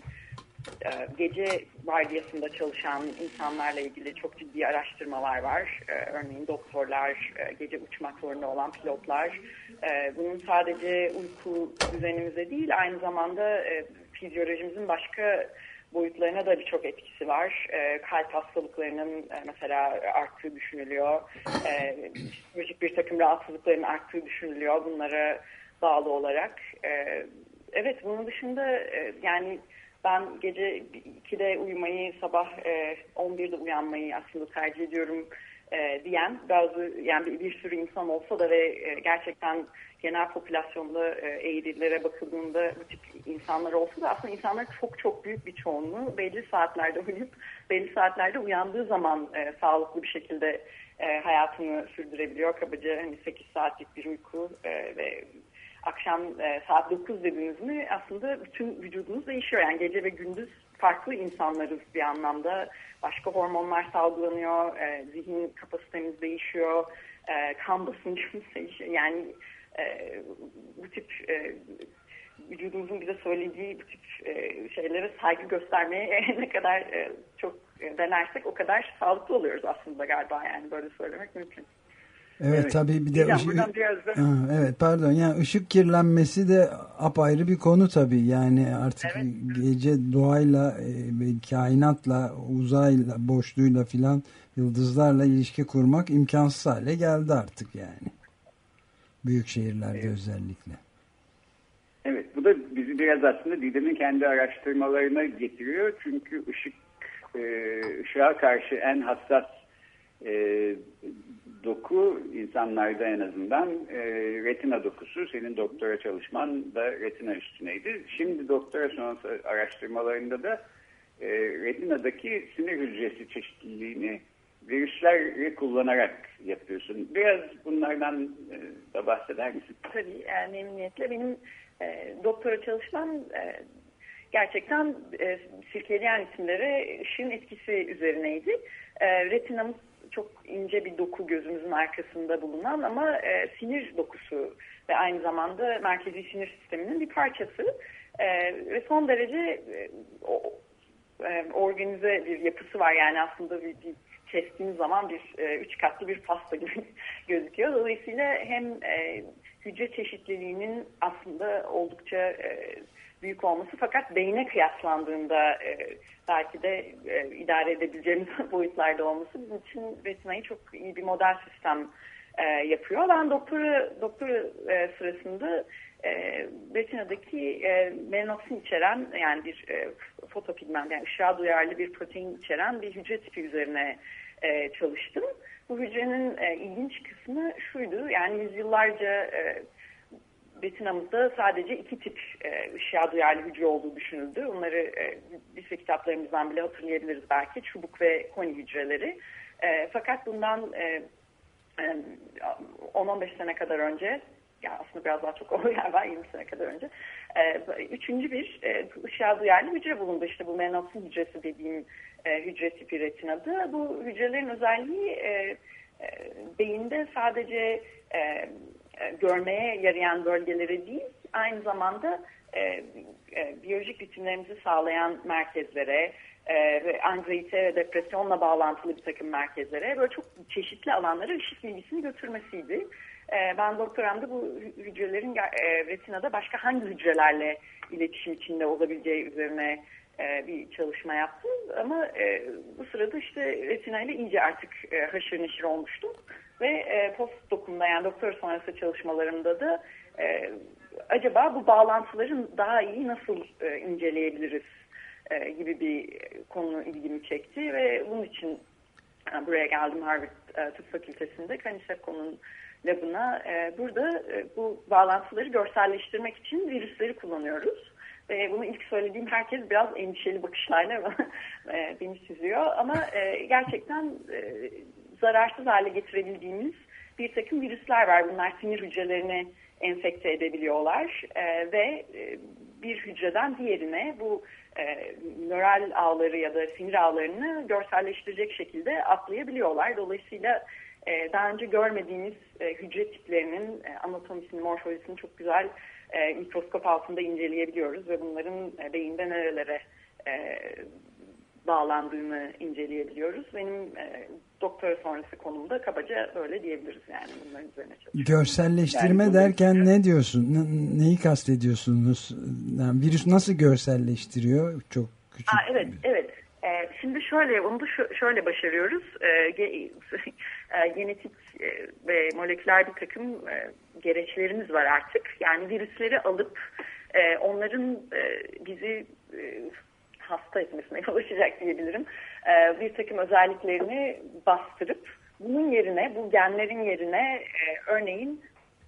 gece vardiyasında çalışan insanlarla ilgili çok ciddi araştırmalar var. Örneğin doktorlar, gece uçmak zorunda olan pilotlar. Bunun sadece uyku düzenimize değil, aynı zamanda fizyolojimizin başka boyutlarına da birçok etkisi var. Kalp hastalıklarının mesela arttığı düşünülüyor. Psikolojik bir takım rahatsızlıkların arttığı düşünülüyor bunlara bağlı olarak. Evet, bunun dışında yani ben gece 2'de uyumayı, sabah 11'de uyanmayı aslında tercih ediyorum diyen yani bir sürü insan olsa da ve gerçekten genel popülasyonda eğrilere bakıldığında bu tip insanlar olsa da aslında insanların çok büyük bir çoğunluğu belli saatlerde uyuyup belli saatlerde uyandığı zaman sağlıklı bir şekilde hayatını sürdürebiliyor. Kabaca hani 8 saatlik bir uyku ve akşam saat 9 dediniz mi aslında bütün vücudunuz değişiyor. Yani gece ve gündüz farklı insanlarız bir anlamda. Başka hormonlar salgılanıyor, zihin kapasitemiz değişiyor, kan basıncımız değişiyor. Yani bu tip vücudumuzun bize söylediği bu tip şeylere saygı göstermeye ne kadar çok denersek o kadar sağlıklı oluyoruz aslında galiba, yani böyle söylemek mümkün. Evet, tabii bir de evet pardon, yani ışık kirlenmesi de apayrı bir konu tabii. Yani artık gece doğayla ve kainatla, uzayla, boşluğuyla filan, yıldızlarla ilişki kurmak imkansız hale geldi artık yani. Büyük şehirlerde özellikle. Evet, bu da bizi biraz aslında Didem'in kendi araştırmalarına getiriyor. Çünkü ışığa karşı en hassas doku insanlarda en azından retina dokusu. Senin doktora çalışman da retina üstüneydi. Şimdi doktora sonrası araştırmalarında da retinadaki sinir hücresi çeşitliliğini virüsleri kullanarak yapıyorsun. Biraz bunlardan da bahseder misin? Tabii, memnuniyetle. Benim doktora çalışmam gerçekten sirkadiyen isimlere ışığın etkisi üzerineydi. Retinamız çok ince bir doku, gözümüzün arkasında bulunan ama sinir dokusu ve aynı zamanda merkezi sinir sisteminin bir parçası ve son derece organize bir yapısı var. Yani aslında bir kestiğimiz zaman bir 3 katlı bir pasta gibi gözüküyor. Dolayısıyla hem hücre çeşitliliğinin aslında oldukça büyük olması, fakat beyne kıyaslandığında belki de idare edebileceğimiz boyutlarda olması bizim için retinayı çok iyi bir model sistem yapıyor. Ben doktora sırasında retinadaki melanopsin içeren, yani bir fotopigment, yani ışığa duyarlı bir protein içeren bir hücre tipi üzerine çalıştım. Bu hücrenin ilginç kısmı şuydu: yani yüzyıllarca retinamızda sadece 2 tip ışığa duyarlı hücre olduğu düşünüldü. Onları lise kitaplarımızdan bile hatırlayabiliriz belki. Çubuk ve koni hücreleri. Fakat bundan 10-15 sene kadar önce, yani aslında biraz daha çok oluyor galiba, 20 sene kadar önce, üçüncü bir ışığa duyarlı hücre bulundu. İşte bu melanopsin hücresi dediğim hücre tipi retinada. Bu hücrelerin özelliği beyinde sadece görmeye yarayan bölgelere değil, aynı zamanda biyolojik ritimlerimizi sağlayan merkezlere ve anksiyete ve depresyonla bağlantılı bir takım merkezlere, böyle çok çeşitli alanlara ışık bilgisini götürmesiydi. Ben doktoramda bu hücrelerin retinada başka hangi hücrelerle iletişim içinde olabileceği üzerine bir çalışma yaptım. Ama bu sırada işte retina ile iyice artık haşır neşir olmuştum. Ve postdocumda, yani doktora sonrası çalışmalarımda da acaba bu bağlantıların daha iyi nasıl inceleyebiliriz gibi bir konu ilgimi çekti ve bunun için buraya geldim Harvard Tıp Fakültesi'nde Kaniseko'nun labına. Burada bu bağlantıları görselleştirmek için virüsleri kullanıyoruz. Ve bunu ilk söylediğim herkes biraz endişeli bakışlarla beni süzüyor. Ama gerçekten zararsız hale getirebildiğimiz bir takım virüsler var. Bunlar sinir hücrelerini enfekte edebiliyorlar ve bir hücreden diğerine bu nöral ağları ya da sinir ağlarını görselleştirecek şekilde atlayabiliyorlar. Dolayısıyla daha önce görmediğimiz hücre tiplerinin anatomisini, morfolojisini çok güzel mikroskop altında inceleyebiliyoruz ve bunların beyinde nerelere bağlandığını inceleyebiliyoruz. Benim doktora sonrası konumda kabaca böyle diyebiliriz yani bunların üzerine çalışıyoruz. Görselleştirme yani derken ne diyorsun? Neyi kastediyorsunuz? Yani virüs nasıl görselleştiriyor? Çok küçük. Evet. Şimdi onu da şöyle başarıyoruz. Genetik ve moleküler bir takım gereçlerimiz var artık. Yani virüsleri alıp onların bizi hasta etmesine yol açacak diyebilirim. Bir takım özelliklerini bastırıp bunun yerine, bu genlerin yerine örneğin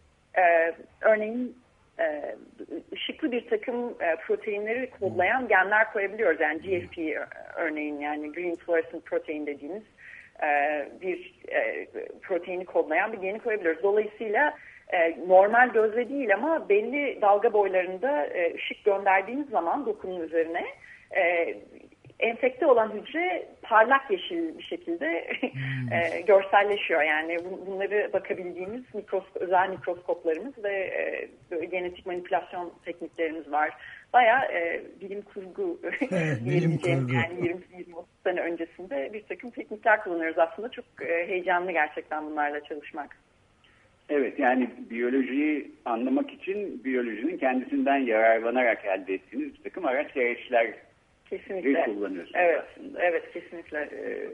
ışıklı bir takım proteinleri kodlayan genler koyabiliyoruz. Yani GFP örneğin, yani Green Fluorescent Protein dediğimiz bir proteini kodlayan bir geni koyabiliyoruz. Dolayısıyla normal gözle değil ama belli dalga boylarında ışık gönderdiğimiz zaman dokunun üzerine enfekte olan hücre parlak yeşil bir şekilde görselleşiyor. Yani bunları bakabildiğimiz özel mikroskoplarımız ve genetik manipülasyon tekniklerimiz var. Bayağı bilim kurgu diyebileceğim, yani 20-30 sene öncesinde bir takım teknikler kullanıyoruz. Aslında çok heyecanlı gerçekten bunlarla çalışmak. Evet, yani biyolojiyi anlamak için biyolojinin kendisinden yararlanarak elde ettiğiniz bir takım araç gereçler kullanıyorsunuz aslında. Evet, kesinlikle.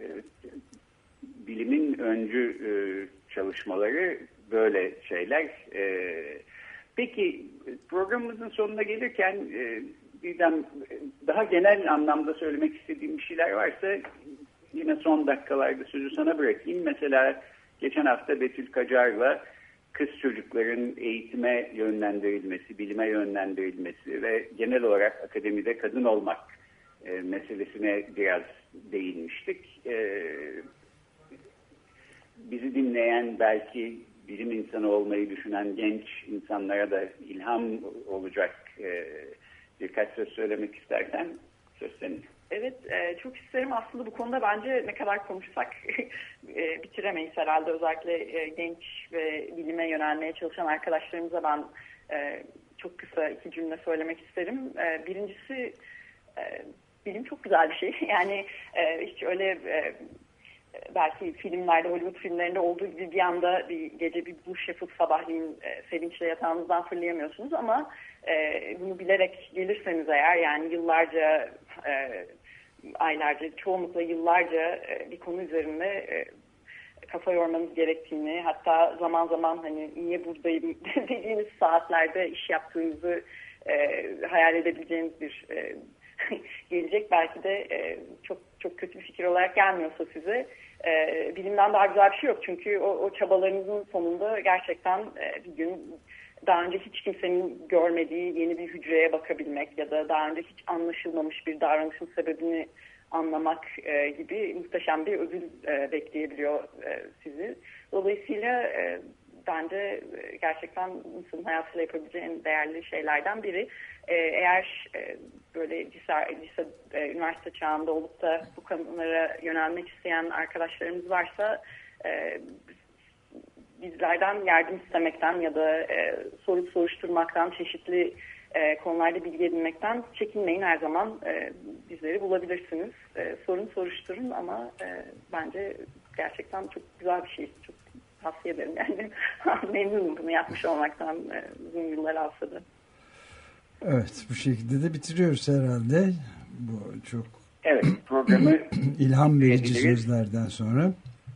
Bilimin öncü çalışmaları böyle şeyler. Peki programımızın sonuna gelirken birden daha genel anlamda söylemek istediğim bir şeyler varsa yine son dakikalarda sözü sana bırakayım. Mesela geçen hafta Betül Kacar'la kız çocukların eğitime yönlendirilmesi, bilime yönlendirilmesi ve genel olarak akademide kadın olmak meselesine biraz değinmiştik. Bizi dinleyen, belki bilim insanı olmayı düşünen genç insanlara da ilham olacak birkaç söz söylemek istersen söz senin. Evet, çok isterim. Aslında bu konuda bence ne kadar konuşsak bitiremeyiz herhalde. Özellikle genç ve bilime yönelmeye çalışan arkadaşlarımıza ben çok kısa 2 cümle söylemek isterim. Birincisi, bilim çok güzel bir şey. Yani hiç öyle belki filmlerde, Hollywood filmlerinde olduğu gibi bir anda bir gece bir buluş yapıp sabahleyin sevinçle yatağınızdan fırlayamıyorsunuz ama bunu bilerek gelirseniz eğer, yani yıllarca, aylarca, çoğunlukla yıllarca bir konu üzerinde kafa yormanız gerektiğini, hatta zaman zaman hani niye buradayım dediğiniz saatlerde iş yaptığınızı hayal edebileceğiniz bir gelecek, belki de çok kötü bir fikir olarak gelmiyorsa size, bilimden daha güzel bir şey yok. Çünkü o çabalarınızın sonunda gerçekten bir gün daha önce hiç kimsenin görmediği yeni bir hücreye bakabilmek ya da daha önce hiç anlaşılmamış bir davranışın sebebini anlamak gibi muhteşem bir ödül bekleyebiliyor sizi. Dolayısıyla bence gerçekten insanın hayatıyla yapabileceği en değerli şeylerden biri. Eğer böyle lise, üniversite çağında olup da bu konulara yönelmek isteyen arkadaşlarımız varsa bizlerden yardım istemekten ya da sorup soruşturmaktan, çeşitli konularda bilgi edinmekten çekinmeyin. Her zaman bizleri bulabilirsiniz. Sorun soruşturun ama bence gerçekten çok güzel bir şey. Çok tavsiye ederim yani. Memnunum bunu yapmış olmaktan uzun yıllar alsa da. Evet, bu şekilde de bitiriyoruz herhalde. Bu çok programı ilham verici sözlerden sonra.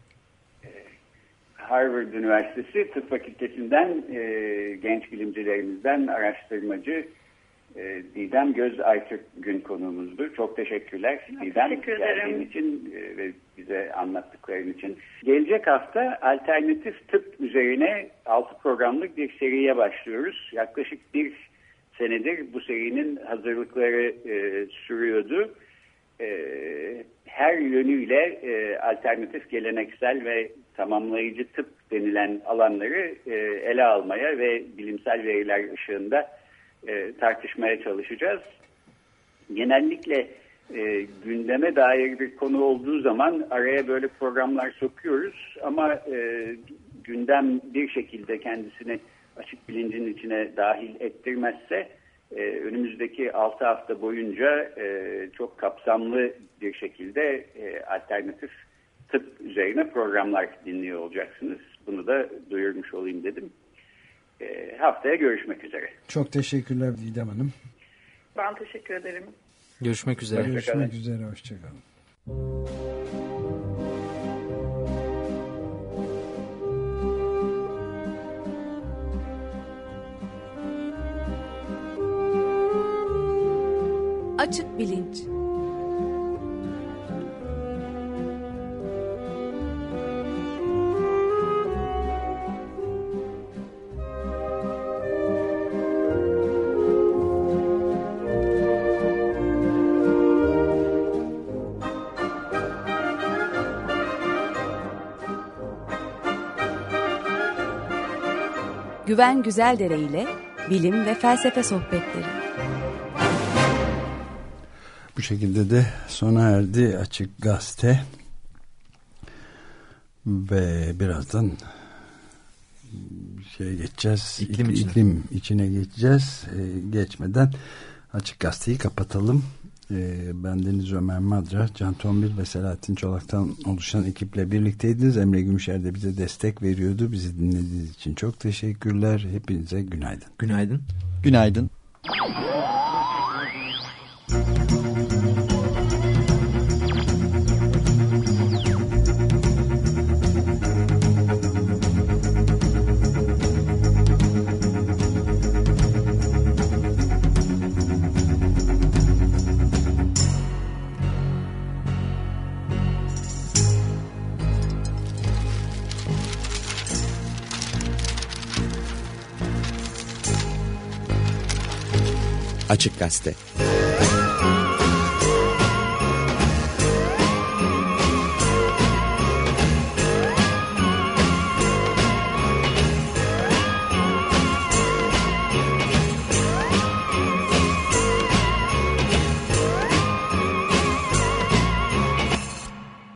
Harvard Üniversitesi Tıp Fakültesi'nden genç bilimcilerimizden araştırmacı Didem Göz Aytürk'ün konuğumuzdu. Çok teşekkürler Didem. Teşekkür ederim. Geldiğin için ve bize anlattıkların için. Gelecek hafta alternatif tıp üzerine 6 programlık bir seriye başlıyoruz. Yaklaşık bir senedir bu serinin hazırlıkları sürüyordu. Her yönüyle alternatif, geleneksel ve tamamlayıcı tıp denilen alanları ele almaya ve bilimsel veriler ışığında tartışmaya çalışacağız. Genellikle gündeme dair bir konu olduğu zaman araya böyle programlar sokuyoruz ama gündem bir şekilde kendisini açık bilincin içine dahil ettirmezse önümüzdeki 6 hafta boyunca çok kapsamlı bir şekilde alternatif tıp üzerine programlar dinliyor olacaksınız. Bunu da duyurmuş olayım dedim. Haftaya görüşmek üzere. Çok teşekkürler Didem Hanım. Ben teşekkür ederim. Görüşmek üzere. Görüşmek üzere. Hoşçakalın. Açık bilinç. Güven Güzeldere ile bilim ve felsefe sohbetleri. Bu şekilde de sona erdi Açık Gazete ve birazdan geçeceğiz. İklim içine geçeceğiz. Geçmeden Açık Gazete'yi kapatalım. Ben Deniz Ömer Madra, Can Tombil ve Selahattin Çolak'tan oluşan ekiple birlikteydiniz. Emre Gümüşer de bize destek veriyordu. Bizi dinlediğiniz için çok teşekkürler. Hepinize günaydın. Günaydın. Günaydın. Açık Gazete.